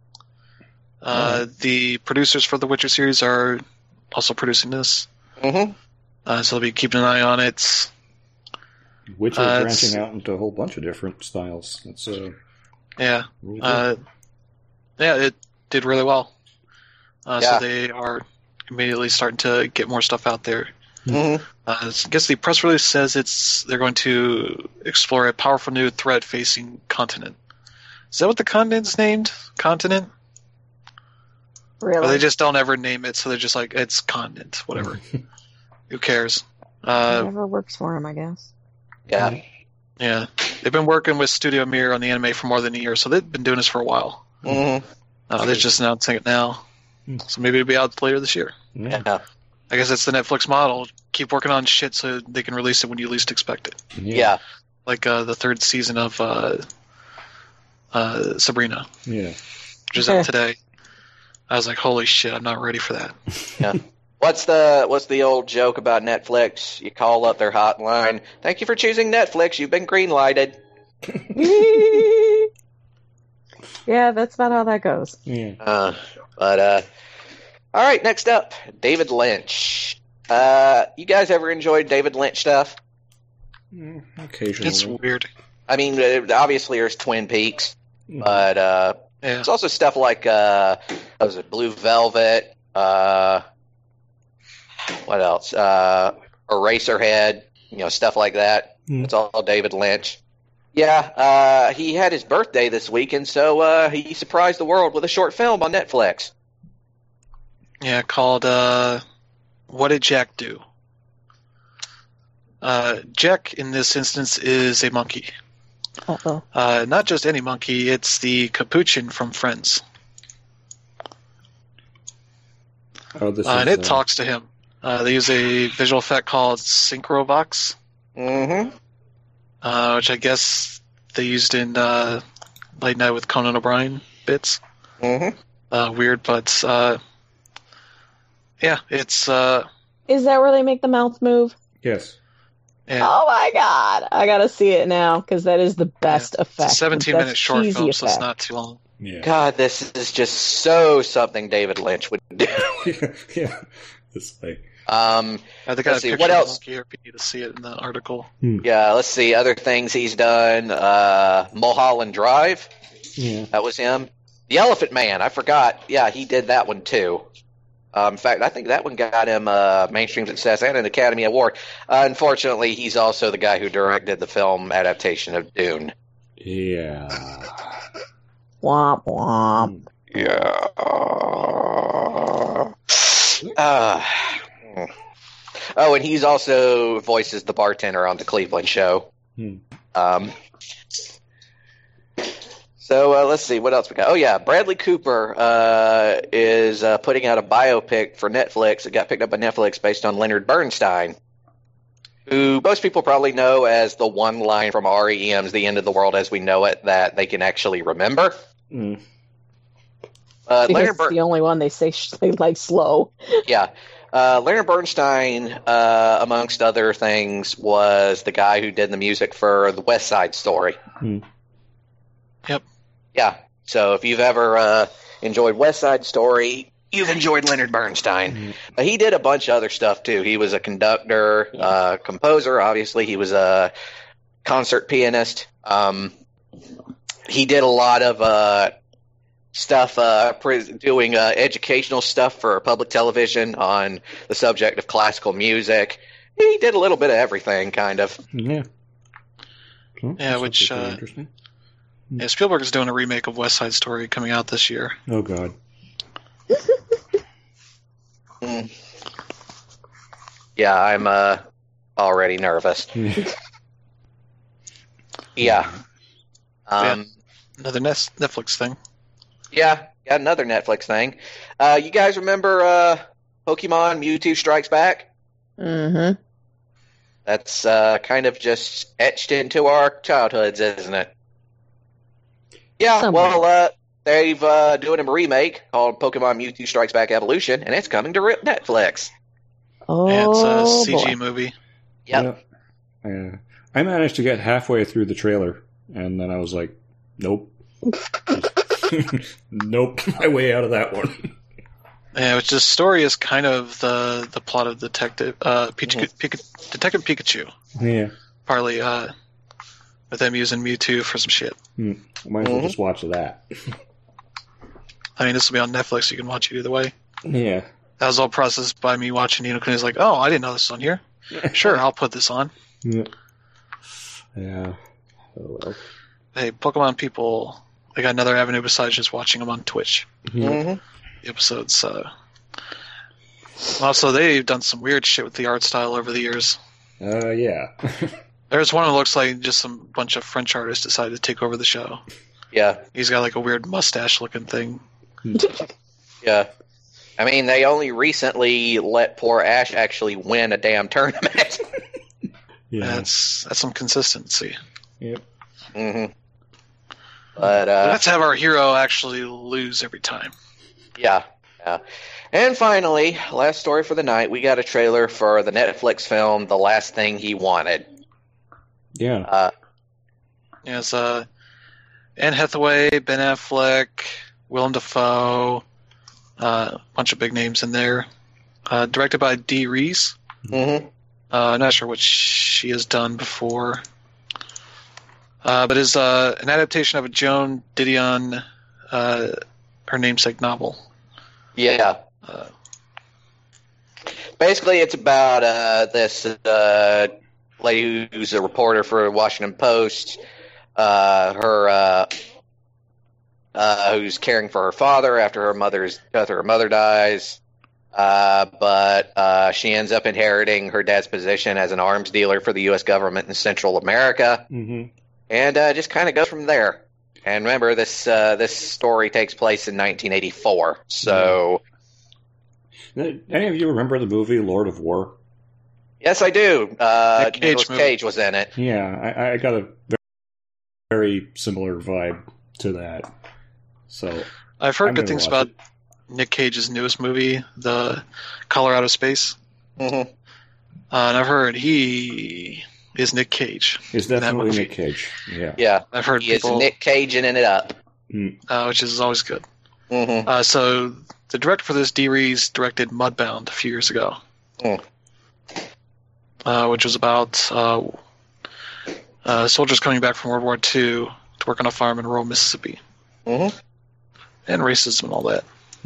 The producers for the Witcher series are also producing this. Mm-hmm. So they'll be keeping an eye on it. Witcher branching out into a whole bunch of different styles. That's Yeah. really good. Yeah, it did really well. Yeah. So they are immediately starting to get more stuff out there. Mm-hmm. I guess the press release says they're going to explore a powerful new threat facing continent. Is that what the continent's named? Continent? Or Really? they just don't ever name it, so they're just like, it's continent, whatever. Who cares? Whatever works for him, I guess. Yeah. Yeah. They've been working with Studio Mir on the anime for more than a year, so they've been doing this for a while. Mm-hmm. They're just announcing it now. So maybe it'll be out later this year. Yeah. I guess that's the Netflix model. Keep working on shit so they can release it when you least expect it. Yeah. Like the third season of Sabrina, Yeah. which is out today. I was like, holy shit, I'm not ready for that. Yeah. What's the old joke about Netflix? You call up their hotline. Thank you for choosing Netflix. You've been green lighted. Yeah, that's not how that goes. Yeah. All right, next up, David Lynch. You guys ever enjoyed David Lynch stuff? Occasionally. It's weird. I mean, obviously there's Twin Peaks, but Yeah. there's also stuff like what was it, Blue Velvet? What else? Eraserhead, stuff like that. It's all David Lynch. Yeah, he had his birthday this week, and so he surprised the world with a short film on Netflix. Yeah, called What Did Jack Do? Jack, in this instance, is a monkey. Uh-oh. Not just any monkey, it's the Capuchin from Friends. Oh, this And is, it talks to him. They use a visual effect called Synchrovox, Mm-hmm. which I guess they used in Late Night with Conan O'Brien bits. Mm-hmm. Weird, but yeah, it's Is that where they make the mouth move? Yes. yeah, Oh my god! I gotta see it now because that is the best it's effect. a 17-minute best short cheesy film, so it's effect. not too long. Yeah. God, this is just so something David Lynch would do. Yeah. It's like. They got Let's a see, picture what of the else? monkey here if you need to see it in the article. Yeah, let's see. Other things he's done. Mulholland Drive. Yeah. That was him. The Elephant Man. I forgot. Yeah, he did that one too. In fact, I think that one got him mainstream success and an Academy Award. Unfortunately, he's also the guy who directed the film adaptation of Dune. Yeah. Womp womp. Yeah. Oh, and he's also voices the bartender on the Cleveland Show. So let's see what else we got. Oh yeah, Bradley Cooper is putting out a biopic for Netflix. It got picked up by Netflix based on Leonard Bernstein, who most people probably know as the one line from REM's "The End of the World as We Know It" that they can actually remember. Because Leonard it's the only one they say like slow. Yeah. Leonard Bernstein, amongst other things, was the guy who did the music for the West Side Story. Yep. Yeah. So if you've ever enjoyed West Side Story, you've enjoyed Leonard Bernstein. But he did a bunch of other stuff, too. He was a conductor, composer, obviously. He was a concert pianist. he did a lot of stuff, doing educational stuff for public television on the subject of classical music. He did a little bit of everything, kind of. Yeah. Well, Yeah, that's which pretty interesting. yeah, Spielberg is doing a remake of West Side Story coming out this year. Oh God. Yeah, I'm already nervous. Yeah. Another Netflix thing. Yeah, another Netflix thing. You guys remember Pokemon Mewtwo Strikes Back? Mm-hmm. That's kind of just etched into our childhoods, isn't it? Yeah, Somewhat. well, they've doing a remake called Pokemon Mewtwo Strikes Back Evolution, and it's coming to Netflix. Oh, Yeah, it's a CG boy. movie. Yep. Yeah. I managed to get halfway through the trailer, and then I was like, nope. Nope. My way out of that one. Yeah, which the story is kind of the plot of Detective Detective Pikachu. Yeah. Partly with them using Mewtwo for some shit. Might as well just watch that. I mean, this will be on Netflix. You can watch it either way. Yeah. That was all processed by me watching Nino Kuni's like, oh, I didn't know this was on here. Sure, I'll put this on. Yeah. Yeah. Oh, well. Hey, Pokemon people, they got another avenue besides just watching them on Twitch. Yeah. The episodes. Also, they've done some weird shit with the art style over the years. Yeah. There's one that looks like just some bunch of French artists decided to take over the show. Yeah, He's got like a weird mustache-looking thing. yeah. I mean, they only recently let poor Ash actually win a damn tournament. Yeah. That's some consistency. Yep. But We have to have our hero actually lose every time. yeah. And finally, last story for the night, we got a trailer for the Netflix film The Last Thing He Wanted. Yeah. Yes, Anne Hathaway, Ben Affleck, Willem Dafoe, a bunch of big names in there. Directed by Dee Reese. Mm-hmm. I'm not sure what she has done before. But is an adaptation of a Joan Didion, her namesake novel. Yeah. Basically, it's about this lady who's a reporter for the Washington Post. Who's caring for her father after her mother dies. But she ends up inheriting her dad's position as an arms dealer for the U.S. government in Central America, and just kind of goes from there. And remember, this story takes place in 1984. So, Any of you remember the movie Lord of War? yes, I do. Nick Cage Nicolas movie. Cage was in it. Yeah, I got a very similar vibe to that. So I've heard I'm good gonna things watch about Nick Cage's newest movie, The Color Out of Space. Mm-hmm. And I've heard he is Nick Cage. it's that definitely movie. Nick Cage. Yeah. Yeah, I've heard he is people, Nick Caging it up. which is always good. Mm-hmm. So the director for this, Dee Reese, directed Mudbound a few years ago, which was about soldiers coming back from World War II to work on a farm in rural Mississippi, Mm-hmm. and racism and all that.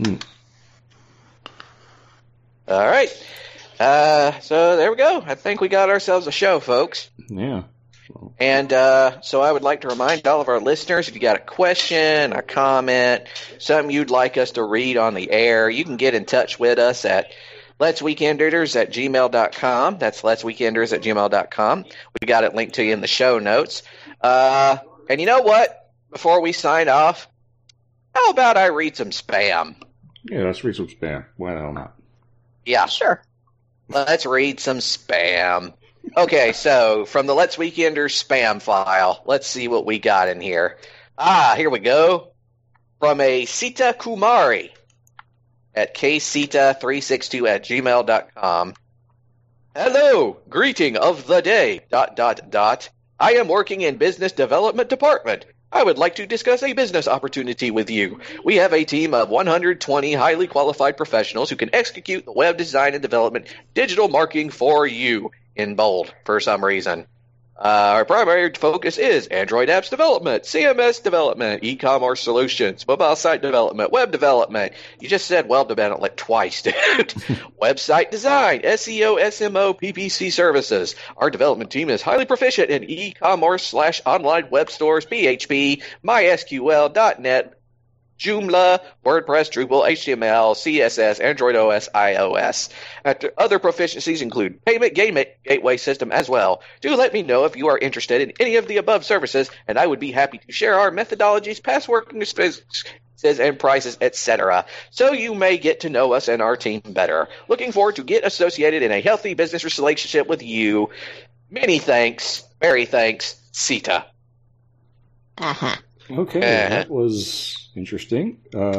All right. So there we go. I think we got ourselves a show, folks. Yeah. And so I would like to remind all of our listeners, if you got a question, a comment, something you'd like us to read on the air, you can get in touch with us at letsweekenders@gmail.com. That's letsweekenders@gmail.com. We got it linked to you in the show notes. And you know what? Before we sign off, how about I read some spam? Yeah, let's read some spam. Why the hell not? Yeah. Sure. Let's read some spam. Okay, so from the Let's Weekenders spam file, let's see what we got in here. Here we go. From a Sita Kumari at ksita362@gmail.com. Hello, greeting of the day, ... I am working in business development department. I would like to discuss a business opportunity with you. We have a team of 120 highly qualified professionals who can execute the web design and development digital marketing for you, in bold, for some reason. Our primary focus is Android apps development, CMS development, e-commerce solutions, mobile site development, web development. You just said web development twice, dude. Website design, SEO, SMO, PPC services. Our development team is highly proficient in e-commerce/online web stores, PHP, MySQL, .NET, Joomla, WordPress, Drupal, HTML, CSS, Android OS, iOS. Other proficiencies include payment gateway system as well. Do let me know if you are interested in any of the above services, and I would be happy to share our methodologies, past working experiences, and prices, etc. So you may get to know us and our team better. Looking forward to get associated in a healthy business relationship with you. Many thanks. Very thanks. Sita. Uh-huh. Okay, that was interesting.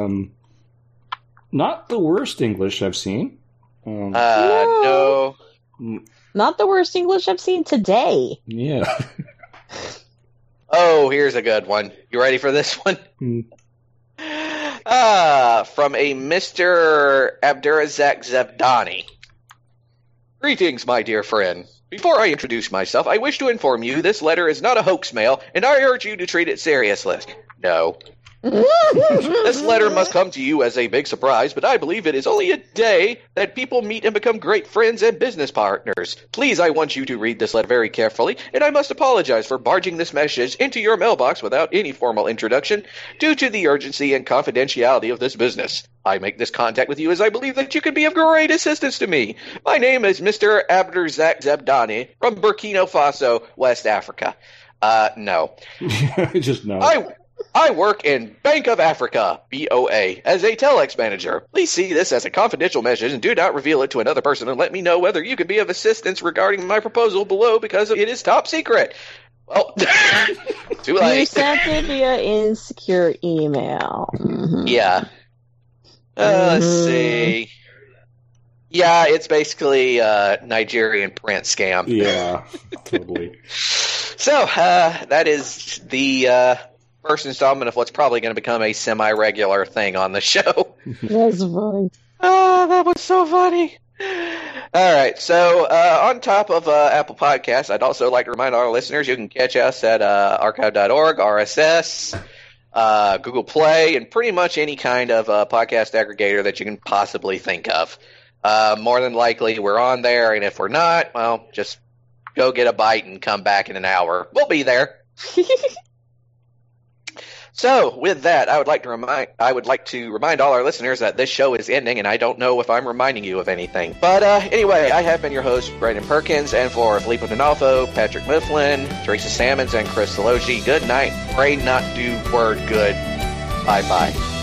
Not the worst English I've seen. No. Not the worst English I've seen today. Yeah. Oh, here's a good one. You ready for this one? From a Mr. Abdurazak Zebdani. Greetings, my dear friend. Before I introduce myself, I wish to inform you this letter is not a hoax mail, and I urge you to treat it seriously. No. This letter must come to you as a big surprise, but I believe it is only a day that people meet and become great friends and business partners. Please, I want you to read this letter very carefully, and I must apologize for barging this message into your mailbox without any formal introduction due to the urgency and confidentiality of this business. I make this contact with you as I believe that you can be of great assistance to me. My name is Mr. Abdurazak Zebdani from Burkina Faso, West Africa. No. Just no. I work in Bank of Africa, BOA, as a telex manager. Please see this as a confidential message and do not reveal it to another person, and let me know whether you can be of assistance regarding my proposal below because it is top secret. Well, too late. You sent it via insecure email. Mm-hmm. Yeah. Let's see. Yeah, it's basically a Nigerian print scam. Yeah, totally. So, that is the first installment of what's probably going to become a semi-regular thing on the show. That's funny. Oh, that was so funny. All right, so on top of Apple Podcasts, I'd also like to remind our listeners you can catch us at archive.org, RSS, Google Play, and pretty much any kind of podcast aggregator that you can possibly think of. More than likely, we're on there, and if we're not, well, just go get a bite and come back in an hour. We'll be there. So, with that, I would like to remind all our listeners that this show is ending, and I don't know if I'm reminding you of anything. But anyway, I have been your host, Brandon Perkins, and for Filippo D'Onofrio, Patrick Mifflin, Teresa Sammons, and Chris Delogi, good night. Pray not do word good. Bye-bye.